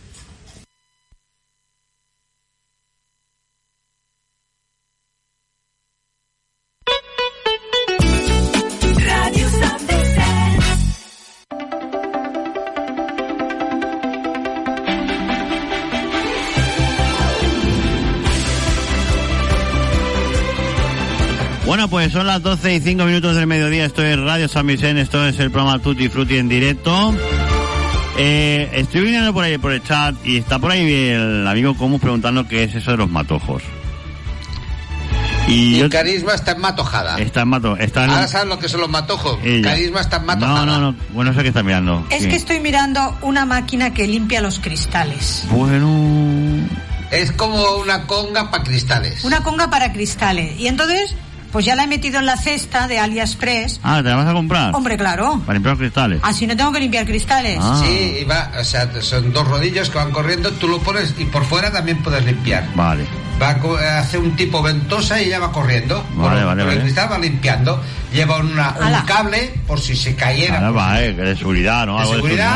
Bueno, pues son las doce y cinco minutos del mediodía. Esto es Radio San Vicente, esto es el programa Tutti Frutti en directo. Eh, estoy viendo por ahí por el chat y está por ahí el amigo Comus preguntando qué es eso de los matojos. Y, y yo, carisma está en matojada. Está en mato, está en... Ahora sabes lo que son los matojos. Ella. Carisma está en matojada. No, no, no. Bueno, no sé qué está mirando. Es ¿Qué? que estoy mirando una máquina que limpia los cristales. Bueno. Es como una conga para cristales. Una conga para cristales. Y entonces, pues ya la he metido en la cesta de AliExpress. Ah, ¿te la vas a comprar? Hombre, claro. Para limpiar los cristales. Así no tengo que limpiar cristales. Ah. Sí, y va, o sea, son dos rodillos que van corriendo, tú lo pones y por fuera también puedes limpiar. Vale. Va a hacer un tipo ventosa y ella va corriendo. Vale, por, vale, por vale. el cristal va limpiando. Lleva una, un cable por si se cayera. Ahora va, eh, que de seguridad, ¿no? De Algo seguridad. De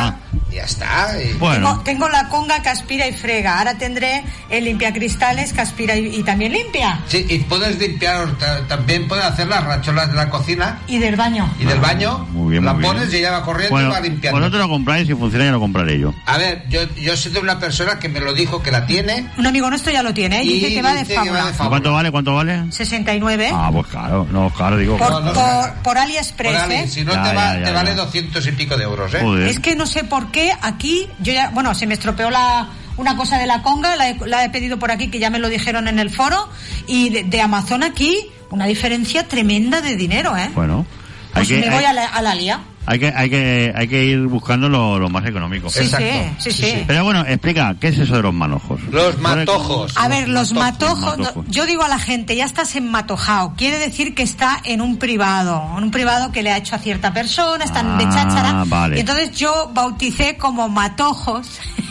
Ya está. Y... Bueno. Tengo, tengo la conga que aspira y frega. Ahora tendré el limpiacristales que aspira y, y también limpia. Sí, y puedes limpiar, también puedes hacer las racholas de la cocina. Y del baño. Y del baño. Muy bien, la muy pones bien. y ella va corriendo Bueno, y va limpiando. Vosotros lo compráis, si funciona ya lo compraré yo. A ver, yo, yo soy de una persona que me lo dijo que la tiene. Un amigo nuestro ya lo tiene, ¿eh? Y Dice que va de dice que va fábula. de fábula. ¿Cuánto vale? ¿Cuánto vale? sesenta y nueve. Ah, pues claro, no, claro, digo. Por, No, no, por, por AliExpress, Por Ali, ¿eh? si no Ya, te, va, ya, ya, te vale ya. doscientos y pico de euros, ¿eh? Joder. Es que no sé por qué aquí, yo ya, bueno, se me estropeó la una cosa de la conga, la he, la he pedido por aquí, que ya me lo dijeron en el foro, y de, de Amazon aquí, una diferencia tremenda de dinero, ¿eh? Bueno, hay Pues que, me voy hay, a la, a la Lía. hay que, hay que, hay que ir buscando lo, lo más económico. Sí, sí, sí, sí. Pero bueno, explica, ¿qué es eso de los manojos? Los matojos. A ver, los matojos, matojos. yo digo a la gente, ya estás enmatojado, quiere decir que está en un privado, en un privado que le ha hecho a cierta persona, están de Ah, cháchara, vale. y entonces yo bauticé como matojos.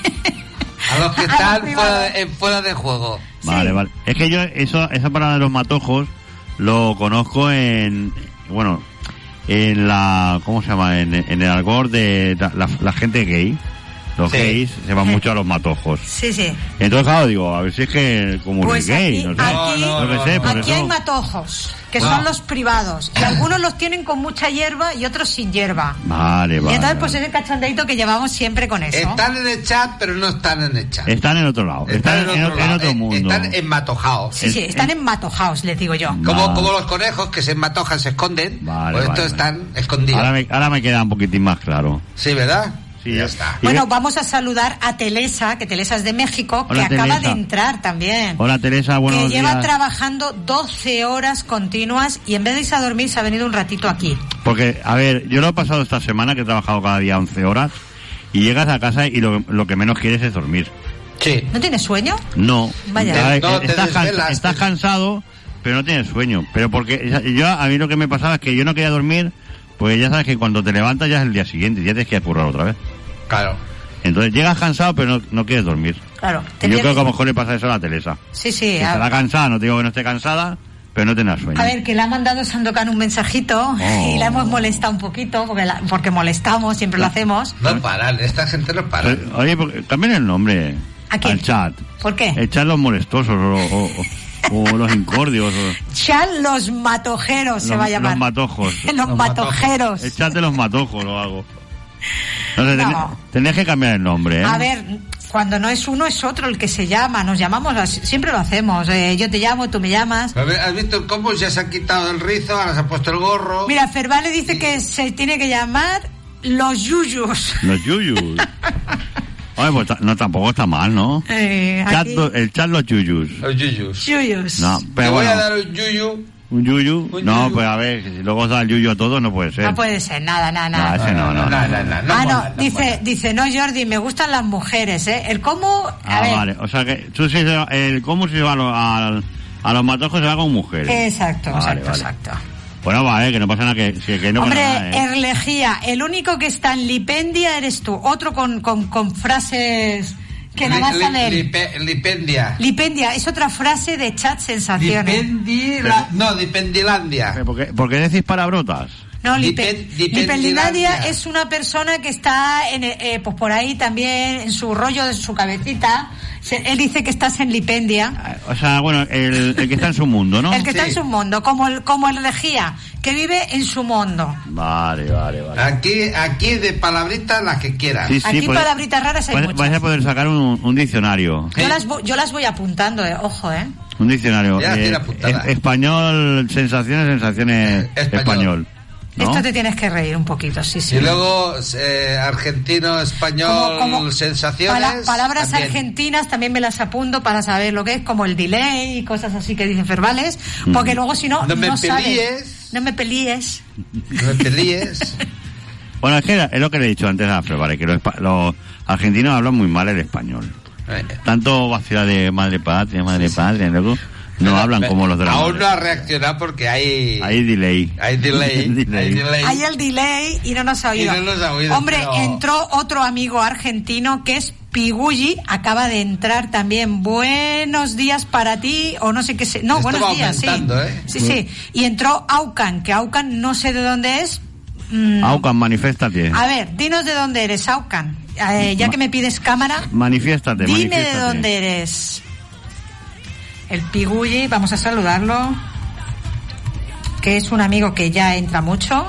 A los que A los están privados. fuera de, en fuera de juego. Vale, vale. Es que yo, eso, esa palabra de los matojos, lo conozco en, bueno, en la, ¿cómo se llama? En, en el argot de la, la gente gay. Los Sí. gays se van mucho a los matojos. Sí, sí. Entonces, claro, digo, a ver si es que como Pues que gay, aquí, no sé. aquí, Lo que sé, por aquí hay eso. matojos, que No. son los privados, y algunos los tienen con mucha hierba y otros sin hierba. Vale, Y vale. entonces pues es el cachondeito que llevamos siempre con eso. Están en el chat, pero no están en el chat. Están en otro lado. Están, en, en otro, lado. mundo. Están enmatojados. Sí, sí, están enmatojados, les digo yo. Como, como los conejos que se enmatojan, se esconden. Vale, pues vale, estos vale. están escondidos. Ahora me, ahora me queda un poquitín más claro. Sí, ¿verdad? Sí, ya está. Bueno, vamos a saludar a Telesa, que Telesa es de México, Hola, que acaba Telesa. de entrar también. Hola, Teresa, buenos que lleva días. trabajando doce horas continuas y en vez de irse a dormir se ha venido un ratito aquí. Porque, a ver, yo lo he pasado esta semana que he trabajado cada día once horas y llegas a casa y lo, lo que menos quieres es dormir. Sí. ¿No tienes sueño? No. Vaya. A ver, No, te estás, cansa- desvelas, estás te- cansado, pero no tienes sueño. Pero porque yo, a mí lo que me pasaba es que yo no quería dormir, porque ya sabes que cuando te levantas ya es el día siguiente, ya tienes que ir a currar otra vez. Claro. Entonces llegas cansado, pero no, no quieres dormir. Claro. Y yo tendría creo que a que- lo mejor le pasa eso a la Teresa. Sí, sí. Que A, estará cansada, no digo que no esté cansada, pero no tendrá sueño. a ver, que le ha mandado Sandokan un mensajito Oh. y la hemos molestado un poquito, porque, la- porque molestamos, siempre lo hacemos. No paran, esta gente no para. Oye, porque- cambien el nombre ¿A quién? al chat. ¿Por qué? El chat los molestosos o, o- o- o los incordios. O, Chan los matojeros se los, va a llamar. los matojos. Los matojeros. El chat de los matojos lo hago. No sé, No. ten- tendrías que cambiar el nombre, ¿eh? A ver, cuando no es uno es otro el que se llama, nos llamamos, así, siempre lo hacemos. Eh, yo te llamo, tú me llamas. A ver, ¿has visto cómo ya se ha quitado el rizo, ahora se ha puesto el gorro? Mira, Fervale dice que se tiene que llamar los yuyus. Los yuyus. Oye, pues ta- no, tampoco está mal, ¿no? Eh, Chat aquí- lo- el chat los yuyus. Los yuyus. Yuyus. No, Te pero voy bueno, a dar un yuyu. un yuyu. un No, yuyu. pues a ver, si luego da el yuyu a todos no puede ser. No puede ser, nada, nada, No, nada. ese no, no, no. No, no, no, no ah, no, mola, no dice, mola. dice, no, Jordi, me gustan las mujeres, ¿eh? El cómo, a Ah, ver. vale. O sea que tú sí, se va- el cómo se va a, lo- al- a los matojos se va con mujeres. Exacto, Vale, exacto, vale. exacto. Bueno, vale, que no pasa nada, que, que, que no Hombre, pasa nada, ¿eh? Erlegía, el único que está en Lipendia eres tú. Otro con, con, con frases que nada más Li- salen. li- lipe- Lipendia. Lipendia es otra frase de chat sensaciones. Lipendi... la- No, Lipendilandia. ¿Por qué, por qué decís palabrotas? No, Lipe- Lipen- Lipendilandia Lipendilandia. es una persona que está en, eh, pues por ahí también en su rollo de su cabecita. Se- él dice que estás en Lipendia. O sea, bueno, el, el que está en su mundo, ¿no? El que está en su mundo, como el, como el Erlegía, que vive en su mundo. Vale, vale, vale. Aquí, aquí de palabritas las que quieras. Sí, sí, Aquí pues- palabritas raras hay vais, muchas. vais a poder sacar un, un diccionario. Yo las, vo- yo las voy apuntando, eh, ojo, ¿eh? Un diccionario. Ya las tiene apuntadas. es- español, sensaciones, sensaciones, Español. español. ¿no? Esto te tienes que reír un poquito, sí, sí. Y luego eh, argentino, español, Como- como sensaciones. Pala- palabras también. argentinas también me las apunto para saber lo que es, como el delay y cosas así que dicen verbales, porque Mm. luego si no, No me no sabes. pelíes. No me pelíes. No me pelíes. Bueno, es que es lo que le he dicho antes a Fred, vale, que los, espa- los argentinos hablan muy mal el español. Eh, Tanto vaciedad de madre patria, madre patria, luego no hablan como los de la Aún madre. no ha reaccionado porque hay... Hay delay. Hay delay. Delay. Hay delay. Hay el delay y no nos ha oído. Y no nos ha oído, Hombre, pero- entró otro amigo argentino que es Pigulli, acaba de entrar también. Buenos días para ti, o no sé qué sé. No, Esto buenos va días, sí. aumentando, ¿eh? Sí, sí. Y entró Aucan, que Aucan no sé de dónde es. Mm, Aucan, manifiéstate. a ver, dinos de dónde eres, Aucan. Eh, ya Ma- que me pides cámara, Manifiéstate, dime manifiéstate. de dónde eres. El Pigulli, vamos a saludarlo, que es un amigo que ya entra mucho.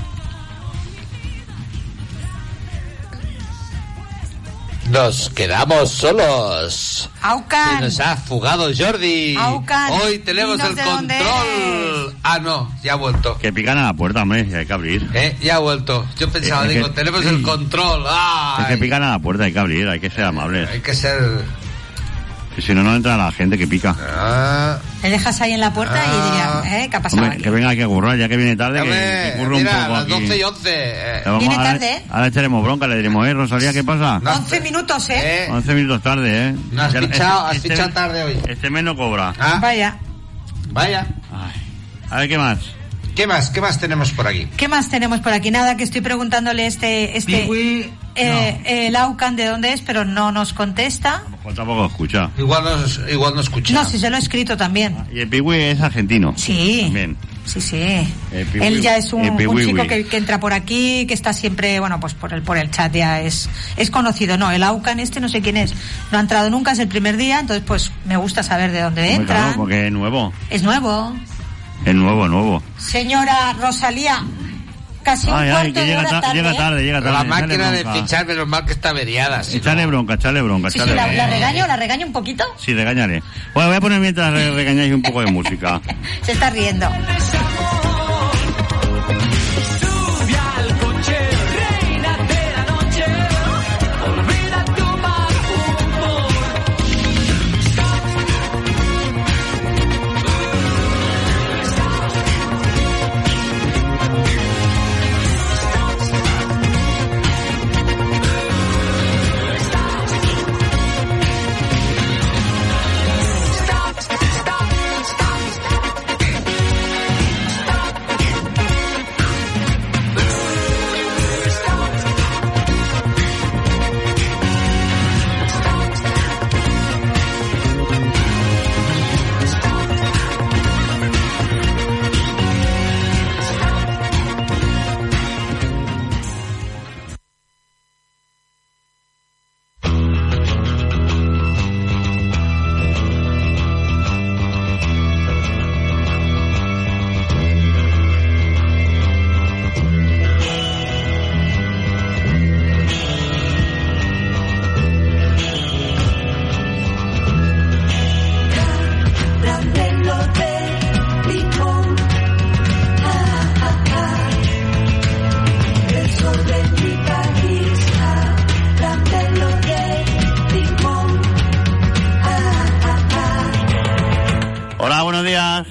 Nos quedamos solos. Aucan. Se nos ha fugado Jordi. Aucan, Hoy tenemos dinos el de dónde control. Ah, no, ya ha vuelto. Que pican a la puerta, hombre, hay que abrir. Eh, ya ha vuelto. Yo pensaba, Es que- digo, tenemos el control. Ah, Es que pican a la puerta, hay que abrir, hay que ser amables. hay que ser. Que si no, no entra la gente que pica. Ah, Le dejas ahí en la puerta y diría, ¿eh? ¿Qué ha pasado Hombre, aquí? que venga aquí a currar, ya que viene tarde, que, Hombre, que curra un mira, poco las aquí. doce y once. eh. Le vamos Viene a- ahora- tarde, ¿eh? Ahora echaremos bronca, le diremos, eh, Rosalía, ¿qué pasa? once minutos, ¿eh? Eh, once minutos tarde, eh. no has Ya- fichado, has este- fichado tarde hoy. Este mes no cobra. Ah, Vaya. vaya. A ver, ¿qué más? ¿Qué más? ¿Qué más tenemos por aquí? ¿Qué más tenemos por aquí? Nada, que estoy preguntándole este, este, eh, el Aucan de dónde es, pero no nos contesta. Pues tampoco escucha. Igual no, igual no escucha. No, si se lo he escrito también. Y el Piwi es argentino. Sí. También. Sí, sí. El Piwi- Él ya es un, el un Piwiwi. chico que, que entra por aquí, que está siempre, bueno, pues por el, por el chat ya es, es conocido. No, el Aucan este no sé quién es. No ha entrado nunca, es el primer día, entonces pues me gusta saber de dónde Hombre, entra. claro, porque es nuevo. Es nuevo. Es nuevo, nuevo. Señora Rosalía, casi un Ay, ay, cuarto que de llega, hora ta- tarde. llega ¿eh? tarde, llega tarde. La Echale máquina de bronca. fichar, menos mal que está averiada. si Echale no- bronca, echale bronca, Sí, sí, echale la, bronca. la regaño, la regaño un poquito. Sí, regañaré. Bueno, voy a poner mientras re- regañáis un poco de música. Se está riendo. Sube al coche, reina de la noche, olvida tu mal humor. Caramelo de limón, ah, ah, ah. El sol de mi país, ah, caramelo de limón, ah, ah, ah. Hola, buenos días.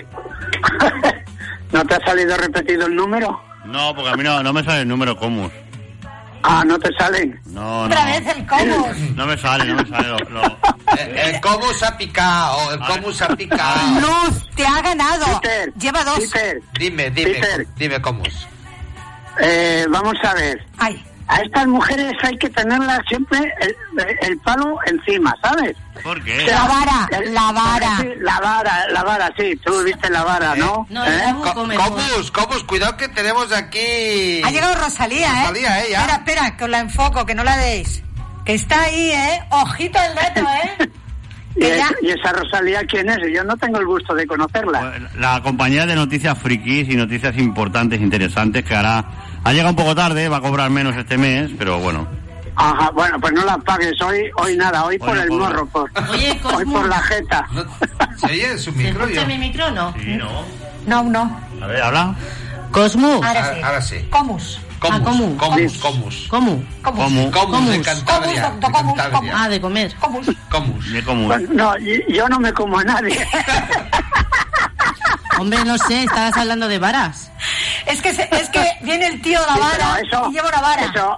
¿No te ha salido repetido el número? No, porque a mí no, no me sale el número Comus. Ah, ¿no te salen? No, no. Otra vez el Comus. No me sale, no me sale. Lo, lo- El, el Comus ha picado, el Comus ha picado. Luz, te ha ganado. Peter, Lleva dos. Peter, Dime, dime, Peter. dime Comus. eh, vamos a ver. Ay, A estas mujeres hay que tenerlas siempre el, el palo encima, ¿sabes? ¿Por qué? La vara, El- la vara. Sí, la vara, la vara, sí. Tú viste la vara, ¿no? No, ¿Eh? el Abu Co- come Comus, Comus, cuidado que tenemos aquí. Ha llegado Rosalía, ¿eh? Rosalía, ¿eh? Ya. Espera, espera, que os la enfoco, que no la deis. Que está ahí, ¿eh? Ojito al dato, ¿eh? ¿Y, Que es- ya- y esa Rosalía quién es? Yo no tengo el gusto de conocerla. La compañía de noticias frikis y noticias importantes, interesantes, que hará... Ha llegado un poco tarde, va a cobrar menos este mes, pero bueno. Ajá, bueno, pues no la pagues hoy, hoy nada, hoy, por no el cobro. morro, por, Oye, hoy Cosmo. por la jeta. ¿Se oye su ¿Se micro? escucha Yo? mi micro no? Sí, ¿no? No, no. A ver, habla. Cosmo. Ahora Ahora, sí. ahora sí. Comus. Comus, Ah, Comus. Comus, Comus. ¿Cómo? Comus. ¿Cómo? Comus de Comus. Cantabria. Comus, doctor Comus, de Cantabria. Ah, de comer. Comus. Comus. De común. Pues no, y- yo no me como a nadie. Hombre, no sé, estabas hablando de varas. Es que, se- es que viene el tío de la Sí, vara pero eso- y lleva una vara. Eso,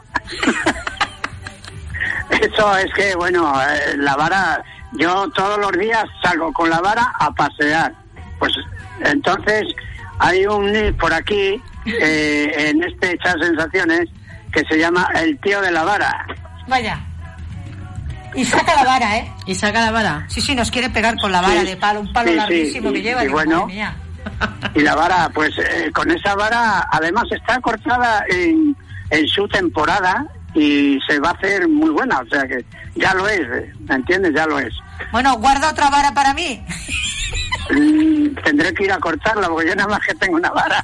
eso es que, bueno, eh, la vara, yo todos los días salgo con la vara a pasear. Pues entonces hay un nick por aquí, eh, en este chat sensaciones, que se llama el tío de la vara. Vaya. Y saca la vara, ¿eh? ¿Y saca la vara? Sí, sí, nos quiere pegar con la vara Sí. de palo, un palo Sí, sí, larguísimo y- que lleva. y Digo, bueno, madre mía. Y la vara, pues eh, con esa vara, además está cortada en, en su temporada y se va a hacer muy buena, o sea que ya lo es, ¿me entiendes? Ya lo es. Bueno, guarda otra vara para mí. Mm, tendré que ir a cortarla porque yo nada más que tengo una vara.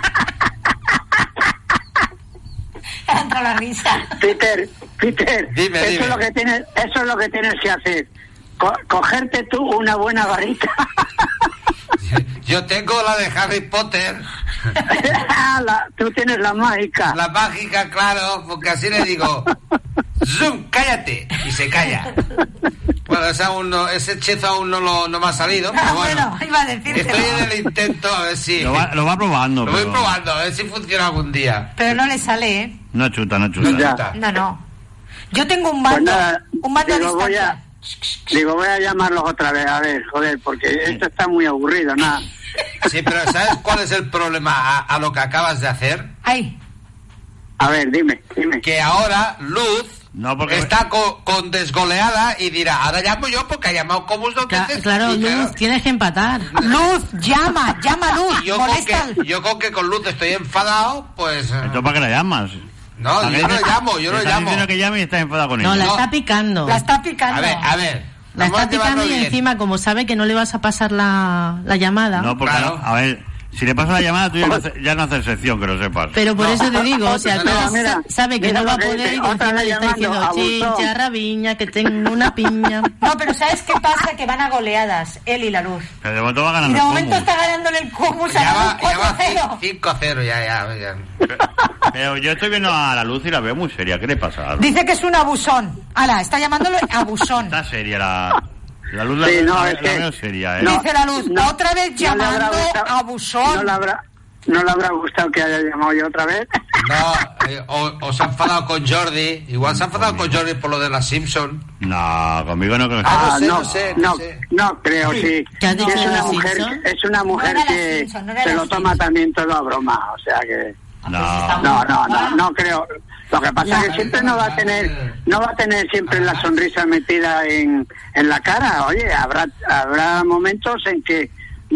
Entra la risa. Peter, Peter, Dime, eso dime. es lo que tienes, eso es lo que tienes que hacer. Co- cogerte tú una buena varita. Yo tengo la de Harry Potter. La- tú tienes la mágica. La mágica, claro, porque así le digo, zoom, cállate, y se calla. Bueno, ese, aún no, ese hechizo aún no, lo, no me ha salido, pero Ah, bueno, bueno, iba a decirte. estoy en el intento, a ver si... Lo va, lo va probando. Lo voy pero probando, a ver si funciona algún día. Pero no le sale, ¿eh? No chuta, no chuta. No chuta. No, no. Yo tengo un Pues mando, nada, un mando a digo, voy distancia. a, digo, voy a llamarlos otra vez, a ver, joder, porque esto está muy aburrido, nada. Sí, pero ¿sabes cuál es el problema a, a lo que acabas de hacer? Ay, A ver, dime, dime. Que ahora Luz No, porque... está co- con desgoleada y dirá, ahora llamo yo porque ha llamado como dos Cla- veces. claro, Y Luz, tienes que empatar. Luz, llama, llama Luz, Y yo con, molesta. que, yo con que con Luz estoy enfadado, pues... eh, Entonces, ¿para qué la llamas? No, ¿Para yo qué no te- llamo, yo te no estás llamo. diciendo que llame y estás enfadado con ella. No, la No. está picando. La está picando. A ver, a ver. La vamos está a llevarlo picando y bien. encima, como sabe que no le vas a pasar la, la llamada. No, porque, Claro. a ver, si le pasas la llamada, tú ya no, haces, ya no haces sección, que lo sepas. Pero por No. eso te digo, o sea, Mira, tú mira, sa- sabe que mira no va a lo que poder dice, y otra encima vez le está llamando diciendo a Buzón. chincha, rabiña, que tengo una piña. No, pero ¿sabes qué pasa? Que van a goleadas, él y la Luz. Pero de momento va Y ganando de el momento Comus. está ganándole el Comus a Ya la Luz va, ya cuatro va cero. cinco a cero, ya, ya, ya. Pero yo estoy viendo a la Luz y la veo muy seria. ¿Qué le pasa? Dice que es un abusón. Ala, está llamándolo abusón. Está seria la... La Luz la, Sí, no, la- es la que- veo seria, ¿eh? no. Dice la Luz, no, otra vez no le habrá llamando gustado- abusón. No le habrá, no le habrá gustado que haya llamado yo otra vez. No, eh, o, o se ha enfadado con Jordi. Igual se ha enfadado con Jordi por lo de la Simpson. No, conmigo no creo que Ah, no sé, no, no sé, no no, sé. no creo, sí. ¿Qué has Sí, dicho es de una la mujer, Simpson? que- es una mujer No era la que Simpson, no era se la lo toma Simpson. también todo a broma, o sea que No. no, no, no, no creo. Lo que pasa es que siempre no va a tener, no va a tener siempre la sonrisa metida en, en la cara. Oye, habrá, habrá momentos en que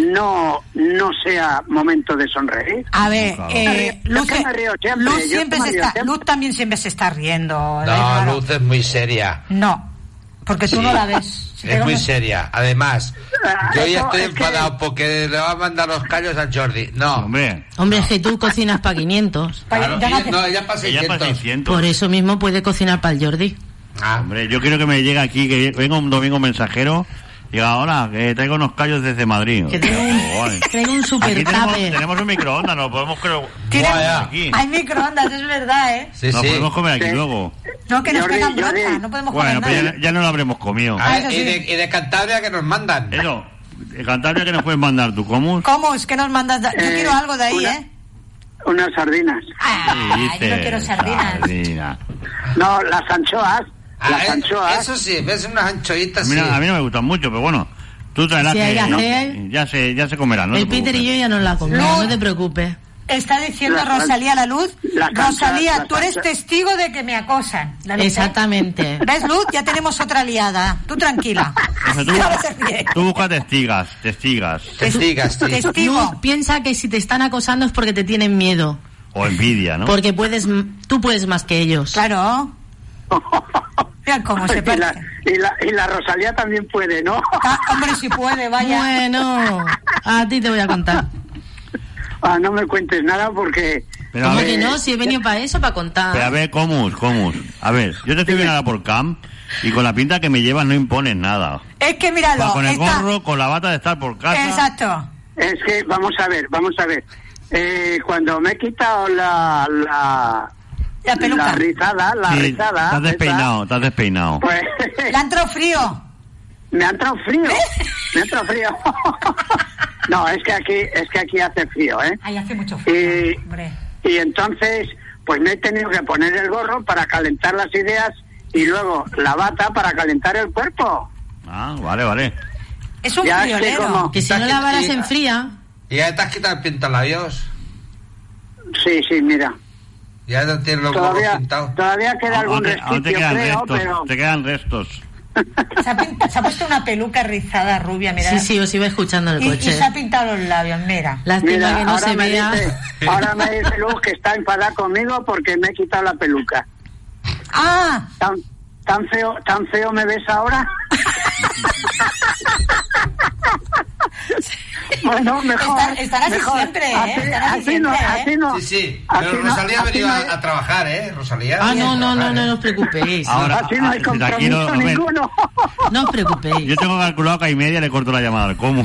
no, no sea momento de sonreír. A ver, eh, Yo Luz, que me río siempre, Luz yo siempre que me se río está, siempre. Luz también siempre se está riendo. es No, raro. Luz es muy seria. No, porque tú Sí. no la ves. Si te Es muy conoces- seria. Además, Ah, yo ya eso estoy es que- enfadado porque le va a mandar los callos a Jordi. No. Hombre, Hombre, es que tú cocinas para quinientos. Pa- Claro, ya no ella- hace- no, ella para ella para seiscientos. seiscientos. Por eso mismo puede cocinar para el Jordi. Ah, Hombre, yo quiero que me llegue aquí, que venga un domingo mensajero y diga, hola, que traigo unos callos desde Madrid. Que tengo un, Vale. traigo un super Aquí tenemos, tupper. tenemos un microondas, nos podemos creo, Tiene- Buah, aquí. Hay microondas, es verdad, ¿eh? sí, Nos sí. podemos comer aquí Sí. luego. No, que nos Jordi, pegan bronca, Jordi. no podemos Bueno, comer pues nada. ya, ya no lo habremos comido. A Ah, ver, eso y, sí. de, y de Cantabria que nos mandan. Eso, de Cantabria que nos puedes mandar tú, ¿cómo? ¿Cómo? Es que nos mandas... da- Yo Eh, quiero algo de ahí, una- ¿eh? Unas sardinas. Ah, yo no Dices, quiero sardinas. sardina. No, las anchoas. Ah, Las eh, anchoas. Eso sí, ves unas anchoitas. A mí, Sí. no, a mí no me gustan mucho, pero bueno, tú traerás Si hay que que no, hacer- ya se ya se comerán, ¿no? el te Peter y preocupes. yo ya no la comemos, No. no te preocupes. Está diciendo La- Rosalía la Luz. la cancha- Rosalía, la tú eres cancha- testigo de que me acosan. La Luz, ¿eh? Exactamente. ¿Ves, Luz? Ya tenemos otra liada. Tú tranquila. O sea, tú, Ya se ríe. tú busca testigas, testigas. Testigas, sí. Testigo. Luz piensa que si te están acosando es porque te tienen miedo. O envidia, ¿no? Porque puedes, tú puedes más que ellos. Claro. Mira cómo se y, la, parece. y, la, y la Rosalía también puede, ¿no? Ah, hombre, si puede, vaya. Bueno, a ti te voy a contar. Ah, no me cuentes nada porque... Pero a ¿Cómo ver, que no? Si he venido para eso, para contar. pero a ver, Comus, Comus. A ver, yo te estoy viendo ahora por camp y con la pinta que me llevas no impones nada. Es que míralo. Va con el está- gorro, con la bata de estar por casa. Exacto. Es que, vamos a ver, vamos a ver. Eh, cuando me he quitado la... La, La peluca. la rizada, la Sí, rizada... estás despeinado, estás despeinado. esa, Pues... Le ha entrado frío. Me ha entrado frío. Me ha entrado frío. No, es que aquí, es que aquí hace frío, ¿eh? Ay, hace mucho frío. Y, Hombre. y entonces, pues me he tenido que poner el gorro para calentar las ideas y luego la bata para calentar el cuerpo. Ah, vale, vale. Es un Ya, es que friolero. como- Que si no la vara se enfría. Y ya te has quitado el pintalabios. Sí, sí, mira. Ya no tienes los gorros Todavía, pintados. todavía queda algún Aún te, aún te resquicio, quedan creo, restos, pero... te quedan restos. Se ha, pint- se ha puesto una peluca rizada rubia, mira. Sí, sí, os iba escuchando en el Y, coche. y se ha pintado los labios, mira. Lástima Mira, que no ahora se me vea. dice- ahora me dice Luz que está enfadada conmigo porque me he quitado la peluca. Ah, ¿Tan, tan feo, tan feo me ves ahora? Bueno, mejor. Están- están así mejor. siempre, ¿eh? Así, Están así así no, siempre, ¿eh? así no. Sí, sí. Así Pero no- Rosalía ha así venido no a, hay- a trabajar, ¿eh? Rosalía. Ah, ha venido no, a no, no, trabajar, no, ¿eh? no os preocupéis. Ahora, Así no hay ah, compromiso tranquilo, Rubén. ninguno. No os preocupéis. Yo tengo calculado que a y media le corto la llamada al Comus.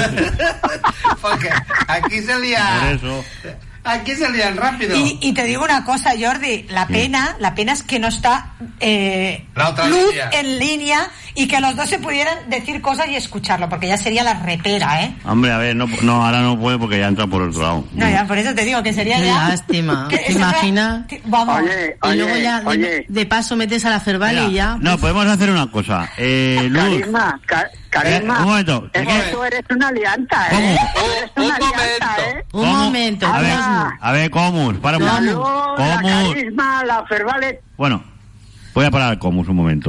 Porque aquí se lía. Por eso. Aquí se lían rápido. y, y te digo una cosa, Jordi, la Sí. pena, la pena es que no está eh, La otra Luz línea. en línea y que los dos se pudieran decir cosas y escucharlo, porque ya sería la repera, ¿eh? Hombre, a ver, no, no, ahora no puede porque ya entra por otro lado. No, ya, por eso te digo que sería Qué ya... lástima. que ¿Te esa- imaginas? que- Vamos. Oye, Y oye, luego ya de, oye. de paso metes a la Ferval Mira, y ya. no, podemos hacer una cosa. Eh, Luz, Carisma, ca- carisma. Eh, un momento, Es ¿qué? que tú eres una alianta, ¿Cómo? ¿eh? Tú eres Un una alianta, momento. ¿eh? Un ¿cómo? momento, A ver, Cosmo. a ver, Comus, para un La momento. Luz, la Comus. carisma, la Fervale. Bueno, voy a parar al Comus un momento.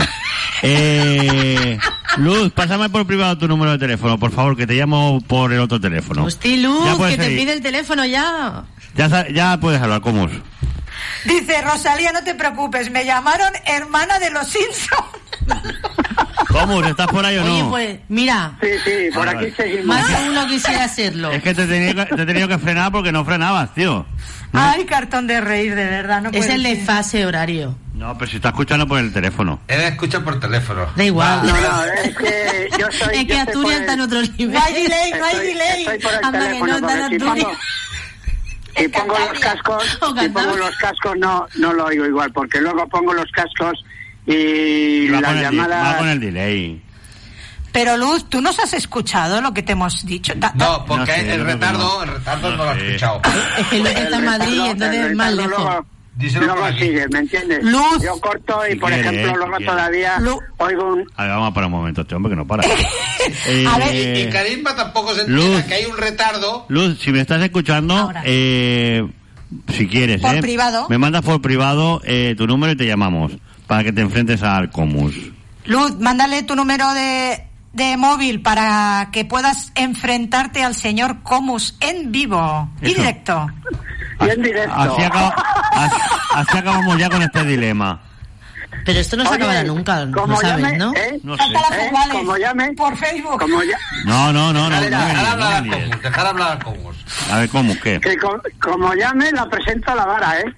Eh, Luz, pásame por privado tu número de teléfono, por favor, que te llamo por el otro teléfono. Hostia, Ya Luz, puedes que te seguir. pide el teléfono ya. Ya, sa- ya puedes hablar, Comus. Dice, Rosalía, no te preocupes, me llamaron hermana de los Simpsons. Comus, ¿estás por ahí o Oye, no? pues, mira, Sí, sí, por Vale, aquí vale. seguimos. más de uno quisiera hacerlo. Es que te he tenido que, te he tenido que frenar porque no frenabas, tío. Ay, cartón de reír, de verdad, no Es puede el ser. desfase horario. No, pero si está escuchando por el teléfono. Él escucha por teléfono. Da igual. No, no, es que yo soy... Es yo que estoy Asturias por está en el- otro nivel. No hay delay, no hay Estoy, delay. estoy por el Anda que teléfono, no está porque en si Asturias. pongo, si pongo los Cantabria. cascos, O si Cantabria. pongo los cascos no, no lo oigo igual, porque luego pongo los cascos y Va las con, el, di- llamadas... va con el delay. Pero Luz, ¿tú nos has escuchado lo que te hemos dicho? Ta- ta- No, porque No sé, el yo creo que retardo, no. el retardo no, No lo ha sé. escuchado. Es que Luz El está en Madrid, retardo- entonces el es más retardo lejos. Luego, Díselo luego por aquí. sigue, ¿me entiendes? Luz. Yo corto y, Si por quiere, ejemplo, si luego quiere. todavía Luz. oigo un... A ver, vamos a parar un momento, este hombre que no para. Eh, A ver, Y, y Carisma tampoco se entera Luz. que hay un retardo. Luz, si me estás escuchando, Ahora. eh, si quieres, Por eh, privado. me mandas por privado eh, tu número y te llamamos para que te enfrentes al Comus. Luz, mándale tu número de, de móvil para que puedas enfrentarte al señor Comus en vivo y Eso. directo. Y en directo. Así, acaba- así- así acabamos ya con este dilema. Pero esto no se Oye, acabará nunca, como lo sabes, llame, ¿no? ¿eh? No sé. Falta la ¿Eh? Fervales Como llame. por Facebook. Como ya... No, no, no, no. no, Dejar me líes, hablar no a me líes. Comus, dejar hablar a Comus. A ver, ¿cómo? ¿Qué? Que co- como llame, la presento a la vara, ¿eh?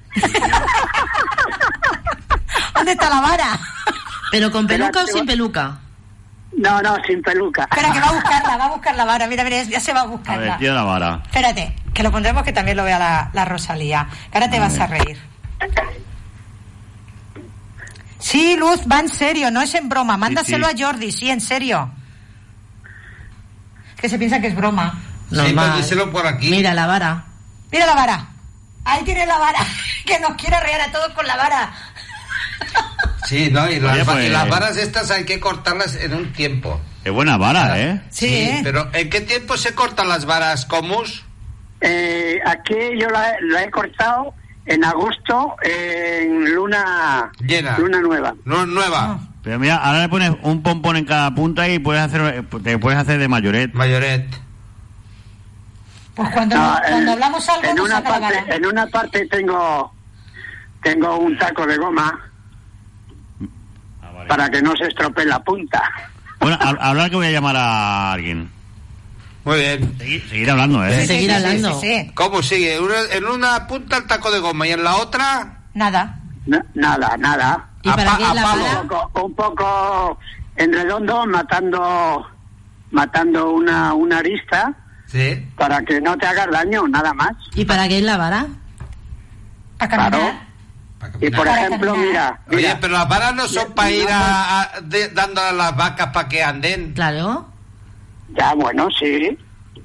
¿Dónde está la vara? ¿Pero con peluca o Espérate, sin peluca? No, no, sin peluca. Espera, que va a buscarla, va a buscar la vara. Mira, mira, ya se va a A buscarla. ver, tira la vara. Espérate, que lo pondremos que también lo vea la, la Rosalía. Que ahora te vas a reír. Sí, Luz, va en serio, no es en broma. Mándaselo sí. a Jordi, sí, en serio. Es que se piensa que es broma. Sí, Normal. pues díselo por aquí. Mira la vara. Mira la vara. Ahí tiene la vara. Que nos quiere reír a todos con la vara. Sí, no, y las, Oye, va- pues- y las varas estas hay que cortarlas en un tiempo. Es buena vara, ¿eh? Sí, ¿eh? Pero ¿en qué tiempo se cortan las varas, Comus? Eh, aquí yo la, la he cortado en agosto en luna Llena. luna nueva. No, nueva. Pero mira, ahora le pones un pompón en cada punta y puedes hacer, te puedes hacer de mayoret. Mayoret. Pues cuando, No, cuando en- hablamos algo en nos una saca la parte vara. en una parte tengo tengo un taco de goma para que no se estropee la punta. Bueno, a- hablar que voy a llamar a alguien. Muy bien. Seguir, seguir hablando, ¿eh? Sí, Seguir sí, hablando. sí, sí. ¿Cómo sigue? Una- en una punta el taco de goma y en la otra Nada. Na- nada, nada. ¿Y para pa- qué la palo. vara? Un poco, un poco en redondo matando matando una una arista sí. para que no te hagas daño, nada más. ¿Y para qué es la vara? A caminar. Claro. Para Y por Para ejemplo, caminar. mira, Oye, mira, pero las varas no son para ir a, a- de- dando a las vacas para que anden. Claro. ya bueno, sí.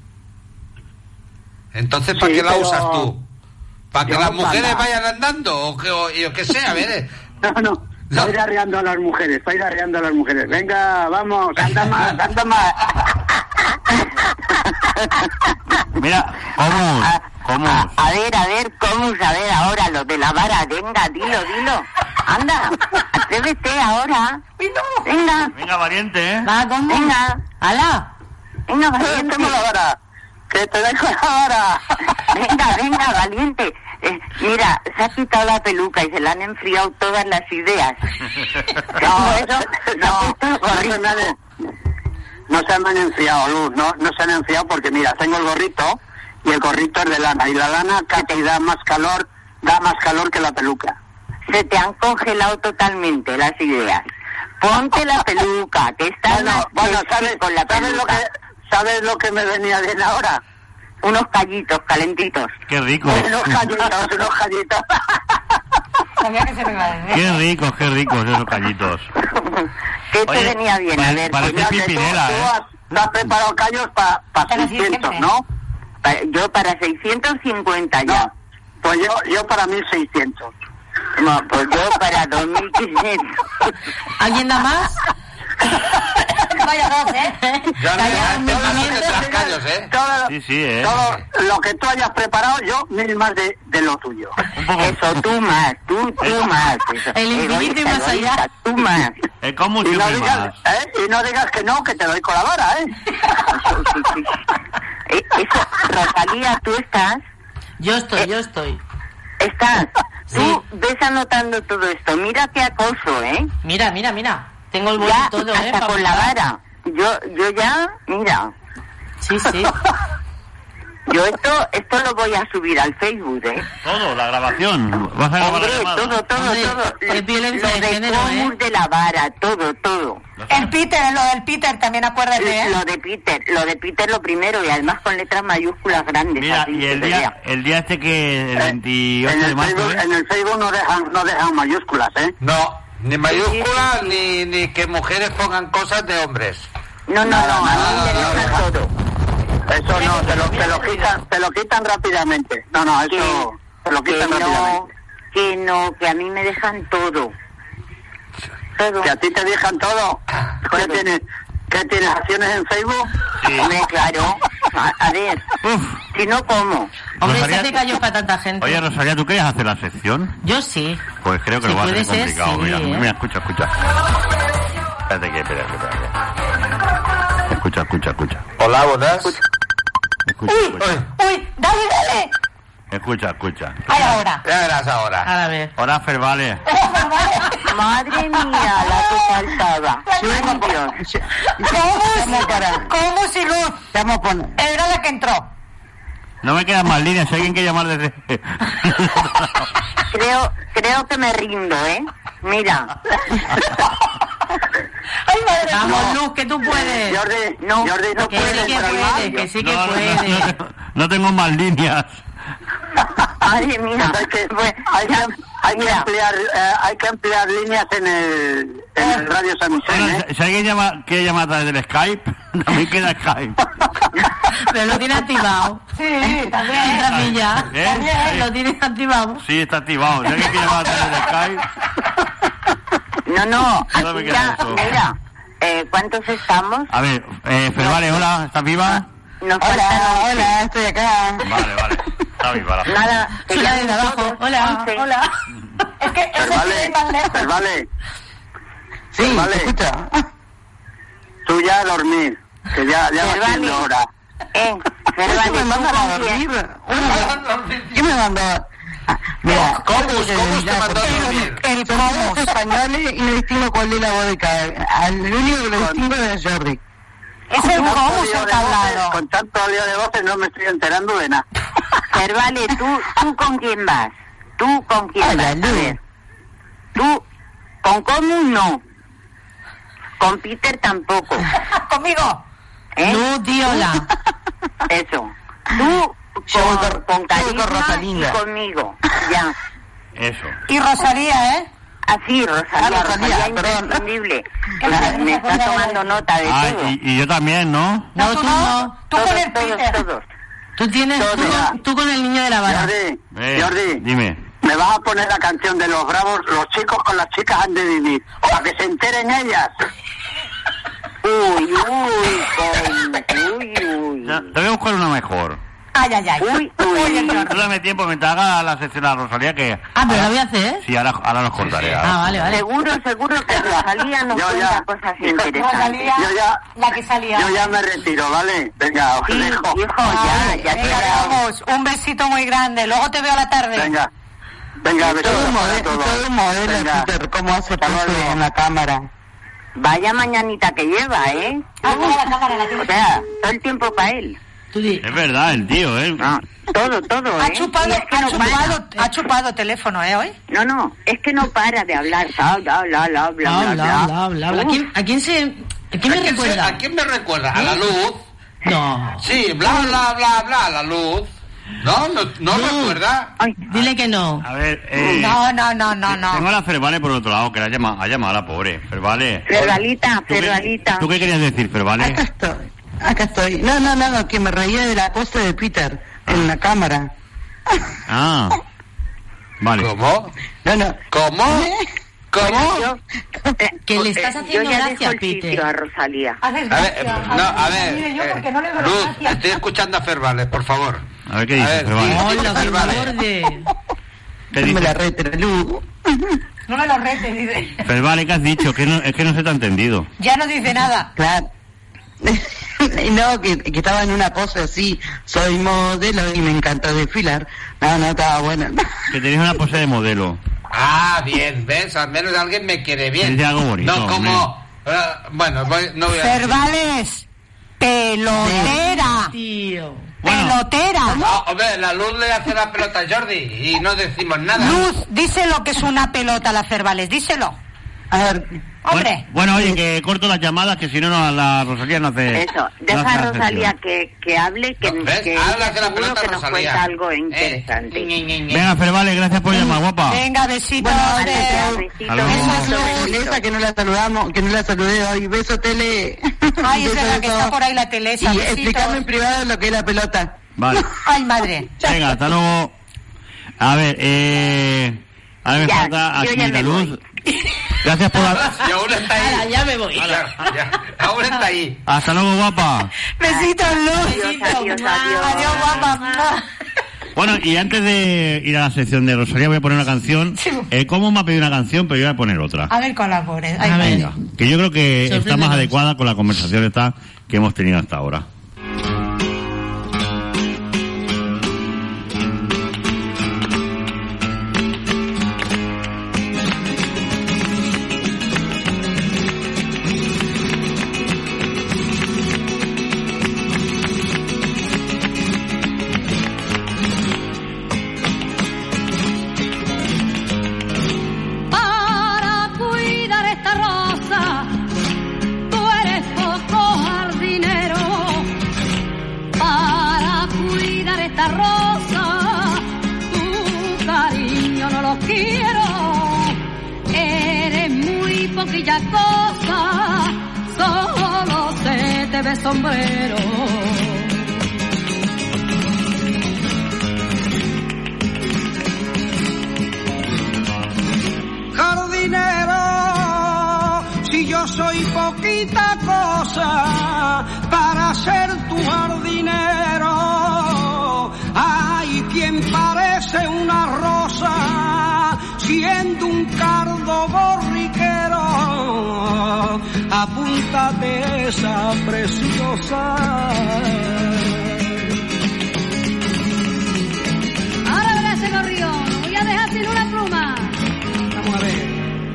Entonces, ¿para Sí, qué la pero- usas tú? ¿Para que Yo las mujeres para- vayan andando? O que, o, yo qué sé, a ver. No, no. No. Para ir arreando a las mujeres, para ir arreando a las mujeres. Venga, vamos, anda más, anda más. Mira, ¿cómo? ¿Cómo? A, a ver, a ver, ¿cómo saber ahora lo de la vara? Venga, dilo, dilo. Anda, atrévete ahora. Venga. Venga, valiente, ¿eh? Va, ¿cómo? Venga. ¡Hala! Venga, valiente. Tengo la vara. Que te dejo la vara. Venga, venga, valiente. Eh, mira, se ha quitado la peluca y se le han enfriado todas las ideas. No, eso, no, no, no, no se me han enfriado, Luz, no, no se han enfriado porque mira, tengo el gorrito y el gorrito es de lana y la lana casi da más calor, da más calor que la peluca. Se te han congelado totalmente las ideas. Ponte la peluca, que está bueno, bueno, ¿sabes, con la ¿sabes lo que sabes lo que me venía bien ahora? Unos callitos calentitos. Qué rico. Unos callitos, unos callitos. Sabía que se me iba a decir. Qué ricos, qué ricos esos callitos. ¿Qué te venía bien? A ver, parece pues, Pimpinela, tú, ¿eh? tú has, tú has preparado callos para pa seiscientos, ¿no? Pa, yo para seiscientos cincuenta ya. No, pues yo, yo para mil seiscientos. No, pues yo para dos mil quinientos. ¿Alguien da más? Vaya dos, ¿eh? Ya no hay todos los que tras callos, ¿eh? Todo, Sí, sí, ¿eh? todo lo que tú hayas preparado, yo mil más de, de lo tuyo. Eso, tú más, tú, tú más. Eso. El infinito y más allá. Egoísta, tú más. Es como Y no, siempre digas, más. ¿eh? y no digas que no, que te doy con la vara, ¿eh? Eh, Eso, Rosalía, ¿tú estás? Yo estoy, yo estoy. ¿Estás? Sí. Tú ves anotando todo esto. Mira qué acoso, ¿eh? Mira, mira, mira. Tengo el boli Ya, y todo, ¿eh? hasta pa' con la apuntar. vara. Yo, yo ya, mira. Sí, sí. Yo esto, esto lo voy a subir al Facebook, ¿eh? Todo, la grabación. Vas a grabar Hombre, la llamada. todo, todo, Hombre, todo. qué violencia Lo de de género, Comus ¿eh? de la vara, todo, todo. El Peter, lo del Peter, también acuérdate, ¿eh? Lo de Peter, lo de Peter lo primero y además con letras mayúsculas grandes. Mira, así y el se día, vea. el día este que el veintiocho En de el, marzo, Facebook, ¿eh? en el Facebook no dejan, no dejan mayúsculas, ¿eh? No, ni mayúsculas ni, ni que mujeres pongan cosas de hombres. No, no, no, a mí me dejan todo. Eso no, te lo, te lo quitan, te lo quitan rápidamente. No, no, eso te lo Que quitan no, rápidamente. que no, que a mí me dejan todo. Todo. Que a ti te dejan todo. ¿Qué tienes? ¿Qué tienes? ¿Acciones en Facebook? Sí. Hombre, claro. A, a ver, Uf. si no, ¿cómo? Hombre, Rosalía- se hace callos para tanta gente. Oye, Rosalía, ¿tú querías hacer la sección? Yo sí. Pues creo que Si lo va a puede tener ser, complicado. sí, mira, ¿eh? mira, escucha, escucha. Espérate que, espérate, espérate. Escucha, escucha, escucha. Hola, buenas. Escucha, ¡Uy! escucha. ¡Uy! ¡Dale, dale! Escucha, escucha. ¡Ay, ahora! Ya verás ahora. A ver. Hola, Fer, vale. Madre mía, la que faltaba. Ay, Dios. ¿Cómo, ¿Cómo si Luz? Vamos a poner. Era la que entró. No me quedan más líneas, si alguien quiere llamar desde... Creo, creo que me rindo, ¿eh? Mira. ¡Ay, madre mía! Vamos, Luz, que tú puedes. Jordi, No, Jordi, no Que sí puedes que entrar puede, más. que sí que No, no, puede. no, no, no tengo más líneas. Madre mía. Hay que, Pues, hay que, hay que mira. emplear, eh, hay que emplear líneas en el, en el Radio San Vicente, Bueno, ¿eh? si- si alguien llama, quiere llamar a través del Skype, también queda Skype. Pero lo tiene activado. Sí, también. Entra a mí ya. ¿Eh? También, lo tiene activado. Sí, está activado. Si alguien quiere llamar a través del Skype... No, no, Solo me aquí queda ya, eso. mira. Eh, ¿Cuántos estamos? A ver, eh, Fer, vale, hola, ¿estás viva? Nos Hola, faltan hola, estoy acá. Vale, vale. Está viva la nada. que Soy ya la de abajo. todos, Hola, once. hola. Es que Pero ese vale, es más lejos. pero vale, Sí, vale. ¿te escucha? tú ya a dormir, que ya, ya va Pero vale. siendo hora. Eh, pero ¿Qué vale, me ¿tú mandan a con quién? dormir? ¿Qué me mandó? Ah, Mira, ¿Cómo? creo que ¿Cómo te ya, mandó a porque dormir? El Comus españoles y no distingo cuál es la voz de cada. Al único que lo distingo es Jordi. Es el Tanto Comus lío el de que ha voces, hablado. Con tanto lío de voces no me estoy enterando de nada. Pero vale, ¿tú, ¿tú con quién vas? ¿Tú con quién Hola, vas? A Lu. ver. ¿Tú con Comus no? Con Peter tampoco. Conmigo. ¿Eh? Luz, di hola. Eso. Tú Yo voy con, con- con yo voy con Carisma y Rosalinda. conmigo. Ya. Eso. Y Rosalía, ¿eh? Así, Rosalía, Ah, Rosalía, Rosalía perdón. imprescindible. ¿Qué La- pasa me con está la- tomando nota de Ah, todo. y, y yo también, ¿no? No, tú tú no. no. Tú con Todos, el todos, Peter. todos. Tú tienes, tú, Mira. con- tú con el niño de la vara. Jordi, Eh, Jordi, Dime. me vas a poner la canción de los bravos, los chicos con las chicas han de vivir, para que se enteren ellas. Uy, uy, con... Uy, uy. Ya, te voy a buscar una mejor. Ay, ay, ay. Uy, uy. Tú dame tiempo mientras haga la sección a Rosalía que... Ah, pero lo voy a hacer. Sí, ahora, ahora nos cortaré. Ah, vale, vale. Seguro, seguro que Rosalía nos Yo cuenta ya. cosas interesantes. Rosalía, Yo ya, la que salía. yo ya me retiro, ¿vale? Venga, os Sí, dejo. hijo, ya, Ay, ya venga, queda. vamos, un besito muy grande. Luego te veo a la tarde. Venga. Venga, besos Todo un para modelo, todos. todo un modelo, Venga. Peter, cómo hace Hasta pose luego. en la cámara. Vaya mañanita que lleva, ¿eh? Ah, mira la cámara, la O tienes. sea, todo el tiempo para él. Tú di. Es verdad, el tío, ¿eh? Ah, todo, todo, Ha ¿eh? chupado, Y es que ha no chupado, para. ha chupado teléfono, ¿eh, hoy? No, no, es que no para de hablar. Bla, bla, bla, bla, bla, bla, Habla, bla. habla, habla, habla. ¿A quién, a quién se... ¿A quién me ¿A quién se- recuerda? ¿A quién me recuerda? ¿A la ¿Eh? luz? No. Sí, bla, bla, bla, bla, la luz. No, no, no No. recuerda. Ay, Dile que no. A ver, eh... No, no, no, no, Tengo a no. la Fervale por otro lado, que la llama, ha llamado a la pobre. Fervale. Fergalita, ¿Tú qué- Fergalita. ¿Tú qué querías decir, Fervale? Acá estoy, acá estoy. No, no, no, que me reía de la pose de Peter en la cámara. Ah. Vale. ¿Cómo? No, no. ¿Cómo? ¿Cómo? Yo, eh, Que le eh, estás haciendo yo ya gracia, dejo el Peter. sitio a Rosalía. Haces A ver, gracia. eh, no, a ver. Mire, yo eh, porque no le veo la Luz, gracia. estoy escuchando a Fervales, por favor. A ver qué dice, A ver, Fervale. sí. Hola, qué Vale. borde. ¿Qué Me dice? la rete, Lu. No me lo retes, dice. Fervale, ¿qué has dicho? Que no, es que no se te ha entendido. Ya no dice nada. Claro. No, que, que estaba en una pose así, soy modelo y me encanta desfilar. No, no, estaba bueno. Que tenías una pose de modelo. Ah, bien, ¿ves? Al menos alguien me quiere bien. Dice algo bonito, No, como... eh, bueno, voy- no voy a decir. Cervales, pelotera. Tío. Bueno. Pelotera. No, hombre, la luz le hace la pelota a Jordi y no decimos nada. Luz, díselo que es una pelota la Cervales, díselo. A ver, Hombre. Bueno, bueno, oye, que corto las llamadas, que si no, no la Rosalía no hace... Eso, no deja hace a la Rosalía sección. que, que hable, que, ¿Ves? que Habla ella de la seguro pelota, que nos Rosalía. cuenta algo Eh, interesante. ñe, ñe, ñe. Venga, Fervale, gracias por llamar, guapa. Venga, besitos. Bueno, de- gracias, besitos, Hasta luego. besitos, beso besitos. Teresa, que no la saludamos, que no la saludé hoy. Beso, Tele. Ay, es Beso, verdad que beso. está por ahí la Telesa. Y besitos. explicarme en privado lo que es la pelota. Vale. Ay, madre. Venga, hasta luego. A ver, eh... Ahora me Ya, falta a yo ya Mira me Luz. Gracias por... Y aún está ahí. Ahora, ya me voy. Ya, ya, aún está ahí. Hasta luego, guapa. Besitos, Luz. Adiós, adiós, adiós. Adiós, guapa. Bueno, y antes de ir a la sección de Rosalía voy a poner una canción. Sí. Eh, ¿Cómo me ha pedido una canción? Pero yo voy a poner otra. A ver, colabores. Ay, A ver. Venga, que yo creo que está más Sorpréndenos. adecuada con la conversación esta que hemos tenido hasta ahora. Para cuidar esta rosa, tú eres poco jardinero. Para cuidar esta rosa, tu cariño no lo quiero. Eres muy poquilla cosa, solo se te ve sombrero. Jardinero, si yo soy poquita cosa para ser tu jardinero, hay quien parece una rosa siendo un cardo borriquero. Apúntate esa preciosa. Ahora verás ese gorrión, no voy a dejar sin una pluma. Vamos a ver.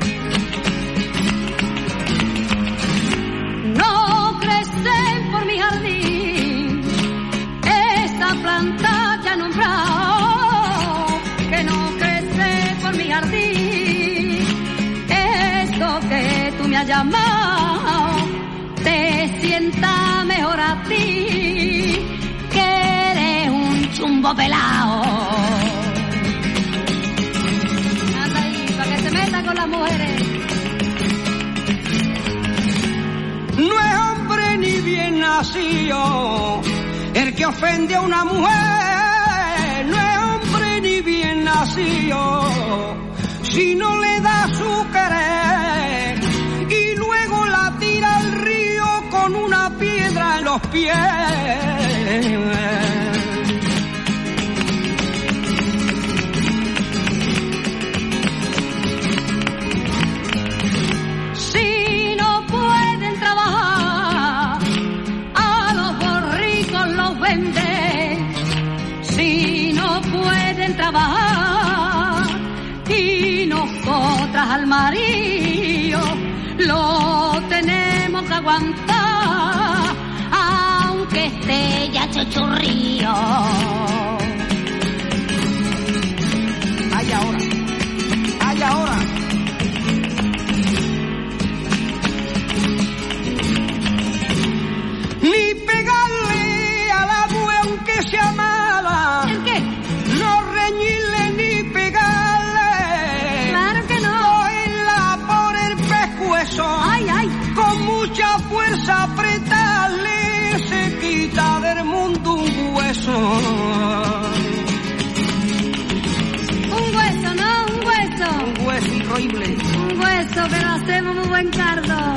No crecen por mi jardín esa planta que ha nombrado, que no crece por mi jardín eso que tú me has llamado, te sienta mejor a ti, que eres un chumbo pelao. Anda ahí, para que se meta con las mujeres. No es hombre ni bien nacido el que ofende a una mujer, no es hombre ni bien nacido si no le da su querer y luego la tira al río con una piedra en los pies. si no pueden trabajar y nosotras al marido lo tenemos que aguantar aunque esté ya chochurrío. Ay ahora, ay ahora. Ni pegarle a la mujer aunque sea mala. ¿El qué? No reñirle ni pegarle. Claro que no. Cogerla por el pescuezo. Ay, ay. Con mucha fuerza apretarle. Se quita del mundo un hueso. Un hueso, ¿no? Un hueso. Un hueso horrible. Un hueso, pero hacemos muy buen cardo.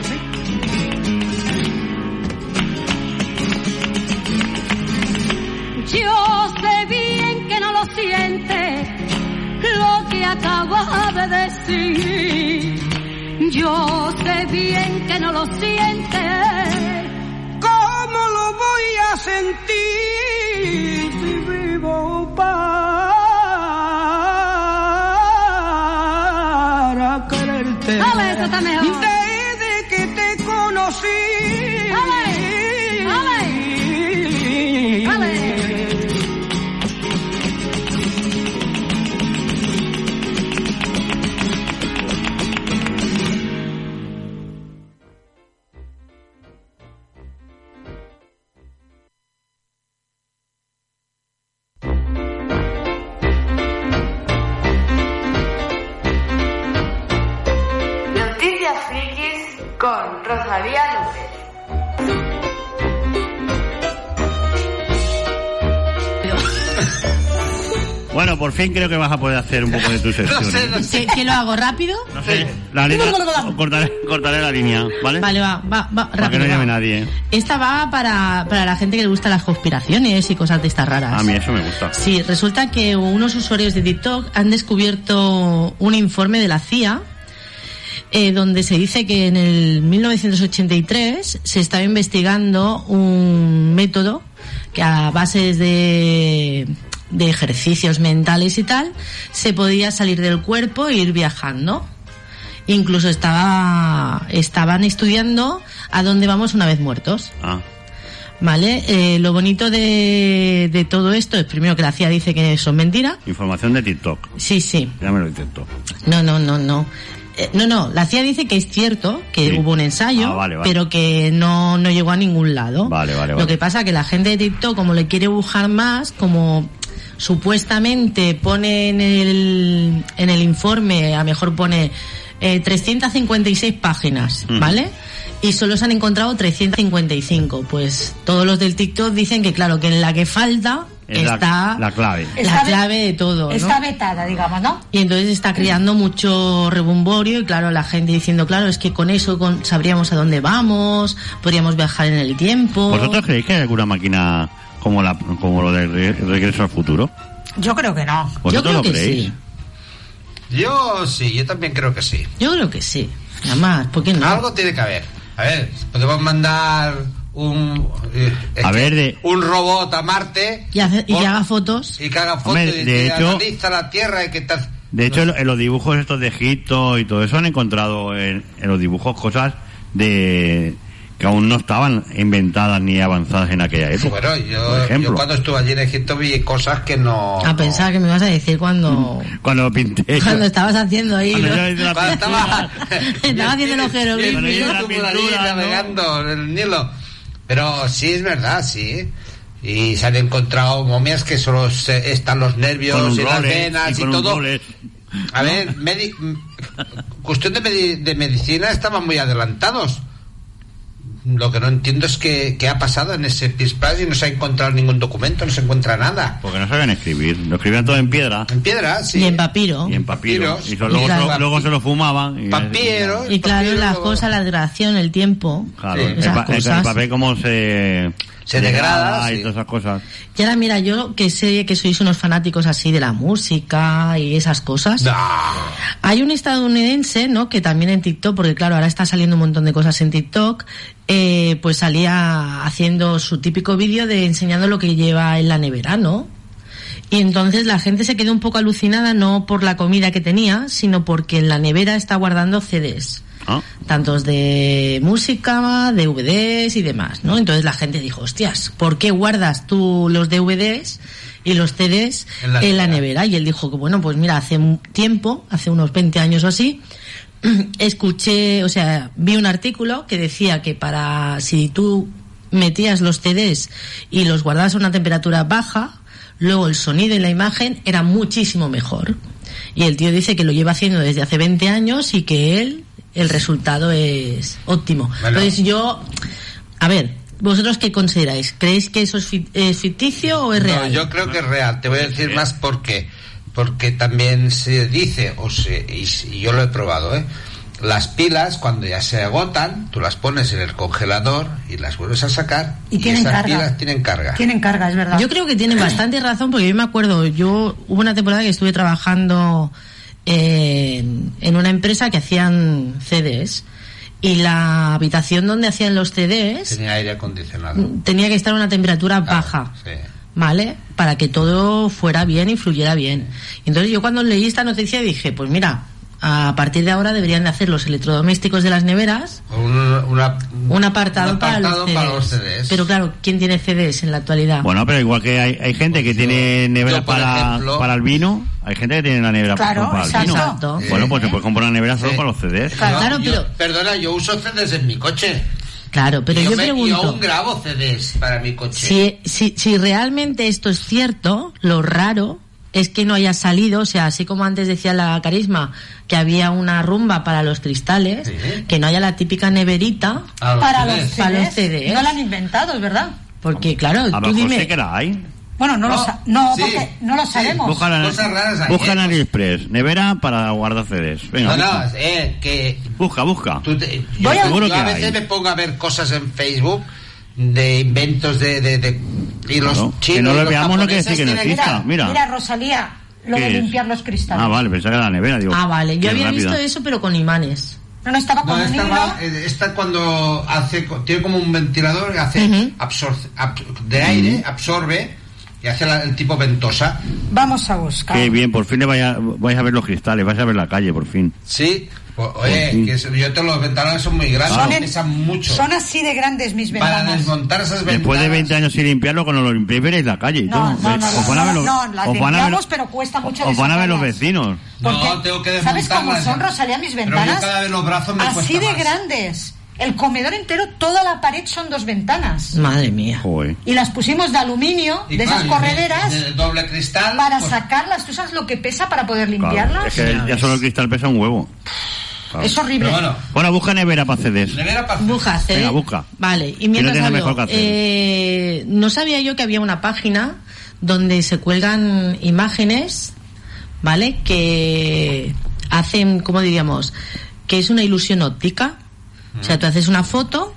Yo sé bien que no lo siente lo que acabo de decir. Yo sé bien que no lo siente. ¿Cómo lo voy a sentir si vivo para quererte? Dale, eso está mejor. Desde que te conocí. Dale, dale, dale. Noticias frikis con Rosalía López. Bueno, por fin creo que vas a poder hacer un poco de tu sección. No sé, no sé. ¿Que, que lo hago rápido? No sé, la línea, cortaré, cortaré la línea, ¿vale? Vale, va, va, va, Para que rápido. no llame va. nadie. Esta va para, para la gente que le gustan las conspiraciones y cosas de estas raras. A mí eso me gusta. Sí, resulta que unos usuarios de TikTok han descubierto un informe de la C I A eh, donde se dice que en el mil novecientos ochenta y tres se estaba investigando un método que a bases de, de ejercicios mentales y tal se podía salir del cuerpo e ir viajando. Incluso estaba estaban estudiando a dónde vamos una vez muertos. Ah. Vale, eh, lo bonito de, de todo esto es primero que la C I A dice que son mentiras. Información de TikTok. Sí, sí. Ya me lo intento. No, no, no, no. Eh, no, no, la C I A dice que es cierto que Sí. hubo un ensayo, Ah, vale, vale. pero que no, no llegó a ningún lado. Vale, vale, Lo vale. que pasa que la gente de TikTok, como le quiere bujar más, como supuestamente pone en el, en el informe, a lo mejor pone eh, trescientas cincuenta y seis páginas, Ujú. ¿vale? Y solo se han encontrado trescientas cincuenta y cinco. Pues todos los del TikTok dicen que claro, que en la que falta Es la- está la clave. la Está ve- clave de todo, ¿no? Está vetada, digamos, ¿no? Y entonces está creando mucho rebumborio y claro, la gente diciendo, claro, es que con eso con- sabríamos a dónde vamos, podríamos viajar en el tiempo. ¿Vosotros creéis que hay alguna máquina como la como lo de Re- Regreso al Futuro? Yo creo que no. ¿Vosotros lo creéis? Yo sí, yo también creo que sí. Yo creo que sí. Nada más, ¿por qué no? Algo tiene que haber. A ver, podemos mandar un eh, es A que ver, de- un robot a Marte Y, hace- y por- que haga fotos. y que haga fotos Hombre, y de que hecho- analiza la Tierra y que tal. De hecho, en los dibujos estos de Egipto y todo eso han encontrado en, en los dibujos cosas de que aún no estaban inventadas ni avanzadas en aquella época. Bueno, por yo, ejemplo, yo cuando estuve allí en Egipto vi cosas que no. A pensar que me vas a decir cuando, cuando lo pinté. cuando estabas haciendo ahí. Cuando ¿no? yo hice la Cuando estaba, Estaba haciendo los jeroglíficos. Y la estuvo allí pintura, ¿no? navegando en el Nilo. Pero sí es verdad, sí. Y se han encontrado momias que solo se- están los nervios Con un y las Rolex, venas y y, con un todo. Rolex. A ver, medi- cuestión de, medi- de medicina estaban muy adelantados. Lo que no entiendo es que, qué ha pasado en ese Pisplas y no se ha encontrado ningún documento, no se encuentra nada. Porque no sabían escribir, lo escribían todo en piedra. En piedra, sí. Y en papiro. Y en papiro. Papiros. Y so- luego, Y claro. se lo- luego se lo fumaban. Y, Papiro. Y claro, papiro, las luego- cosas, la duración, el tiempo. Claro, Sí. el, Esas pa- el- el cosas. papel como se... Se degrada, y sí. todas esas cosas. Y ahora mira, yo que sé que sois unos fanáticos así de la música y esas cosas. No. Hay un estadounidense, ¿no? Que también en TikTok, porque claro, ahora está saliendo un montón de cosas en TikTok, eh, pues salía haciendo su típico vídeo de enseñando lo que lleva en la nevera, ¿no? Y entonces la gente se quedó un poco alucinada, no por la comida que tenía, sino porque en la nevera está guardando C Ds. ¿Ah? Tantos de música, D V Ds y demás, ¿no? Entonces la gente dijo, hostias, ¿por qué guardas tú los D V Ds y los C Ds en la, en la nevera? Y él dijo que, bueno, pues mira, hace un tiempo, hace unos veinte años o así, escuché, o sea, vi un artículo que decía que para, si tú metías los C Ds y los guardabas a una temperatura baja, luego el sonido y la imagen era muchísimo mejor. Y el tío dice que lo lleva haciendo desde hace veinte años y que él, el resultado es óptimo. Bueno. Entonces yo, a ver, ¿vosotros qué consideráis? ¿Creéis que eso es ficticio o es real? No, yo creo que es real. Te voy a decir más por qué. Porque también se dice, o se, y, y yo lo he probado, ¿eh? Las pilas, cuando ya se agotan, tú las pones en el congelador y las vuelves a sacar y, y tienen esas carga. pilas tienen carga. Tienen carga, es verdad. Yo creo que tienen bastante razón, porque yo me acuerdo, yo hubo una temporada que estuve trabajando en, en una empresa que hacían C Ds y la habitación donde hacían los C Ds tenía aire acondicionado. Tenía que estar a una temperatura claro, baja. Sí. ¿Vale? Para que todo fuera bien y fluyera bien. Entonces yo cuando leí esta noticia dije, pues mira, a partir de ahora deberían de hacer los electrodomésticos de las neveras un, una, un apartado, un apartado para, los para los C Ds. Pero claro, ¿quién tiene C Ds en la actualidad? Bueno, pero igual que hay, hay gente pues que yo, tiene nevera para, ejemplo, para el vino, hay gente que tiene la nevera claro, para el vino. Exacto. Bueno, pues se puede comprar una nevera solo sí. para los C Ds. Claro, claro yo, pero... Perdona, yo uso C Ds en mi coche. Claro, pero yo, yo me, pregunto... Yo aún grabo C Ds para mi coche. Si, si, si realmente esto es cierto, lo raro es que no haya salido, o sea, así como antes decía la Carisma, que había una rumba para los cristales, ¿sí? Que no haya la típica neverita para los, para los C Ds. No la han inventado, es verdad. Porque, claro, a tú dime... sé que la hay. Bueno, no, no, lo, sa no, sí, porque no lo sabemos. Sí, buscan, cosas raras hay, buscan eh, AliExpress, nevera para guardar C Ds. Venga, no, busca. no, eh, que... Busca, busca. Tú te, yo, a, seguro yo que a hay. veces me pongo a ver cosas en Facebook de inventos de... de, de y los claro, chinos, que no lo los veamos no quiere decir que no exista. Mira, mira, Rosalía, lo de limpiar los cristales. Ah, vale, pensaba que era la nevera. Digo, ah, vale, yo había rápida. visto eso, pero con imanes. No, no estaba con no, un estaba, hilo. Esta cuando hace, tiene como un ventilador que hace uh-huh. absor, ab, de aire, uh-huh. absorbe y hace la, el tipo ventosa. Vamos a buscar. Qué bien, por fin le vaya, vais a ver los cristales, vais a ver la calle, por fin. Sí, pues, oye, que yo te los ventanales son muy grandes, son, pesan mucho. Son así de grandes mis ventanas. Para desmontar esas ventanas. Después de veinte años sin limpiarlo, cuando lo limpiéis veréis la calle y no, todo. No, no, os van no, a ver los, no, no, las os van a ver, pero cuesta mucho. Os van a ver los vecinos. No, tengo que ¿sabes cómo son, Rosalía, mis ventanas? Pero yo cada vez los brazos me así de más. grandes. El comedor entero, toda la pared son dos ventanas. Madre mía. Joder. Y las pusimos de aluminio, y de claro, esas correderas. De, de doble cristal. Para pues... sacarlas. ¿Tú sabes lo que pesa para poder limpiarlas? Claro, es que ya solo el cristal pesa un huevo. Claro. Es horrible. Bueno, bueno, busca nevera para C Ds. Nevera para C Ds. Busca C Ds. Venga, busca. Vale, y mientras no hablo, eh, no sabía yo que había una página donde se cuelgan imágenes, ¿vale? Que hacen, ¿cómo diríamos? Que es una ilusión óptica. O sea, tú haces una foto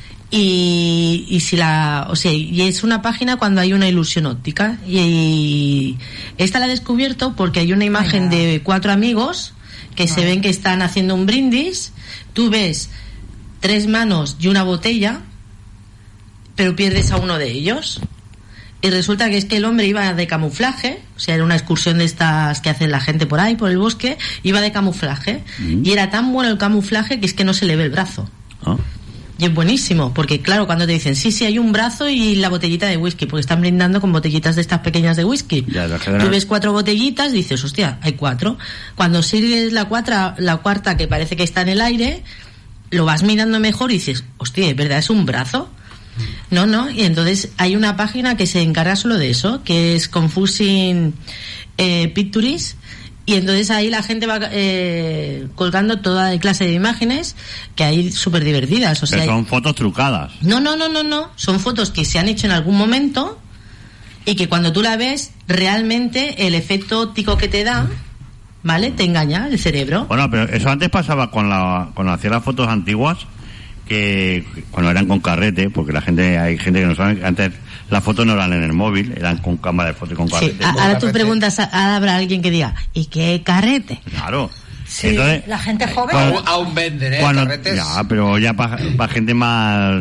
y, y si la, o sea, y es una página cuando hay una ilusión óptica. Y, y esta la he descubierto porque hay una imagen Venga. de cuatro amigos que Venga. se ven que están haciendo un brindis. Tú ves tres manos y una botella, pero pierdes a uno de ellos. Y resulta que es que el hombre iba de camuflaje, o sea, era una excursión de estas que hacen la gente por ahí, por el bosque, iba de camuflaje, mm. y era tan bueno el camuflaje que es que no se le ve el brazo. ¿Ah? Y es buenísimo, porque claro, cuando te dicen, sí, sí, hay un brazo y la botellita de whisky, porque están brindando con botellitas de estas pequeñas de whisky. Ya, tú ves cuatro botellitas, dices, hostia, hay cuatro. Cuando sirves la, cuatra, la cuarta, que parece que está en el aire, lo vas mirando mejor y dices, hostia, ¿es verdad? ¿Es un brazo? No, no, y entonces hay una página que se encarga solo de eso, que es Confusing eh, Pictures, y entonces ahí la gente va eh, colgando toda clase de imágenes que hay súper divertidas. O sea, pero son hay... fotos trucadas. No, no, no, no, no, son fotos que se han hecho en algún momento y que cuando tú la ves, realmente el efecto óptico que te da, ¿vale? Te engaña el cerebro. Bueno, pero eso antes pasaba con la cuando hacía las fotos antiguas, que cuando eran con carrete, porque la gente, hay gente que no sabe, antes las fotos no eran en el móvil, eran con cámara de foto y con carrete. Sí, ahora tú preguntas, ahora habrá alguien que diga, ¿y qué carrete? Claro. Sí, entonces, la gente joven cuando, aún venden, ¿eh? Cuando, carretes. Ya, pero ya para pa gente más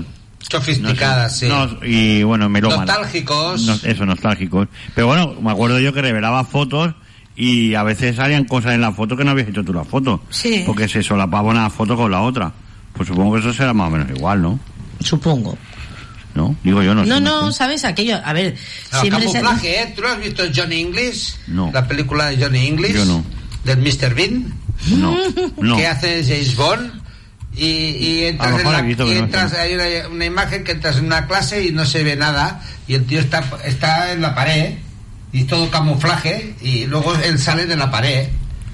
Sofisticadas, sí. No, y bueno, melómanas. Nostálgicos. No, eso, nostálgicos. Pero bueno, me acuerdo yo que revelaba fotos y a veces salían cosas en la foto que no habías hecho tú la foto. Sí. Porque se solapaba una foto con la otra. Pues supongo que eso será más o menos igual, ¿no? Supongo. ¿No? Digo yo, no sé. No, no, no, sé. ¿sabes? Aquello, a ver... No, siempre camuflaje, se... ¿eh? ¿Tú no has visto Johnny English? No. La película de Johnny English. Yo no. Del mister Bean. No, no. Que hace James Bond. Y, y entras, en la, visto, y no entras hay una, una imagen que entras en una clase y no se ve nada. Y el tío está, está en la pared. Y todo camuflaje. Y luego él sale de la pared.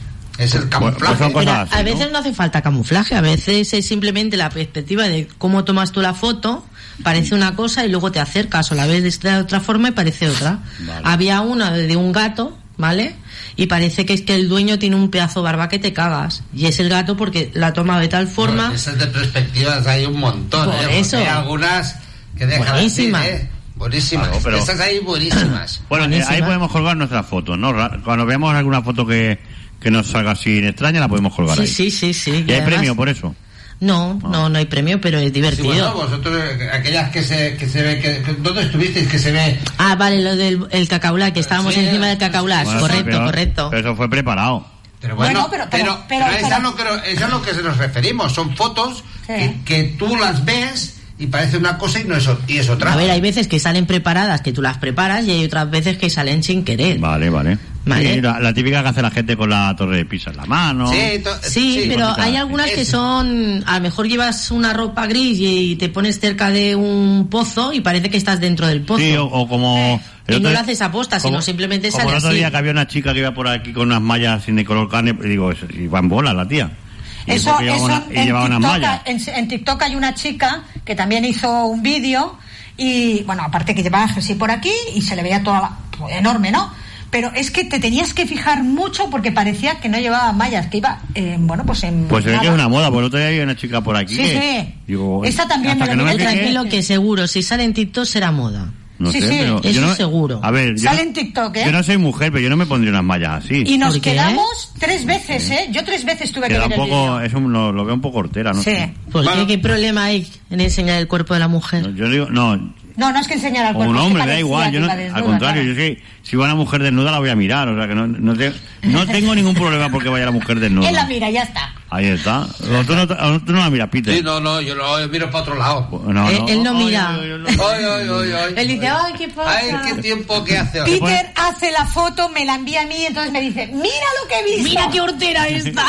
Es el camuflaje. Pues Pero así, a veces ¿no? no hace falta camuflaje, a veces es simplemente la perspectiva de cómo tomas tú la foto, parece una cosa y luego te acercas o la ves de otra forma y parece otra. Vale. Había una de un gato, ¿vale? Y parece que es que el dueño tiene un pedazo de barba que te cagas. Y es el gato porque la toma de tal forma... No, esas de perspectivas hay un montón, Por ¿eh? eso. Porque hay algunas que dejan Buenísima. así, ¿eh? Buenísimas. Claro, pero- Esas hay buenísimas. Bueno, eh, Buenísima. ahí podemos colgar nuestras fotos, ¿no? Ra- Cuando veamos alguna foto que, que nos salga así extraña, la podemos colgar Sí, ahí. sí, sí, sí. ¿Y hay además- premio por eso? No, no, no hay premio, pero es Sí, divertido. bueno, vosotros, eh, aquellas que se, que se ve, que, que- ¿dónde estuvisteis? Que se ve. Ah, vale, lo del el cacaulá, que estábamos Sí, encima del cacaulá. Bueno, correcto, pero- correcto. Pero eso fue preparado. Pero bueno, Bueno, pero- pero, pero- pero, pero- es, a pero- lo que, es a lo que se nos referimos. Son fotos Sí. que, que tú las ves y parece una cosa y no es, o- y es otra. A ver, hay veces que salen preparadas, que tú las preparas, y hay otras veces que salen sin querer. Vale, vale. Vale. Sí, la, la típica que hace la gente con la torre de Pisa en la mano. Sí, to- Sí, pero cositas hay así. algunas que Eso. son, a lo mejor llevas una ropa gris y te pones cerca de un pozo y parece que estás dentro del pozo. Sí, o, o como... el y otro no lo día- haces aposta, como- sino simplemente como sale el otro así. día que había una chica que iba por aquí con unas mallas sin de color carne, y digo, eso- y va en bola la tía. Y Eso, porque llevaba eso una- y en, llevaba unas TikTok, mallas. en, en TikTok hay una chica que también hizo un vídeo y, bueno, aparte que llevaba jersey por aquí y se le veía toda la, pues, enorme, ¿no? Pero es que te tenías que fijar mucho porque parecía que no llevaba mallas, que iba, eh, bueno, pues en... Pues se ve que es nada. una moda, por el otro día había una chica por aquí Sí, que... sí. Digo, Esa también hasta me que lo no me miré. fijé- Tranquilo que seguro, si sale en TikTok será moda. No Sí, sé, sí. pero Eso yo no- seguro. A ver, yo, Sale no- en TikTok, ¿eh? yo no soy mujer, pero yo no me pondría unas mallas así. Y nos ¿Por qué? quedamos tres veces, ¿eh? Yo tres veces tuve que Queda ver un el poco, vídeo. eso lo, lo veo un poco hortera, ¿no? Sí. sé. ¿Por Bueno. qué? ¿Qué problema hay en enseñar el cuerpo de la mujer? Yo digo, no, No, no es que enseñar al o cuerpo. un es que hombre, da parecía igual, que yo no, iba al desnuda, contrario, claro. yo sé, si va una mujer desnuda la voy a mirar, o sea que no, no, te- no tengo ningún problema porque vaya la mujer desnuda. Él la mira, ya está. Ahí está. O tú, no, o tú no la miras, Peter. Sí, no, no, yo, no, yo miro para otro lado. No, Él- él no Ay, mira. ay, ay, ay, Ay, ay, ay, ay. Él dice, ay, ¿qué pasa? Ay, qué tiempo que hace. Peter hace la foto, me la envía a mí, entonces me dice, mira lo que he visto. Mira qué hortera esta.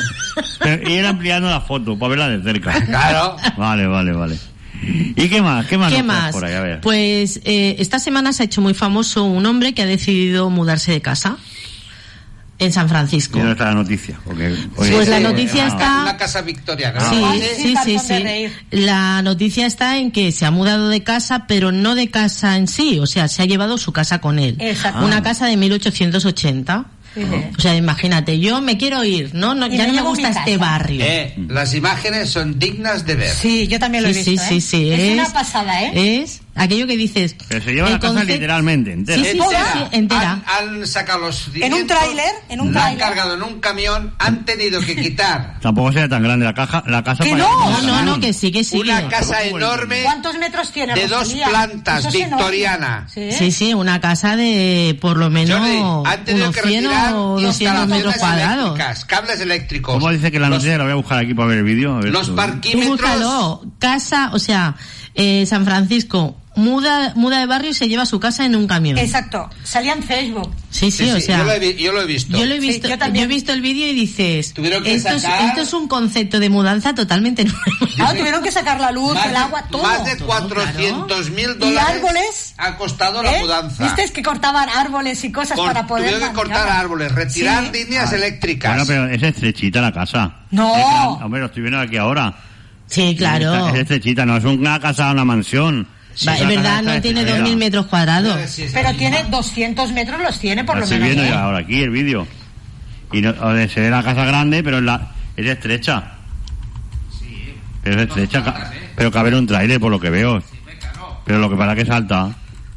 Pero ir ampliando la foto para verla de cerca. Claro. Vale, vale, vale. ¿Y qué más? ¿Qué más? ¿Qué nos traes más? Por ahí? A ver. Pues eh, esta semana se ha hecho muy famoso un hombre que ha decidido mudarse de casa en San Francisco. ¿Y dónde está la noticia? Porque, Pues oye, la eh, noticia ah, está- Una casa victoriana. Ah, Sí, vale. sí, sí, cartón de sí. reír. La noticia está en que se ha mudado de casa, pero no de casa en sí, o sea, se ha llevado su casa con él. Exacto. Una casa de mil ochocientos ochenta. Fíjate. O sea, imagínate, yo me quiero ir, ¿no? no Y ya me no me llevo gusta mi este casa. barrio. Eh, las imágenes son dignas de ver. Sí, yo también lo he Sí, visto, sí, ¿eh? sí, sí, Es, es- una pasada, ¿eh? Es aquello que dices. Pero se lleva el la casa concepto- literalmente entera. Sí, sí, sí, Entera. sí, entera. Han, han sacado los En un tráiler, en un la han tráiler. cargado en un camión, han tenido que quitar Tampoco sea tan grande la caja, la casa. Que para- no. No, no, no, que sí, que sí. una que- casa enorme ¿Cuántos metros tiene, de dos Rosalía? plantas, Eso es enorme. victoriana. Sí. Sí, sí, una casa de por lo menos Jordi, han tenido unos que cien retirar o doscientos instalaciones metros cuadrados. eléctricas, cables eléctricos. ¿Cómo dice que la Los- noticia la voy a buscar aquí para ver el vídeo? A ver Los tú. Tú parquímetros. búscalo, casa, o sea, eh, San Francisco, muda, muda de barrio y se lleva su casa en un camión. Exacto. Salía en Facebook. Sí, sí, Sí, o sí, sea. yo, lo he, vi- yo lo he visto. Yo lo he Sí, visto, yo yo, también. he visto el vídeo y dices, Tuvieron que esto, es, sacar- esto es un concepto de mudanza totalmente nuevo. Ah, tuvieron que sacar la luz, Más el de- agua, todo. Más de cuatrocientos mil Y dólares árboles. ha costado la ¿Eh? mudanza. ¿Viste? Es que cortaban árboles y cosas Cor- para poder... tuvieron que cortar maniobrar. árboles, retirar Sí. líneas eléctricas. Bueno, pero es estrechita la casa. No. Es gran- hombre, lo estoy viendo aquí ahora. Sí, claro. Es estrechita, no es una casa, una mansión. Va, Es es una verdad, casa no tiene estrechera. dos mil metros cuadrados. Pero tiene doscientos metros, los tiene por Lo lo estoy menos. viendo ¿eh? ya ahora aquí el vídeo. Y no, o de- se ve la casa grande, pero es, la, es estrecha. Pero es estrecha, ca- pero cabe en un trailer por lo que veo. Pero lo que pasa es que salta.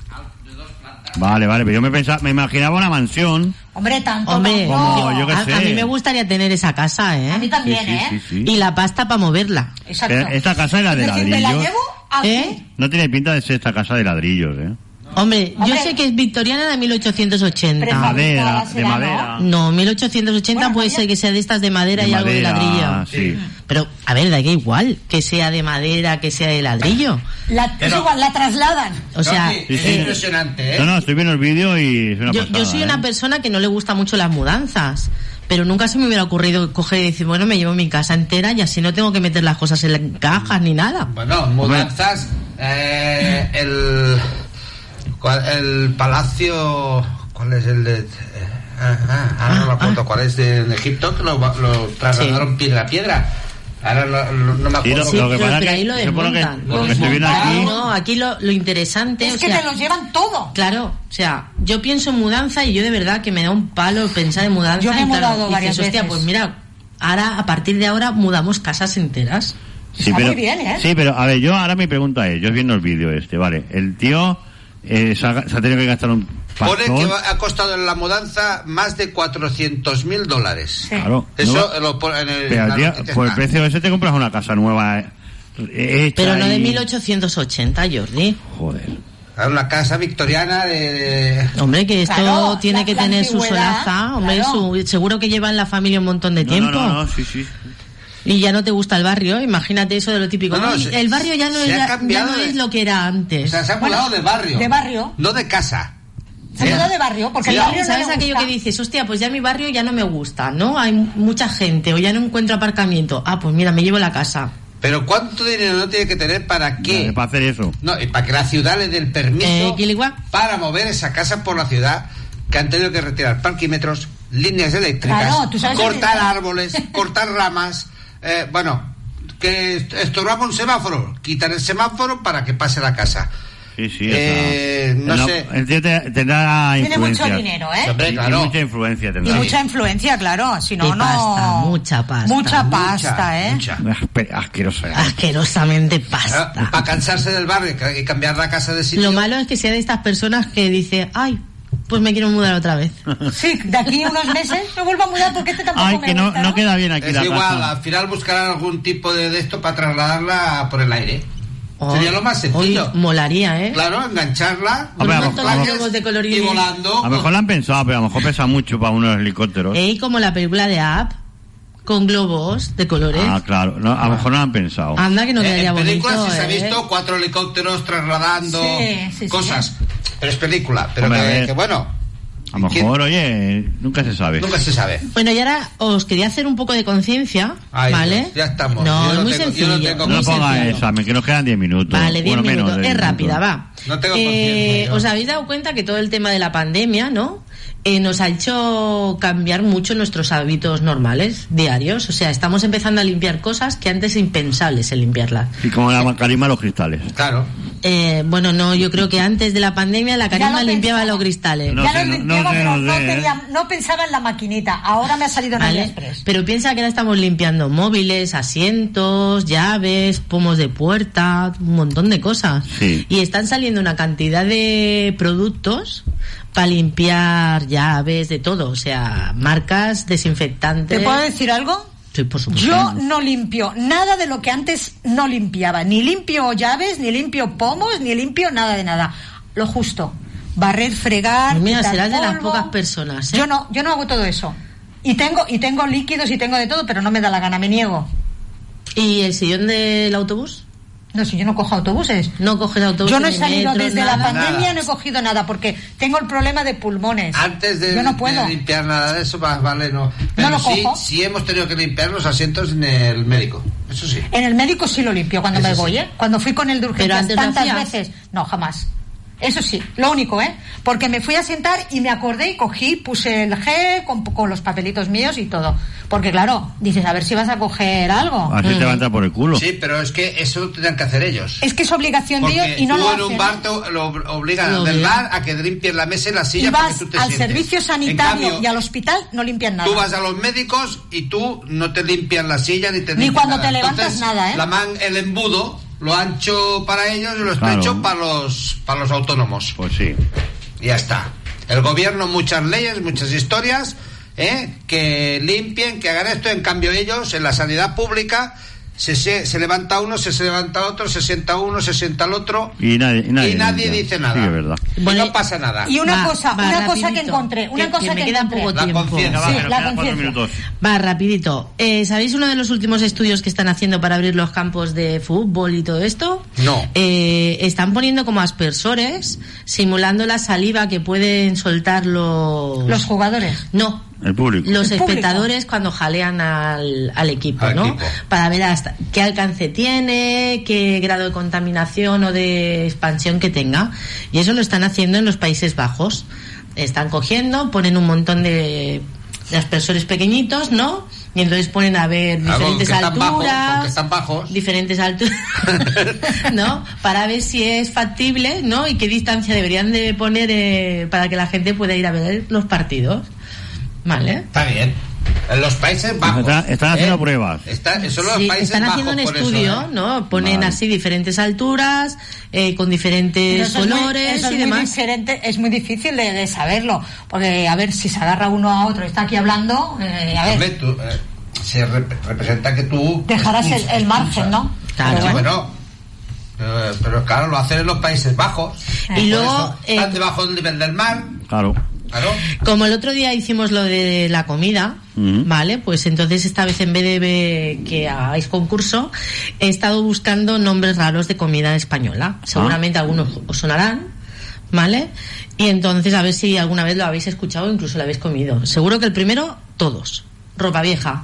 Vale, vale, pero yo me pensaba, me imaginaba una mansión. Hombre, tanto, Hombre, tanto. Como yo que a, sé. a mí me gustaría tener esa casa, ¿eh? A mí también, Sí, sí, ¿eh? sí, sí. Y la pasta para moverla. Exacto. Pero esta casa era de Es decir, me la ladrillo. llevo ¿Eh? No tiene pinta de ser esta casa de ladrillos, ¿eh? Hombre, Hombre. yo sé que es victoriana de mil ochocientos ochenta. Madera, de madera. No, mil ochocientos ochenta Bueno, puede ya- ser que sea de estas de madera De y algo de madera, ladrillo. sí. Pero, a ver, da que igual que sea de madera, que sea de ladrillo. La, es igual, la trasladan. O sea, Sí, es sí. impresionante, ¿eh? No, no, estoy viendo el vídeo y es una yo, pasada, yo soy ¿eh? una persona que no le gusta mucho las mudanzas, pero nunca se me hubiera ocurrido coger y decir, bueno, me llevo mi casa entera y así no tengo que meter las cosas en las cajas ni nada. Bueno, mudanzas, eh, el, cuál- el palacio, ¿cuál es el de? eh, ah, ah, ahora no me acuerdo cuál es de, en Egipto, que lo, lo trasladaron piedra a piedra. Ahora no, no- no me acuerdo. Sí, pero, pero ahí lo supongo que- desmontan. lo que estoy viendo aquí- No, aquí lo, lo interesante... Es o que sea, te los llevan todo. Claro, o sea, yo pienso en mudanza y yo de verdad que me da un palo pensar en mudanza. Yo me he y tal. mudado Y varias dices, hostia, veces. pues mira, ahora, a partir de ahora, mudamos casas enteras. Sí, Está pero, muy bien, ¿eh? Sí, pero a ver, yo ahora mi pregunta es, yo viendo el vídeo este, vale, el tío eh, se, ha, se ha tenido que gastar un Pone pastón. que va- ha costado en la mudanza más de cuatrocientos mil dólares. Claro. Eso no- lo pone en el. pero, la tío, noticia por el está. precio ese te compras una casa nueva eh, hecha Pero no de y- mil ochocientos ochenta, Jordi. Joder. Una casa victoriana de. de- Hombre, que esto Claro, tiene la- que la tener su antigüedad, solaza. Hombre, claro. su, seguro que lleva en la familia un montón de No, tiempo. no, no, no, sí, sí. Y ya no te gusta el barrio, imagínate eso de lo típico. No, no, Ay, se- el barrio ya no, se es, ha ya- ya cambiado no de- es lo que era O antes. sea, se ha mudado de barrio. De barrio. No de casa. Se ha mudado de barrio, porque Sí, el barrio no ¿sabes le aquello gusta. que dices? Hostia, pues ya mi barrio ya no me gusta, ¿no? Hay mucha gente o ya no encuentro aparcamiento. Ah, pues mira, me llevo la casa. Pero ¿cuánto dinero no tiene que tener para qué? Para hacer eso. No, y para que la ciudad le dé el permiso Eh, Quiligua. para mover esa casa por la ciudad, que han tenido que retirar parquímetros, líneas eléctricas, Claro, tú sabes cortar que- árboles, cortar ramas, eh, bueno, que est- estorbamos un semáforo, quitar el semáforo para que pase la casa. Sí, sí. Eh, esa- no sé. El tío te- tendrá Tiene influencia. mucho dinero, ¿eh? Hombre, Y- y claro. mucha influencia Y tendrá. mucha influencia, claro. Si no, Y no. pasta, mucha pasta. Mucha Mucha, pasta, ¿eh? mucha. Aspe- Asquerosa. Ah, Asquerosamente pasta. Ah, para cansarse del barrio y cambiar la casa de sitio. Lo malo es que sea de estas personas que dice, ay, pues me quiero mudar otra vez. Sí, de aquí a unos meses me vuelvo a mudar porque este tampoco Ay, me que no, gusta, no queda bien aquí Es la igual, casa. al final buscarán algún tipo de, de esto para trasladarla por el aire. Sería lo más sencillo. Hoy molaría, ¿eh? Claro, engancharla Hombre, a lo Con mejor- todos a los lo- globos de colorines. y volando. A lo mejor la han pensado, pero a lo mejor pesa mucho para unos helicópteros. Y como la película de App, con globos de colores. Ah, claro. No, a lo mejor no lo han pensado. Anda que no Eh, quedaría en películas bonito, sí se ha ¿eh? visto cuatro helicópteros trasladando Sí, sí, sí. cosas. Pero es película. Pero Hombre, a que, ver. que bueno, A lo mejor, oye, nunca se sabe. nunca se sabe. Bueno, y ahora os quería hacer un poco de conciencia, Ay, ¿vale? Dios, ya estamos. No, Yo es no muy tengo- yo sencillo. no tengo No muy ponga sencillo. examen, que nos quedan diez minutos. Vale, diez Bueno, menos minutos. de Es diez rápida, minutos. va. No tengo Eh, conciencia yo. ¿Os habéis dado cuenta que todo el tema de la pandemia, ¿no? Eh, nos ha hecho cambiar mucho nuestros hábitos normales, diarios. O sea, estamos empezando a limpiar cosas que antes impensables el limpiarlas. Y como la Karima los cristales. Claro. Eh, bueno, no, yo creo que antes de la pandemia la Karima lo limpiaba pensaba. los cristales. No ya sé, lo no- limpiaba, no sé, pero no no, sé, ¿eh? tenía- no pensaba en la maquinita. Ahora me ha salido en ¿Vale? AliExpress. Pero piensa que ahora estamos limpiando móviles, asientos, llaves, pomos de puerta, un montón de cosas. Sí. Y están saliendo una cantidad de productos para limpiar llaves, de todo. O sea, marcas, desinfectantes. ¿Te puedo decir algo? Sí, por supuesto. Yo no limpio nada de lo que antes no limpiaba. Ni limpio llaves, ni limpio pomos, ni limpio nada de nada. Lo justo. Barrer, fregar. Pues mira, quitar serás de las polvo. pocas personas, ¿eh? Yo no, yo no hago todo eso. Y tengo, y tengo líquidos y tengo de todo, pero no me da la gana, me niego. ¿Y el sillón del autobús? No, si yo no cojo autobuses. No coges autobuses. Yo no he ni salido metros, desde la nada. pandemia, Nada. no he cogido nada porque tengo el problema de pulmones. Antes de, yo no puedo. de limpiar nada de eso, más vale no. Pero lo sí, cojo. sí hemos tenido que limpiar los asientos en el médico. Eso sí. En el médico sí lo limpio cuando Eso me sí. voy, ¿eh? Cuando fui con el de Pero urgencias antes lo tantas hacías. veces. No, jamás. Eso sí, lo único, ¿eh? Porque me fui a sentar y me acordé y cogí, puse el gel con, con los papelitos míos y todo. Porque claro, dices, a ver si vas a coger algo. Así te va a entrar por el culo. Sí, pero es que eso lo tendrán que hacer ellos. Es que es obligación de Porque ellos y no tú lo en un hacen. bar te lo obligan Lo del obligan. bar a que limpies la mesa y la Y silla para vas que tú te al sientes. servicio En sanitario cambio, y al hospital, no limpian nada. tú vas a los médicos y tú no te limpian la silla ni te Ni limpian cuando nada. te levantas Entonces, nada, ¿eh? La man, el embudo lo ancho para ellos y lo Claro. estrecho para los para los autónomos. Pues sí. Y ya está. El gobierno, muchas leyes, muchas historias, ¿eh? Que limpien, que hagan esto. En cambio ellos, en la sanidad pública, se, se, se levanta uno, se, se levanta otro, se sienta uno, se sienta el otro y nadie, y nadie, y nadie ya. dice nada. Sí, es verdad. Y bueno, no pasa nada. Y una va, cosa, va, una cosa que rapidito, encontré, una que, cosa que me que queda encontré. poco La tiempo. conciencia, Sí, va, la conciencia. Va, rapidito. Eh, ¿Sabéis uno de los últimos estudios que están haciendo para abrir los campos de fútbol y todo esto? No. Eh, están poniendo como aspersores, simulando la saliva que pueden soltar los... Los jugadores. No. El público. Los El espectadores público. Cuando jalean al, al equipo, al ¿no? equipo. Para ver hasta qué alcance tiene, qué grado de contaminación o de expansión que tenga. Y eso lo están haciendo en los Países Bajos. Están cogiendo, ponen un montón de, de aspersores pequeñitos, ¿no? Y entonces ponen a ver diferentes ah, alturas, bajos, están bajos. diferentes alturas, ¿no? Para ver si es factible, ¿no? Y qué distancia deberían de poner eh, para que la gente pueda ir a ver los partidos. Vale. Está bien. En los Países Bajos. Están, están haciendo ¿eh? pruebas. Está, son los Sí, Países están Bajos, haciendo un por estudio, eso, ¿eh? ¿no? Ponen Vale. así diferentes alturas, eh, con Pero diferentes eso es muy- colores eso es y muy demás. diferente, es muy difícil de, de saberlo, porque a ver si se agarra uno a otro y está aquí hablando, eh, a ver, Hombre, tú, eh, se rep- representa que tú dejarás el, expulsas, el margen, ¿no? Claro. Pero bueno. Bueno, eh, pero claro, lo hacen en los Países Bajos. Y Por luego, eso están eh, debajo del nivel del mar. Claro. Claro. Como el otro día hicimos lo de la comida, Ujú. ¿vale? Pues entonces esta vez en vez de ver que hagáis concurso, he estado buscando nombres raros de comida española. Seguramente algunos os sonarán, ¿vale? Y entonces a ver si alguna vez lo habéis escuchado o incluso lo habéis comido. Seguro que el primero, todos. Ropa vieja.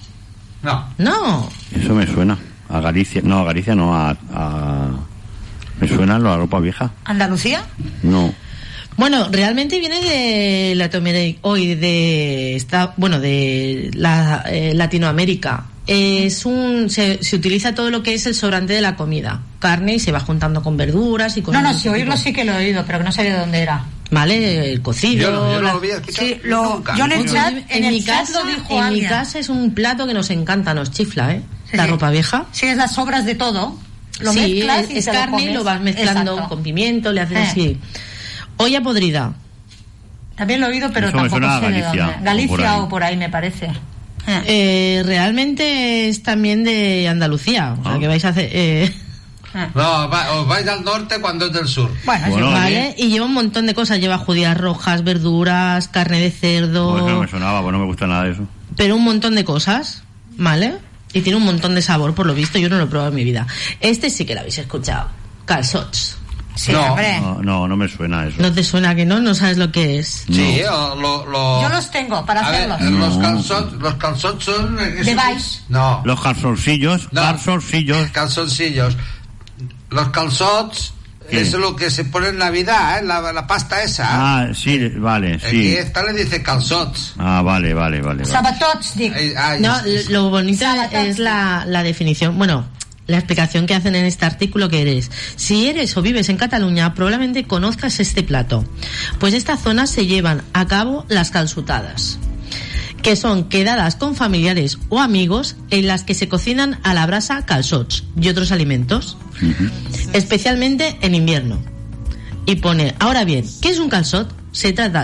No. No. Eso me suena. A Galicia. No, a Galicia no. A, a... Me suena la ropa vieja. ¿Andalucía? No. Bueno, realmente viene de Latinoamérica, hoy de esta, bueno, de la, eh, Latinoamérica. Es un, se, se utiliza todo lo que es el sobrante de la comida, carne, y se va juntando con verduras y con... No, no, otro si oírlo tipo. sí que lo he oído, pero que no sabía de dónde era. Vale, el cocido. Yo no- yo no la- lo había escuchado Sí, lo, nunca. yo en el Pues chat, en, en el mi chat casa, lo dijo en mi alguien. casa es un plato que nos encanta, nos chifla, ¿eh? Sí, la sí. ropa vieja. Sí, es las sobras de todo. Lo sí, mezclas es, y es te carne y comes. lo vas mezclando Exacto. con pimiento, le haces Eh. así. Olla podrida. También lo he oído, pero Eso me tampoco suena a sé de Galicia, dónde. o por Galicia ahí. o por ahí, me parece. Eh. Eh, realmente es también de Andalucía, o sea Ah. que vais a hacer... Eh, No, va- os vais al norte cuando es del sur. Bueno, Bueno, sí. vale, y lleva un montón de cosas, lleva judías rojas, verduras, carne de cerdo, Pues no me sonaba, pues no me gusta nada de eso. pero un montón de cosas, ¿vale? Y tiene un montón de sabor, por lo visto, yo no lo he probado en mi vida. Este sí que lo habéis escuchado, calzots. Sí, No, hombre. No, no, no me suena eso. ¿No te suena que no? ¿No sabes lo que es? Sí, o lo, lo- Yo los tengo para A ver, hacerlos. los No. calzots, los calzots son... De eso- Vice. No, Los calzoncillos, No. calzoncillos. calzoncillos. Los calzots, ¿Qué? eso es lo que se pone en Navidad, ¿eh? la, la pasta esa. Ah, sí, vale, Aquí sí. esta le dice calzots. Ah, vale, vale, vale. vale. Sabatots, digo. Ay, ay, No, es- es- lo bonito Sabatón. es la, la definición, bueno, la explicación que hacen en este artículo que eres. Si eres o vives en Cataluña, probablemente conozcas este plato. Pues esta zona se llevan a cabo las calçotadas, que son quedadas con familiares o amigos en las que se cocinan a la brasa calçots y otros alimentos, especialmente en invierno. Y pone, ahora bien, ¿qué es un calçot? Se trata